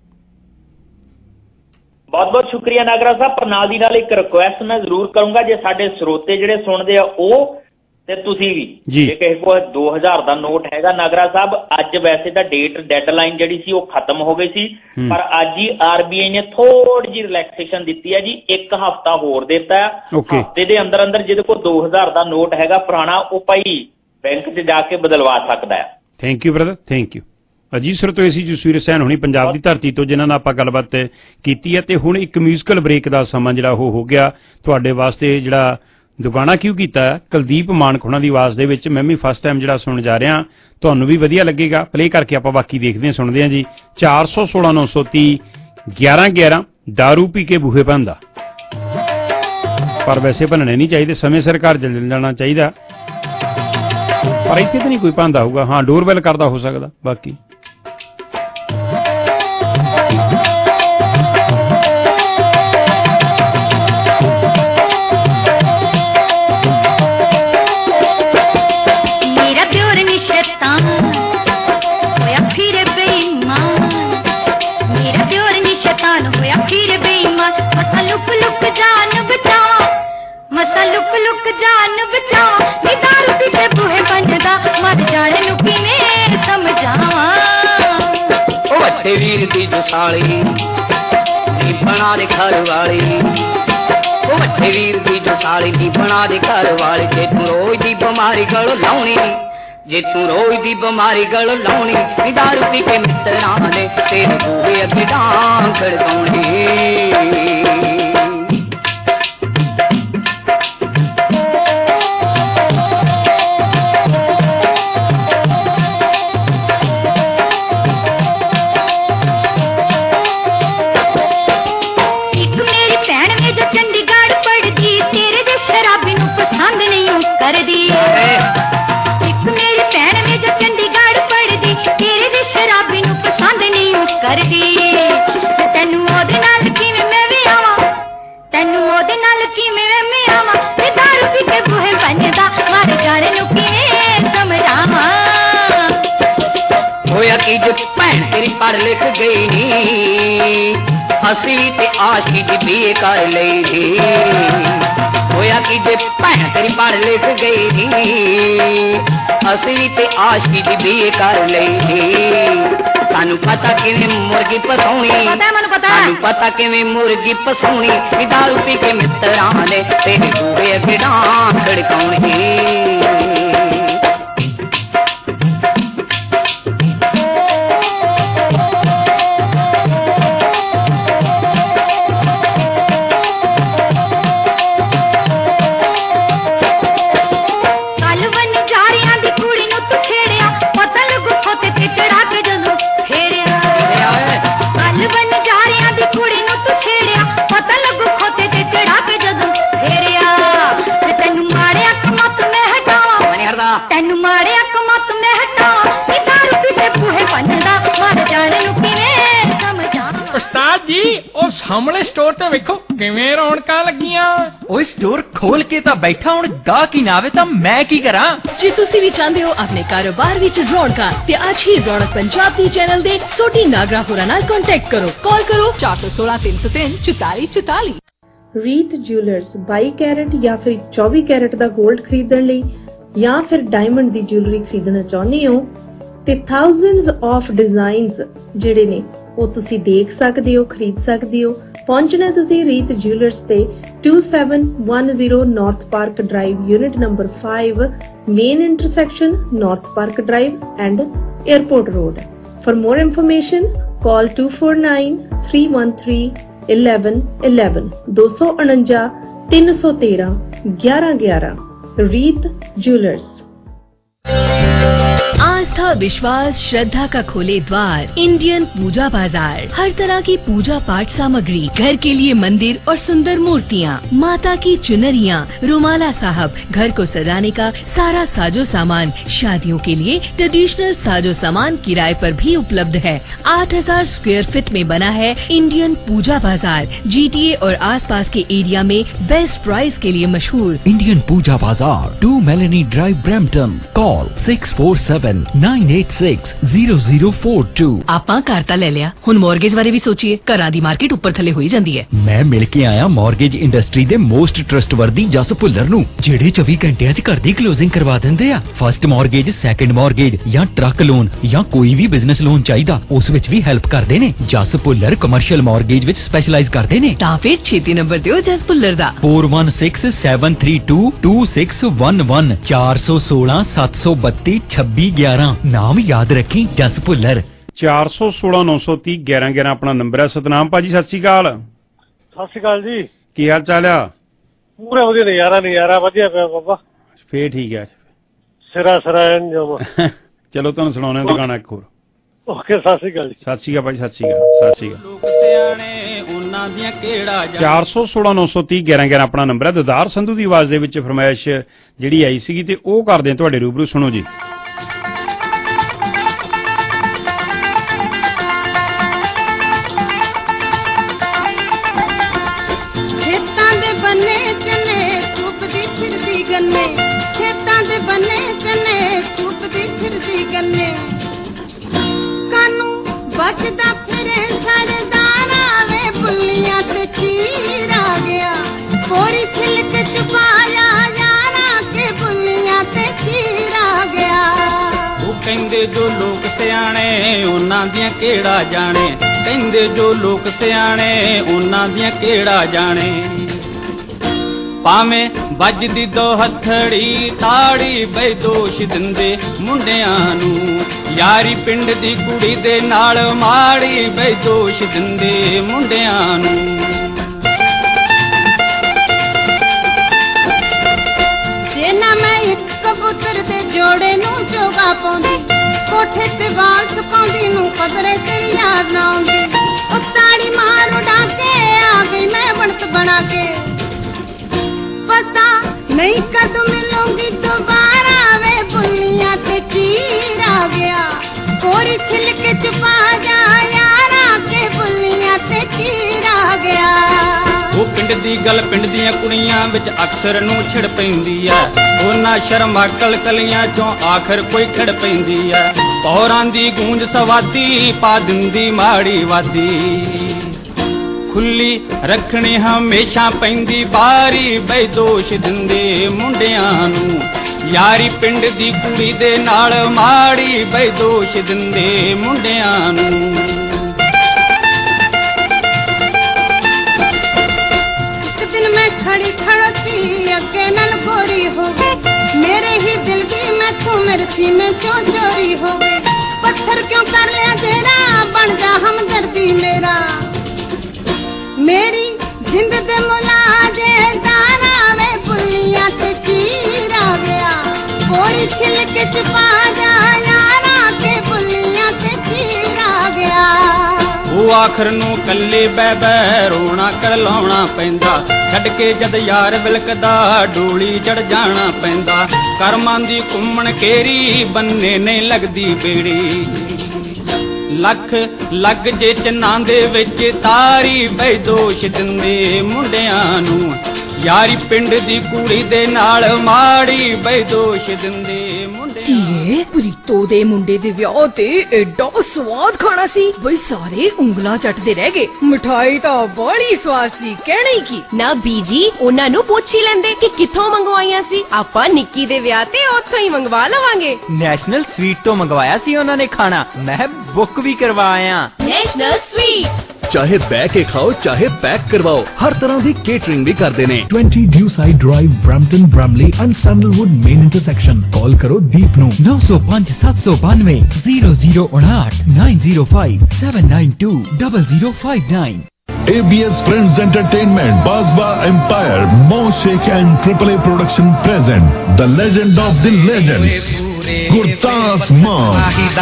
ਬਹੁਤ ਬਹੁਤ ਸ਼ੁਕਰੀਆ ਨਾਗਰਾ ਸਾਹਿਬ। ਪਰ ਨਾਲ ਦੀ ਨਾਲ ਇੱਕ ਰਿਕੁਐਸਟ ਮੈਂ ਜ਼ਰੂਰ ਕਰੂੰਗਾ, ਜੇ ਸਾਡੇ ਸਰੋਤੇ ਜਿਹੜੇ ਸੁਣਦੇ ਆ ਉਹ ਤੇ ਤੁਸੀਂ ਵੀ, ਜੇ ਕਿਸੇ ਕੋਲ ਦੋ ਹਜ਼ਾਰ ਦਾ ਨੋਟ ਹੈਗਾ ਨਾਗਰਾ ਸਾਹਿਬ, ਅੱਜ ਵੈਸੇ ਤਾਂ ਡੇਟ ਡੈਡਲਾਈਨ ਜਿਹੜੀ ਸੀ ਉਹ ਖਤਮ ਹੋ ਗਈ ਸੀ, ਪਰ ਅੱਜ ਹੀ ਆਰ ਬੀ ਆਈ ਨੇ ਥੋੜੀ ਜਿਹੀ ਰਿਲੈਕਸੇਸ਼ਨ ਦਿੱਤੀ ਹੈ ਜੀ, ਇੱਕ ਹਫ਼ਤਾ ਹੋਰ ਦਿੱਤਾ ਹੈ। ਹਫ਼ਤੇ ਦੇ ਅੰਦਰ ਅੰਦਰ ਜਿਹਦੇ ਕੋਲ ਦੋ ਹਜ਼ਾਰ ਦਾ ਨੋਟ ਹੈਗਾ ਪੁਰਾਣਾ, ਉਹ ਭਾਈ ਬੈਂਕ 'ਚ ਜਾ ਕੇ ਬਦਲਵਾ ਸਕਦਾ ਹੈ। Thank you brother, thank you. Ajit sir ਤੋਂ ਅਸੀਂ ਜਸਵੀਰ ਸੈਨ ਹੁਣੀ ਪੰਜਾਬ ਦੀ ਧਰਤੀ ਤੋਂ ਜਿਨ੍ਹਾਂ ਨਾਲ ਆਪਾਂ ਗੱਲਬਾਤ ਕੀਤੀ ਹੈ। ਤੇ ਹੁਣ ਇੱਕ ਮਿਊਜ਼ੀਕਲ ਬ੍ਰੇਕ ਦਾ ਸਮਾਂ ਜਿਹੜਾ ਉਹ ਹੋ ਗਿਆ ਤੁਹਾਡੇ ਵਾਸਤੇ, ਜਿਹੜਾ ਦੁਗਾਣਾ ਕਿਉਂ ਕੀਤਾ ਕੁਲਦੀਪ ਮਾਨਕ ਉਹਨਾਂ ਦੀ ਆਵਾਜ਼ ਦੇ ਵਿੱਚ। ਮੈਂ ਵੀ ਫਸਟ ਟਾਈਮ ਜਿਹੜਾ ਸੁਣ ਜਾ ਰਿਹਾ, ਤੁਹਾਨੂੰ ਵੀ ਵਧੀਆ ਲੱਗੇਗਾ। ਪਲੇ ਕਰਕੇ ਆਪਾਂ ਬਾਕੀ ਦੇਖਦੇ ਹਾਂ, ਸੁਣਦੇ ਹਾਂ ਜੀ। ਚਾਰ ਸੌ ਸੋਲਾਂ ਨੌ ਸੌ ਤੀਹ ਗਿਆਰਾਂ ਗਿਆਰਾਂ ਦਾਰੂ ਪੀ ਕੇ ਬੂਹੇ ਭੰਨਦਾ, ਪਰ ਵੈਸੇ ਭੰਨਣੇ ਨਹੀਂ ਚਾਹੀਦੇ, ਸਮੇਂ ਸਿਰ ਘਰ ਜਲ ਜਾਣਾ ਚਾਹੀਦਾ, ਪਰ ਇੱਥੇ ਤਾਂ ਨਹੀਂ ਕੋਈ ਭੰਨਦਾ ਹੋਊਗਾ। ਹਾਂ, ਡੋਰਬੈਲ ਕਰਦਾ ਹੋ ਸਕਦਾ, ਬਾਕੀ ਮਸਾ ਲੁਕ ਲੁਕ ਜਾਨ ਬਚਾ ਨੀ ਦਾਰੂ ਪੀ ਕੇ ਬੂਹੇ ਬੰਦਾ ਮਰ ਜਾਣੇ ਨੂੰ ਕਿਵੇਂ ਸਮਝਾਵਾਂ। ਉਹ ਵੱਡੇ ਵੀਰ ਦੀ ਜਸਾਲੀ ਨੀ ਬਣਾ ਦੇ ਘਰ ਵਾਲੀ, ਉਹ ਵੱਡੇ ਵੀਰ ਦੀ ਜਸਾਲੀ ਨੀ ਬਣਾ ਦੇ ਘਰ ਵਾਲੀ। ਜੇ ਤੂੰ ਰੋਜ਼ ਦੀ ਬਿਮਾਰੀ ਗਲ ਲਾਉਣੀ, ਜੇ ਤੂੰ ਰੋਜ਼ ਦੀ ਬਿਮਾਰੀ ਗਲ ਲਾਉਣੀ ਨੀ ਦਾਰੂ ਪੀ ਕੇ ਮਿੱਤਰਾਂ ਨੇ ਤੇਰੇ ਬੂਹੇ ਅੱਗੇ ਡਾਂਗ ਖੜਕਾਉਣੀ। ਭੈਣ ਤੇਰੀ ਪੜ੍ਹ ਲਿਖ ਗਈ ਨੀ, ਹੱਸੀ ਤੇ ਆਸ਼ਕੀ ਦੀ ਬੀਏ ਕਰ ਲਈ ਨੀ। ਹੋਇਆ ਕਿ ਜੇ ਭੈਣ ਤੇਰੀ ਪੜ੍ਹ ਲਿਖ ਗਈ ਨੀ, ਹੱਸੀ ਤੇ ਆਸ਼ਕੀ ਦੀ ਬੀਏ ਕਰ ਲਈ ਨੀ। ਸਾਨੂੰ ਪਤਾ ਕਿਵੇਂ ਮੁਰਗੀ ਫਸਾਉਣੀ, ਸਾਨੂੰ ਪਤਾ ਕਿਵੇਂ ਮੁਰਗੀ ਫਸਾਉਣੀ ਨੀ ਦਾਰੂ ਪੀ ਕੇ ਮਿੱਤਰਾਂ ਨੇ ਤੇਰੇ ਬੂਹੇ ਅੱਗੇ ਡਾਂਗ ਖੜਕਾਉਣੀ। ਤੈਨੂੰ ਮਾਰਿਆ ਕਮਤ ਮੈਂ ਹਟਾਵਾਂ ਨੀ ਦਾਰੂ ਪੀ ਕੇ ਬੂਹੇ ਭੰਨਦਾ ਮਰ ਜਾਣੇ ਨੂੰ ਕਿਵੇਂ ਸਮਝਾਵਾਂ। ਉਸਤਾਦ ਜੀ ਉਹ ਸਾਹਮਣੇ ਸਟੋਰ ਤੇ ਵੇਖੋ ਕਿਵੇਂ ਰੌਣਕਾਂ ਲੱਗੀਆਂ। ਓਏ ਸਟੋਰ ਖੋਲ ਕੇ ਤਾਂ ਬੈਠਾ, ਹੁਣ ਗਾਹਕ ਹੀ ਨਾ ਆਵੇ ਤਾਂ ਮੈਂ ਕੀ ਕਰਾਂ। ਜੇ ਤੁਸੀਂ ਵੀ ਚਾਹੁੰਦੇ ਹੋ ਆਪਣੇ ਕਾਰੋਬਾਰ ਵਿੱਚ ਰੌਣਕਾਂ ਤੇ ਅੱਜ ਹੀ ਰੌਣਕ ਪੰਜਾਬ ਦੀ ਚੈਨਲ ਦੇ ਸੋਢੀ ਨਾਗਰਾ ਹੋਰਾਂ ਨਾਲ ਕੰਟੈਕਟ ਕਰੋ। ਕਾਲ ਕਰੋ ਚਾਰ ਸੌ ਸੋਲਾਂ ਤਿੰਨ ਸੌ ਤਿੰਨ ਚੁਤਾਲੀ ਚੁਤਾਲੀ। ਰੀਤ ਜਿਊਲਰਸ ਬਾਈ ਕੈਰਟ ਜਾਂ ਫਿਰ ਚੌਵੀ ਕੈਰਟ ਦਾ 골ਡ ਖਰੀਦਣ ਲਈ ਜਾਂ ਫਿਰ ਡਾਇਮੰਡ ਦੀ ਜੁਐਲਰੀ ਖਰੀਦਣਾ ਚਾਹੁੰਦੇ ਹੋ ਤੇ ਥਾਊਜ਼ੈਂਡਸ ਆਫ ਡਿਜ਼ਾਈਨਸ ਜਿਹੜੇ ਨੇ ਉਹ ਤੁਸੀਂ ਦੇਖ ਸਕਦੇ ਹੋ, ਖਰੀਦ ਸਕਦੇ ਹੋ। ਪਹੁੰਚਣਾ ਤੁਸੀਂ ਰੀਤ ਜਿਊਲਰਸ ਤੇ two seven one zero North Park Drive, unit number five, main intersection North Park Drive and Airport Road. For more information call two four nine three one three one one one one ਦੋ ਸੌ ਉਣੰਜਾ ਤਿੰਨ ਸੌ ਤੇਰਾਂ ਗਿਆਰਾਂ ਗਿਆਰਾਂ। ਰੀਤ ਜਿਊਲਰਸ। आस्था आस्था विश्वास श्रद्धा का खोले द्वार इंडियन पूजा बाजार। हर तरह की पूजा पाठ सामग्री, घर के लिए मंदिर और सुंदर मूर्तियाँ, माता की चुनरियाँ, रुमाला साहब, घर को सजाने का सारा साजो सामान, शादियों के लिए ट्रेडिशनल साजो सामान किराए पर भी उपलब्ध है। आठ हजार स्क्वायर फीट में बना है इंडियन पूजा बाजार। जीटीए और आसपास के एरिया में बेस्ट प्राइस के लिए मशहूर Indian Puja Bazaar, two Melanie drive, Brampton. Call six four seven nine eight six zero zero four two. ਆਪਾਂ ਘਰ ਤਾਂ ਲੈ ਲਿਆ, ਹੁਣ ਮੌਰਗੇਜ ਬਾਰੇ ਵੀ ਸੋਚੀਏ। ਘਰਾਂ ਦੀ ਮਾਰਕੀਟ ਉੱਪਰ ਥੱਲੇ ਹੋਈ ਜਾਂਦੀ ਹੈ। ਮੈਂ ਮਿਲ ਕੇ ਆਇਆ ਮੌਰਗੇਜ ਇੰਡਸਟਰੀ ਦੇ ਮੋਸਟ ਟਰਸਟਵਰਦੀ ਜਸ ਭੁੱਲਰ ਨੂੰ, ਜਿਹੜੇ ਚੌਵੀ ਘੰਟਿਆਂ 'ਚ ਘਰ ਦੀ ਕਲੋਜ਼ਿੰਗ ਕਰਵਾ ਦਿੰਦੇ ਆ। ਫਸਟ ਮੌਰਗੇਜ, ਸੈਕੰਡ ਮੌਰਗੇਜ ਜਾਂ ਟਰੱਕ ਲੋਨ ਜਾਂ ਕੋਈ ਵੀ ਬਿਜ਼ਨਸ ਲੋਨ ਚਾਹੀਦਾ, ਉਸ ਵਿੱਚ ਵੀ ਹੈਲਪ ਕਰਦੇ ਨੇ। ਜਸ ਭੁੱਲਰ ਕਮਰਸ਼ੀਅਲ ਮੌਰਗੇਜ ਵਿੱਚ ਸਪੈਸ਼ਲਾਈਜ਼ ਕਰਦੇ ਨੇ। ਤਾਂ ਫਿਰ ਛੇਤੀ ਨੰਬਰ ਦਿਓ ਜਸ ਭੁੱਲਰ ਦਾ four one six seven three two two six one one चार सौ सोलह सात सौ बत्ती छब्बी ग्यारह। नाम याद रखी, जस भुल्लर। चार सौ सोलह नौ सौ तीह ग्यारह ग्यारह अपना नंबर है। सतनाम भाजी सत श्री अकाल। सत श्री अकाल जी, की हाल चाल है? पूरा वधिया, नजारा नजारा वधिया पिया बाबा। फिर ठीक है, सिरा सिरा चलो तुहानू सुणाने दा गाना एक होर। ओके, सत श्री अकाल जी। सत श्री अकाल भाजी, सत श्री अकाल, सत श्री अकाल। चार सौ सोलह नौ सौ तीह ग्यारह ग्यारह अपना नंबर है। ददार संधू की आवाज दे विच फरमाइश जिहड़ी आई सीगी ते ओह करदे हां तुहाडे रूबरू। सुनो जी। खेतां दे बन्ने चने चुपदी फिरदी गन्ने, खेतां दे बन्ने चने चुपदी फिरदी गन्ने, कानू बचदा फिरे सरदारा वे बुल्लियां ते चीर आ गया, कोरी छिलक चुपाया यारा के बुल्लियां ते चीर आ गया। वो कहंदे जो लोग सियाणे उन्हां दियां केड़ा जाने, कहंदे जो लोग सियाणे उन्हां दियां केड़ा जाने, ਭਾਵੇਂ ਵੱਜਦੀ ਦੋ ਹੱਥੜੀ ਤਾੜੀ ਬਈ ਦੋਸ਼ ਦਿੰਦੇ ਮੁੰਡਿਆਂ ਨੂੰ, ਯਾਰੀ ਪਿੰਡ ਦੀ ਕੁੜੀ ਦੇ ਨਾਲ ਮਾੜੀ ਬਈ ਦੋਸ਼ ਦਿੰਦੇ ਮੁੰਡਿਆਂ ਨੂੰ। ਜੇ ਨਾ ਮੈਂ ਇੱਕ ਕਬੂਤਰ ਦੇ ਜੋੜੇ ਨੂੰ ਜੋਗਾ ਪਾਉਂਦੀ, ਕੋਠੇ ਤੇ ਵਾਲ ਸੁਕਾਉਂਦੀ ਨੂੰ ਖਬਰੇ ਤੇਰੀ ਯਾਦ ਨਾ ਆਉਂਦੀ, ਉਹ ਤਾੜੀ ਮਾਰ ਉਡਾ ਕੇ ਆ ਗਈ ਮੈਂ ਬਣਤ ਬਣਾ ਕੇ, पता नहीं कद मिलूंगी दोबारा वे बुल्लियां ते चीर आ गया, कोरी छिलक छुपा जा यारा के बुल्लियां ते चीर आ गया। ਉਹ ਪਿੰਡ ਦੀ ਗੱਲ ਪਿੰਡ ਦੀਆਂ ਕੁੜੀਆਂ ਵਿੱਚ ਅਕਸਰ ਨੂੰ ਛਿੜ ਪੈਂਦੀ ਐ, ਉਹਨਾਂ ਸ਼ਰਮਾ ਕਲਕਲੀਆਂ ਚੋਂ ਆਖਰ ਕੋਈ ਖੜ ਪੈਂਦੀ ਐ, ਪੌਰਾਂ ਦੀ ਗੂੰਜ ਸਵਾਦੀ ਪਾ ਦਿੰਦੀ ਮਾੜੀ ਵਾਦੀ, ਖੁੱਲੀ ਰੱਖਣੀ ਹਮੇਸ਼ਾ ਪੈਂਦੀ ਬਾਰੀ ਬਈ ਦੋਸ਼ ਦਿੰਦੇ ਮੁੰਡਿਆਂ ਨੂੰ, ਯਾਰੀ ਪਿੰਡ ਦੀ ਕੁੜੀ ਦੇ ਨਾਲ ਮਾੜੀ ਬਈ ਦੋਸ਼ ਦਿੰਦੇ ਮੁੰਡਿਆਂ ਨੂੰ। ਇੱਕ ਦਿਨ ਮੈਂ ਖੜੀ ਖੜੋਤੀ ਅੱਗੇ ਨਾਲ ਗੋਰੀ ਹੋ ਗਈ, ਮੇਰੇ ਹੀ ਦਿਲ ਦੀ ਮੈਥੋਂ ਮੇਰੇ ਸੀਨੇ ਚੋਂ ਚੋਰੀ ਹੋ ਗਈ, ਪੱਥਰ ਕਿਉਂ ਕਰ ਲਿਆ ਤੇਰਾ ਬਣ ਜਾ ਹਮਦਰਦੀ ਮੇਰਾ, मेरी जिंद दे मुलाजे दाना में बुल्लियां ते चीर आ गया, कोरी छिलक छुपा जा यारा के बुल्लियां ते चीर आ गया। ਉਹ ਆਖਰ ਨੂੰ ਕੱਲੇ ਬੈ ਬੈ ਰੋਣਾ ਕਰ ਲਾਉਣਾ ਪੈਂਦਾ, ਛੱਡ ਕੇ ਜਦ ਯਾਰ ਵਿਲਕਦਾ ਡੋਲੀ ਚੜ ਜਾਣਾ ਪੈਂਦਾ, ਕਰਮਾਂ ਦੀ ਘੁੰਮਣ ਕੇਰੀ ਬੰਨੇ ਨਹੀਂ ਲੱਗਦੀ ਬੇੜੀ, ਲੱਖ ਲੱਗ ਜੇ ਚੰਨਾਂ ਦੇ ਵਿੱਚ ਤਾਰੀ ਬਈ ਦੋਸ਼ ਦਿੰਦੇ ਮੁੰਡਿਆਂ ਨੂੰ, ਯਾਰੀ ਪਿੰਡ ਦੀ ਕੁੜੀ ਦੇ ਨਾਲ ਮਾੜੀ ਬਈ ਦੋਸ਼ ਦਿੰਦੇ ਮੁੰਡਿਆਂ ਨੂੰ। ਪ੍ਰੀਤੋ ਦੇ ਮੁੰਡੇ ਦੇ ਵਿਆਹ ਤੇ ਐਡਾ ਸਵਾਦ ਖਾਣਾ ਸੀ ਬਈ ਸਾਰੇ ਉਂਗਲਾਂ ਚੱਟਦੇ ਰਹਿ ਗਏ, ਮਿਠਾਈ ਤਾਂ ਬੜੀ ਸਵਾਦ ਸੀ ਕਹਿਣਾ ਹੀ ਕੀ। ਨਾ ਬੀਜੀ ਉਹਨਾਂ ਨੂੰ ਪੁੱਛ ਹੀ ਲੈਂਦੇ ਕਿ ਕਿੱਥੋਂ ਮੰਗਵਾਈਆਂ ਸੀ, ਆਪਾਂ ਨਿੱਕੀ ਦੇ ਵਿਆਹ ਤੇ ਉੱਥੋਂ ਹੀ ਮੰਗਵਾ ਲਵਾਂਗੇ। ਨੈਸ਼ਨਲ ਸਵੀਟ ਤੋਂ ਮੰਗਵਾਇਆ ਸੀ ਉਹਨਾਂ ਨੇ ਖਾਣਾ, ਮੈਂ ਬੁੱਕ ਵੀ ਕਰਵਾਇਆ। ਨੈਸ਼ਨਲ ਸਵੀਟ चाहे बह के खाओ चाहे पैक करवाओ, हर तरह की केटरिंग भी करते ने। Twenty Dewside drive, Brampton, Bramalea and Sandalwood main intersection. Call करो दीप नो नौ सौ पांच सात सौ बानवे जीरो जीरो उनाठ nine zero five seven nine two double zero five nine. A B S Friends Entertainment, Basba Empire, Moshek and Triple A Production present The Legend of the Legends, Gurta Class Mom.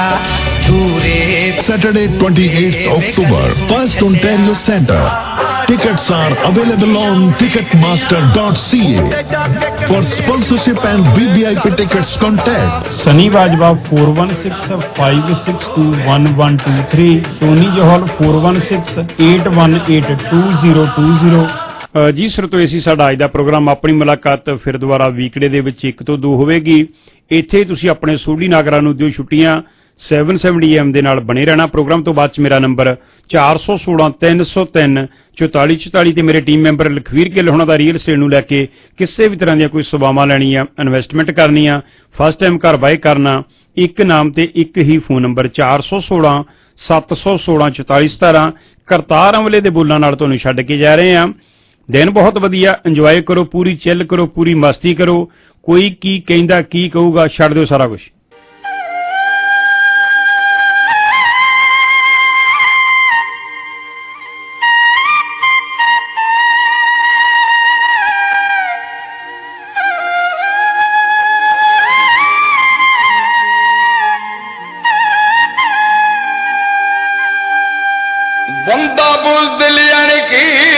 Saturday twenty-eighth October, First Ontario Centre. Tickets are available on ticketmaster dot c a. For sponsorship and V V I P tickets, contact Sunny Bajwa four one six, five six two, one one two three, Tony Johal four one six, eight one eight, two zero two zero। ਜੀ ਸਰਤੋ ਇਸੀ ਸਾਡਾ ਅੱਜ ਦਾ ਪ੍ਰੋਗਰਾਮ। ਆਪਣੀ ਮੁਲਾਕਾਤ ਫਿਰ ਦੁਬਾਰਾ ਵੀਕਡੇ ਦੇ ਵਿੱਚ ਇੱਕ ਤੋਂ ਦੋ ਹੋਵੇਗੀ। ਇੱਥੇ ਤੁਸੀਂ ਆਪਣੇ ਸੋਢੀ ਨਾਗਰਾਂ ਨੂੰ ਦਿਓ ਛੁੱਟੀਆਂ। ਸੈਵਨ ਸੈਵਨਟੀ ਐਮ ਦੇ ਨਾਲ ਬਣੇ ਰਹਿਣਾ। ਪ੍ਰੋਗਰਾਮ ਤੋਂ ਬਾਅਦ 'ਚ ਮੇਰਾ ਨੰਬਰ ਚਾਰ ਸੌ ਸੋਲਾਂ ਤਿੰਨ ਸੌ ਤਿੰਨ ਚੁਤਾਲੀ ਚੁਤਾਲੀ ਤੇ ਮੇਰੇ ਟੀਮ ਮੈਂਬਰ ਲਖਵੀਰ ਗਿੱਲ ਹੋਣਾ ਦਾ ਰੀਅਲ estate ਨੂੰ ਲੈ ਕੇ ਕਿਸੇ ਵੀ ਤਰ੍ਹਾਂ ਦੀਆਂ ਕੋਈ ਸੇਵਾਵਾਂ ਲੈਣੀਆਂ, ਇਨਵੈਸਟਮੈਂਟ ਕਰਨੀ ਆ, ਫਸਟ ਟਾਈਮ ਘਰ ਬਾਏ ਕਰਨਾ, ਇੱਕ ਨਾਮ ਤੇ ਇੱਕ ਹੀ ਫੋਨ ਨੰਬਰ ਚਾਰ ਸੌ ਸੋਲਾਂ ਸੱਤ ਸੌ ਸੋਲਾਂ ਚੁਤਾਲੀ ਸਤਾਰਾਂ। ਕਰਤਾਰ ਅਮਲੇ ਦੇ ਬੋਲਾਂ ਨਾਲ ਤੁਹਾਨੂੰ ਛੱਡ ਕੇ ਜਾ ਰਹੇ ਹਾਂ। ਦਿਨ ਬਹੁਤ ਵਧੀਆ, ਇੰਜੋਏ ਕਰੋ, ਪੂਰੀ ਚਿੱਲ ਕਰੋ, ਪੂਰੀ ਮਸਤੀ ਕਰੋ। ਕੋਈ ਕੀ ਕਹਿੰਦਾ ਕੀ ਕਹੂਗਾ, ਛੱਡ ਦਿਓ ਸਾਰਾ ਕੁਝ। ਬੰਦਾ ਬੁਜ਼ਦਿਲ ਯਾਨੀ ਕਿ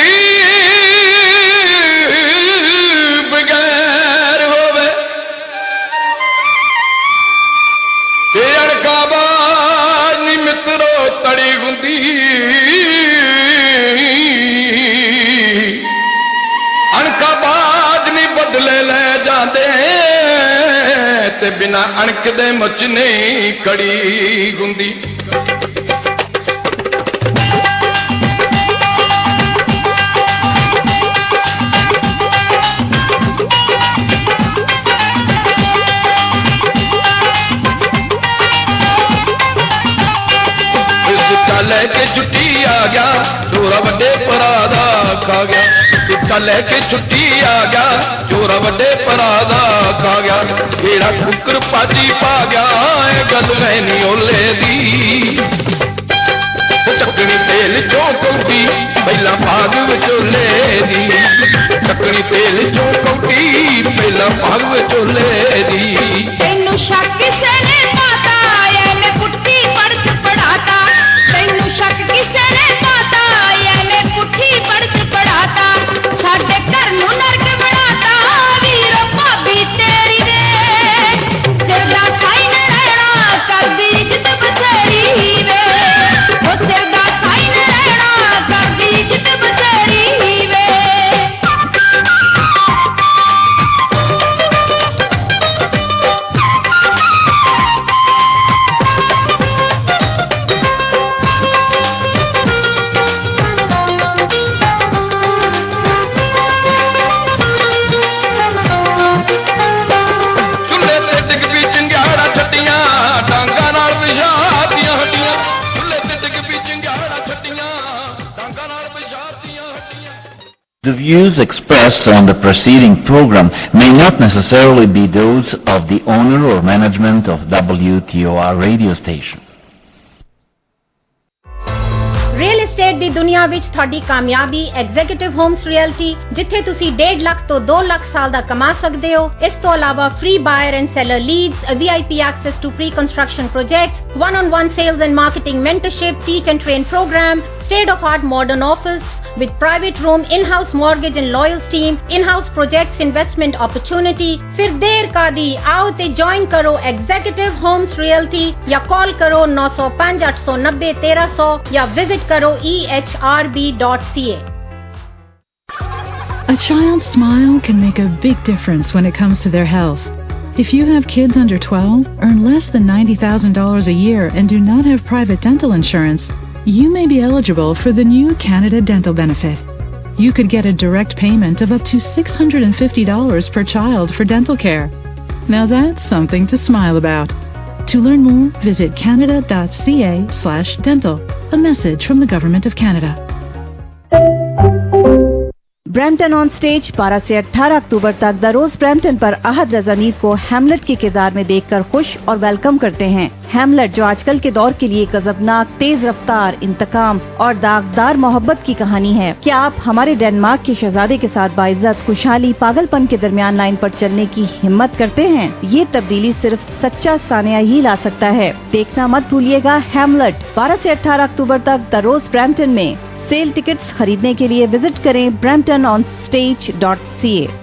ਬਗੈਰ ਹੋਵੇ ਤੇ ਅਣਕਾਬਾਜ਼ ਨੀ ਮਿੱਤਰੋ ਤੜੀ ਹੁੰਦੀ। ਅਣਕਾਬਾਜ਼ ਨੀ ਬਦਲੇ ਲੈ ਜਾਂਦੇ ਤੇ ਬਿਨਾ ਅਣਕ ਦੇ ਮੁੱਚ ਨਹੀਂ ਕੜੀ ਹੁੰਦੀ। ਲੈ ਕੇ ਛੁੱਟੀ ਆ ਗਿਆ ਚੋਰਾ ਵੱਡੇ ਭਰਾ ਦਾ ਖਾ ਗਿਆ। ਸਿੱਕਾ ਲੈ ਕੇ ਛੁੱਟੀ ਆ ਗਿਆ ਚੋਰਾ ਵੱਡੇ ਭਰਾ ਦਾ ਖਾ ਗਿਆ। ਜਿਹੜਾ ਕੁੱਕਰ ਪਾਜੀ ਪਾ ਗਿਆ ਇਹ ਗੱਲ ਹੈ ਨੀ ਓਲੇ ਦੀ। ਚੱਕਣੀ ਤੇਲ ਚੋਂ ਕੌਡੀ ਪਹਿਲਾਂ ਭਾਗ ਵਿਚੋਲੇ ਦੀ। ਚੱਕਣੀ ਤੇਲ ਚੋਂ ਕੌਡੀ ਪਹਿਲਾਂ ਭਾਗ ਵਿਚੋਲੇ ਦੀ। ਤੈਨੂੰ ਸ਼ੱਕ ਕਿਸੇ ਨੇ ਪਾਤਾ ਐਵੇਂ ਪੁੱਠੀ ਪੜਕ ਪੜਾਤਾ। ਤੈਨੂੰ ਸ਼ੱਕ ਕਿਸੇ ਨੇ ਪਾਤਾ ਐਵੇਂ ਪੁੱਠੀ ਪੜਕ ਪੜਾਤਾ। ਸਾਡੇ ਘਰ ਨੂੰ ਨਰਕ ਬਣਾਤਾ ਵੀਰੋ ਭਾਬੀ ਤੇਰੀ ਵੇ। ਸਿਰ ਦਾ ਸਾਈਨ ਰਹਿਣਾ ਕਰਦੀ ਇੱਜ਼ਤ ਬਥੇਰੀ ਵੇ। ਉਹ ਸਿਰ ਦਾ ਸਾਈਨ ਰਹਿਣਾ ਕਰਦੀ ਇੱਜ਼ਤ ਬਥੇਰੀ ਵੇ। The views expressed on the preceding program may not necessarily be those of the owner or management of W T O R radio station. Real estate ਦੀ ਦੁਨੀਆ ਵਿੱਚ ਤੁਹਾਡੀ ਕਾਮਯਾਬੀ ਐਗਜ਼ੀਕਿਊਟਿਵ ਹੋਮਸ ਰਿਐਲਟੀ, ਜਿੱਥੇ ਤੁਸੀਂ ਡੇਢ ਲੱਖ ਤੋਂ ਦੋ ਲੱਖ ਸਾਲ ਦਾ ਕਮਾ ਸਕਦੇ ਹੋ। ਇਸ ਤੋਂ ਇਲਾਵਾ free buyer and seller leads, V I P access to pre-construction projects, one-on-one sales and marketing mentorship, teach and train program, state-of-art modern office with private room, in-house mortgage and lawyers team, in-house projects investment opportunity। फिर देर का दी, आओ ते ज्वाइन करो एग्जीक्यूटिव होम्स रियल्टी या कॉल करो नौ सौ पाँच आठ सौ नब्बे तेरह सौ या विजिट करो e h r b dot c a। A child's smile can make a big difference when it comes to their health. If you have kids under twelve, earn less than ninety thousand dollars a year and do not have private dental insurance, you may be eligible for the new Canada Dental Benefit. You could get a direct payment of up to six hundred fifty dollars per child for dental care. Now that's something to smile about. To learn more, visit canada dot c a slash dental. A message from the Government of Canada. Brampton on stage बारह से अठारह अक्टूबर तक द रोज ब्रैम्पटन पर अहद रजा नीर को हैमलेट के किरदार में देखकर खुश और वेलकम करते हैं। हैमलेट जो आजकल के दौर के लिए गजबनाक, तेज रफ्तार, इंतकाम और दागदार मोहब्बत की कहानी है। क्या आप हमारे डेनमार्क के शहजादे के साथ बाइज्जत, खुशहाली, पागलपन के दरमियान लाइन पर चलने की हिम्मत करते हैं? ये तब्दीली सिर्फ सच्चा सानिया ही ला सकता है। देखना मत भूलिएगा हैमलेट बारह से अठारह अक्टूबर तक द रोज ब्रैम्पटन में। सेल टिकट्स खरीदने के लिए विजिट करें Brampton on stage dot C A.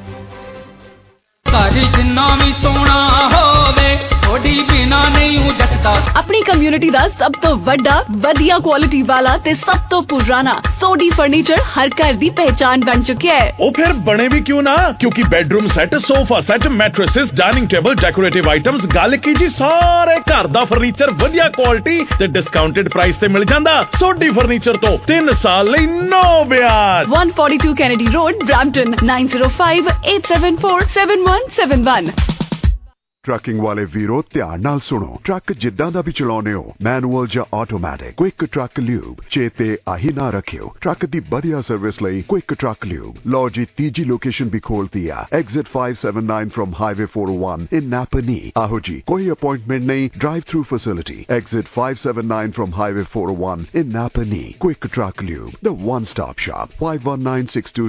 अपनी कम्युनिटी ਦਾ ਸਭ ਤੋਂ ਵੱਡਾ, ਵਧੀਆ ਕੁਆਲਿਟੀ ਵਾਲਾ ਤੇ ਸਭ ਤੋਂ ਪੁਰਾਣਾ ਸੋਡੀ ਫਰਨੀਚਰ ਹਰ ਘਰ ਦੀ ਪਹਿਚਾਨ ਬਣ ਚੁੱਕਿਆ ਹੈ। ਉਹ ਫਿਰ ਬਣੇ ਵੀ ਕਿਉਂ ਨਾ, ਕਿਉਂਕਿ bedroom set, sofa set, mattresses, dining table, decorative items, ਗੱਲ ਕੀ ਜੀ, ਸਾਰੇ ਘਰ ਦਾ ਫਰਨੀਚਰ ਵਧੀਆ ਕੁਆਲਿਟੀ ਤੇ ਡਿਸਕਾਊਂਟਡ ਪ੍ਰਾਈਸ ਤੇ ਮਿਲ ਜਾਂਦਾ। ਸੋਡੀ ਫਰਨੀਚਰ ਤੋਂ ਤਿੰਨ ਸਾਲ ਲਈ ਨੋ ਵਿਆਜ। one forty-two Kennedy Road, Brampton, nine zero five eight seven four seven one seven one। Trucking ਵਾਲੇ ਵੀਰੋ ਧਿਆਨ ਨਾਲ ਸੁਣੋ। ਟਰੱਕ ਜਿੱਦਾਂ ਦਾ ਵੀ ਚਲਾਉਨੇ ਹੋ, ਮੈਨੂਅਲ ਜਾਂ ਆਟੋਮੈਟਿਕ, ਕੁਇਕ ਟਰੱਕ ਲਿਊਬ ਚੇਤੇ ਆਹੀ ਨਾ ਰੱਖਿਓ। ਟਰੱਕ ਦੀ ਵਧੀਆ ਸਰਵਿਸ ਲਈ ਕੁਇਕ ਟਰੱਕ ਲਿਊਬ। ਲਓ ਜੀ ਤੀਜੀ ਲੋਕੇਸ਼ਨ ਵੀ ਖੋਲਤੀ ਆ, exit five seventy-nine from highway four oh one in Napanee. ਆਹੋ ਜੀ, ਕੋਈ ਅਪਾਇੰਟਮੈਂਟ ਨਹੀਂ, drive through facility. Exit five seventy-nine from highway four oh one in Napanee. Quick truck lube, the one stop shop, five one nine six two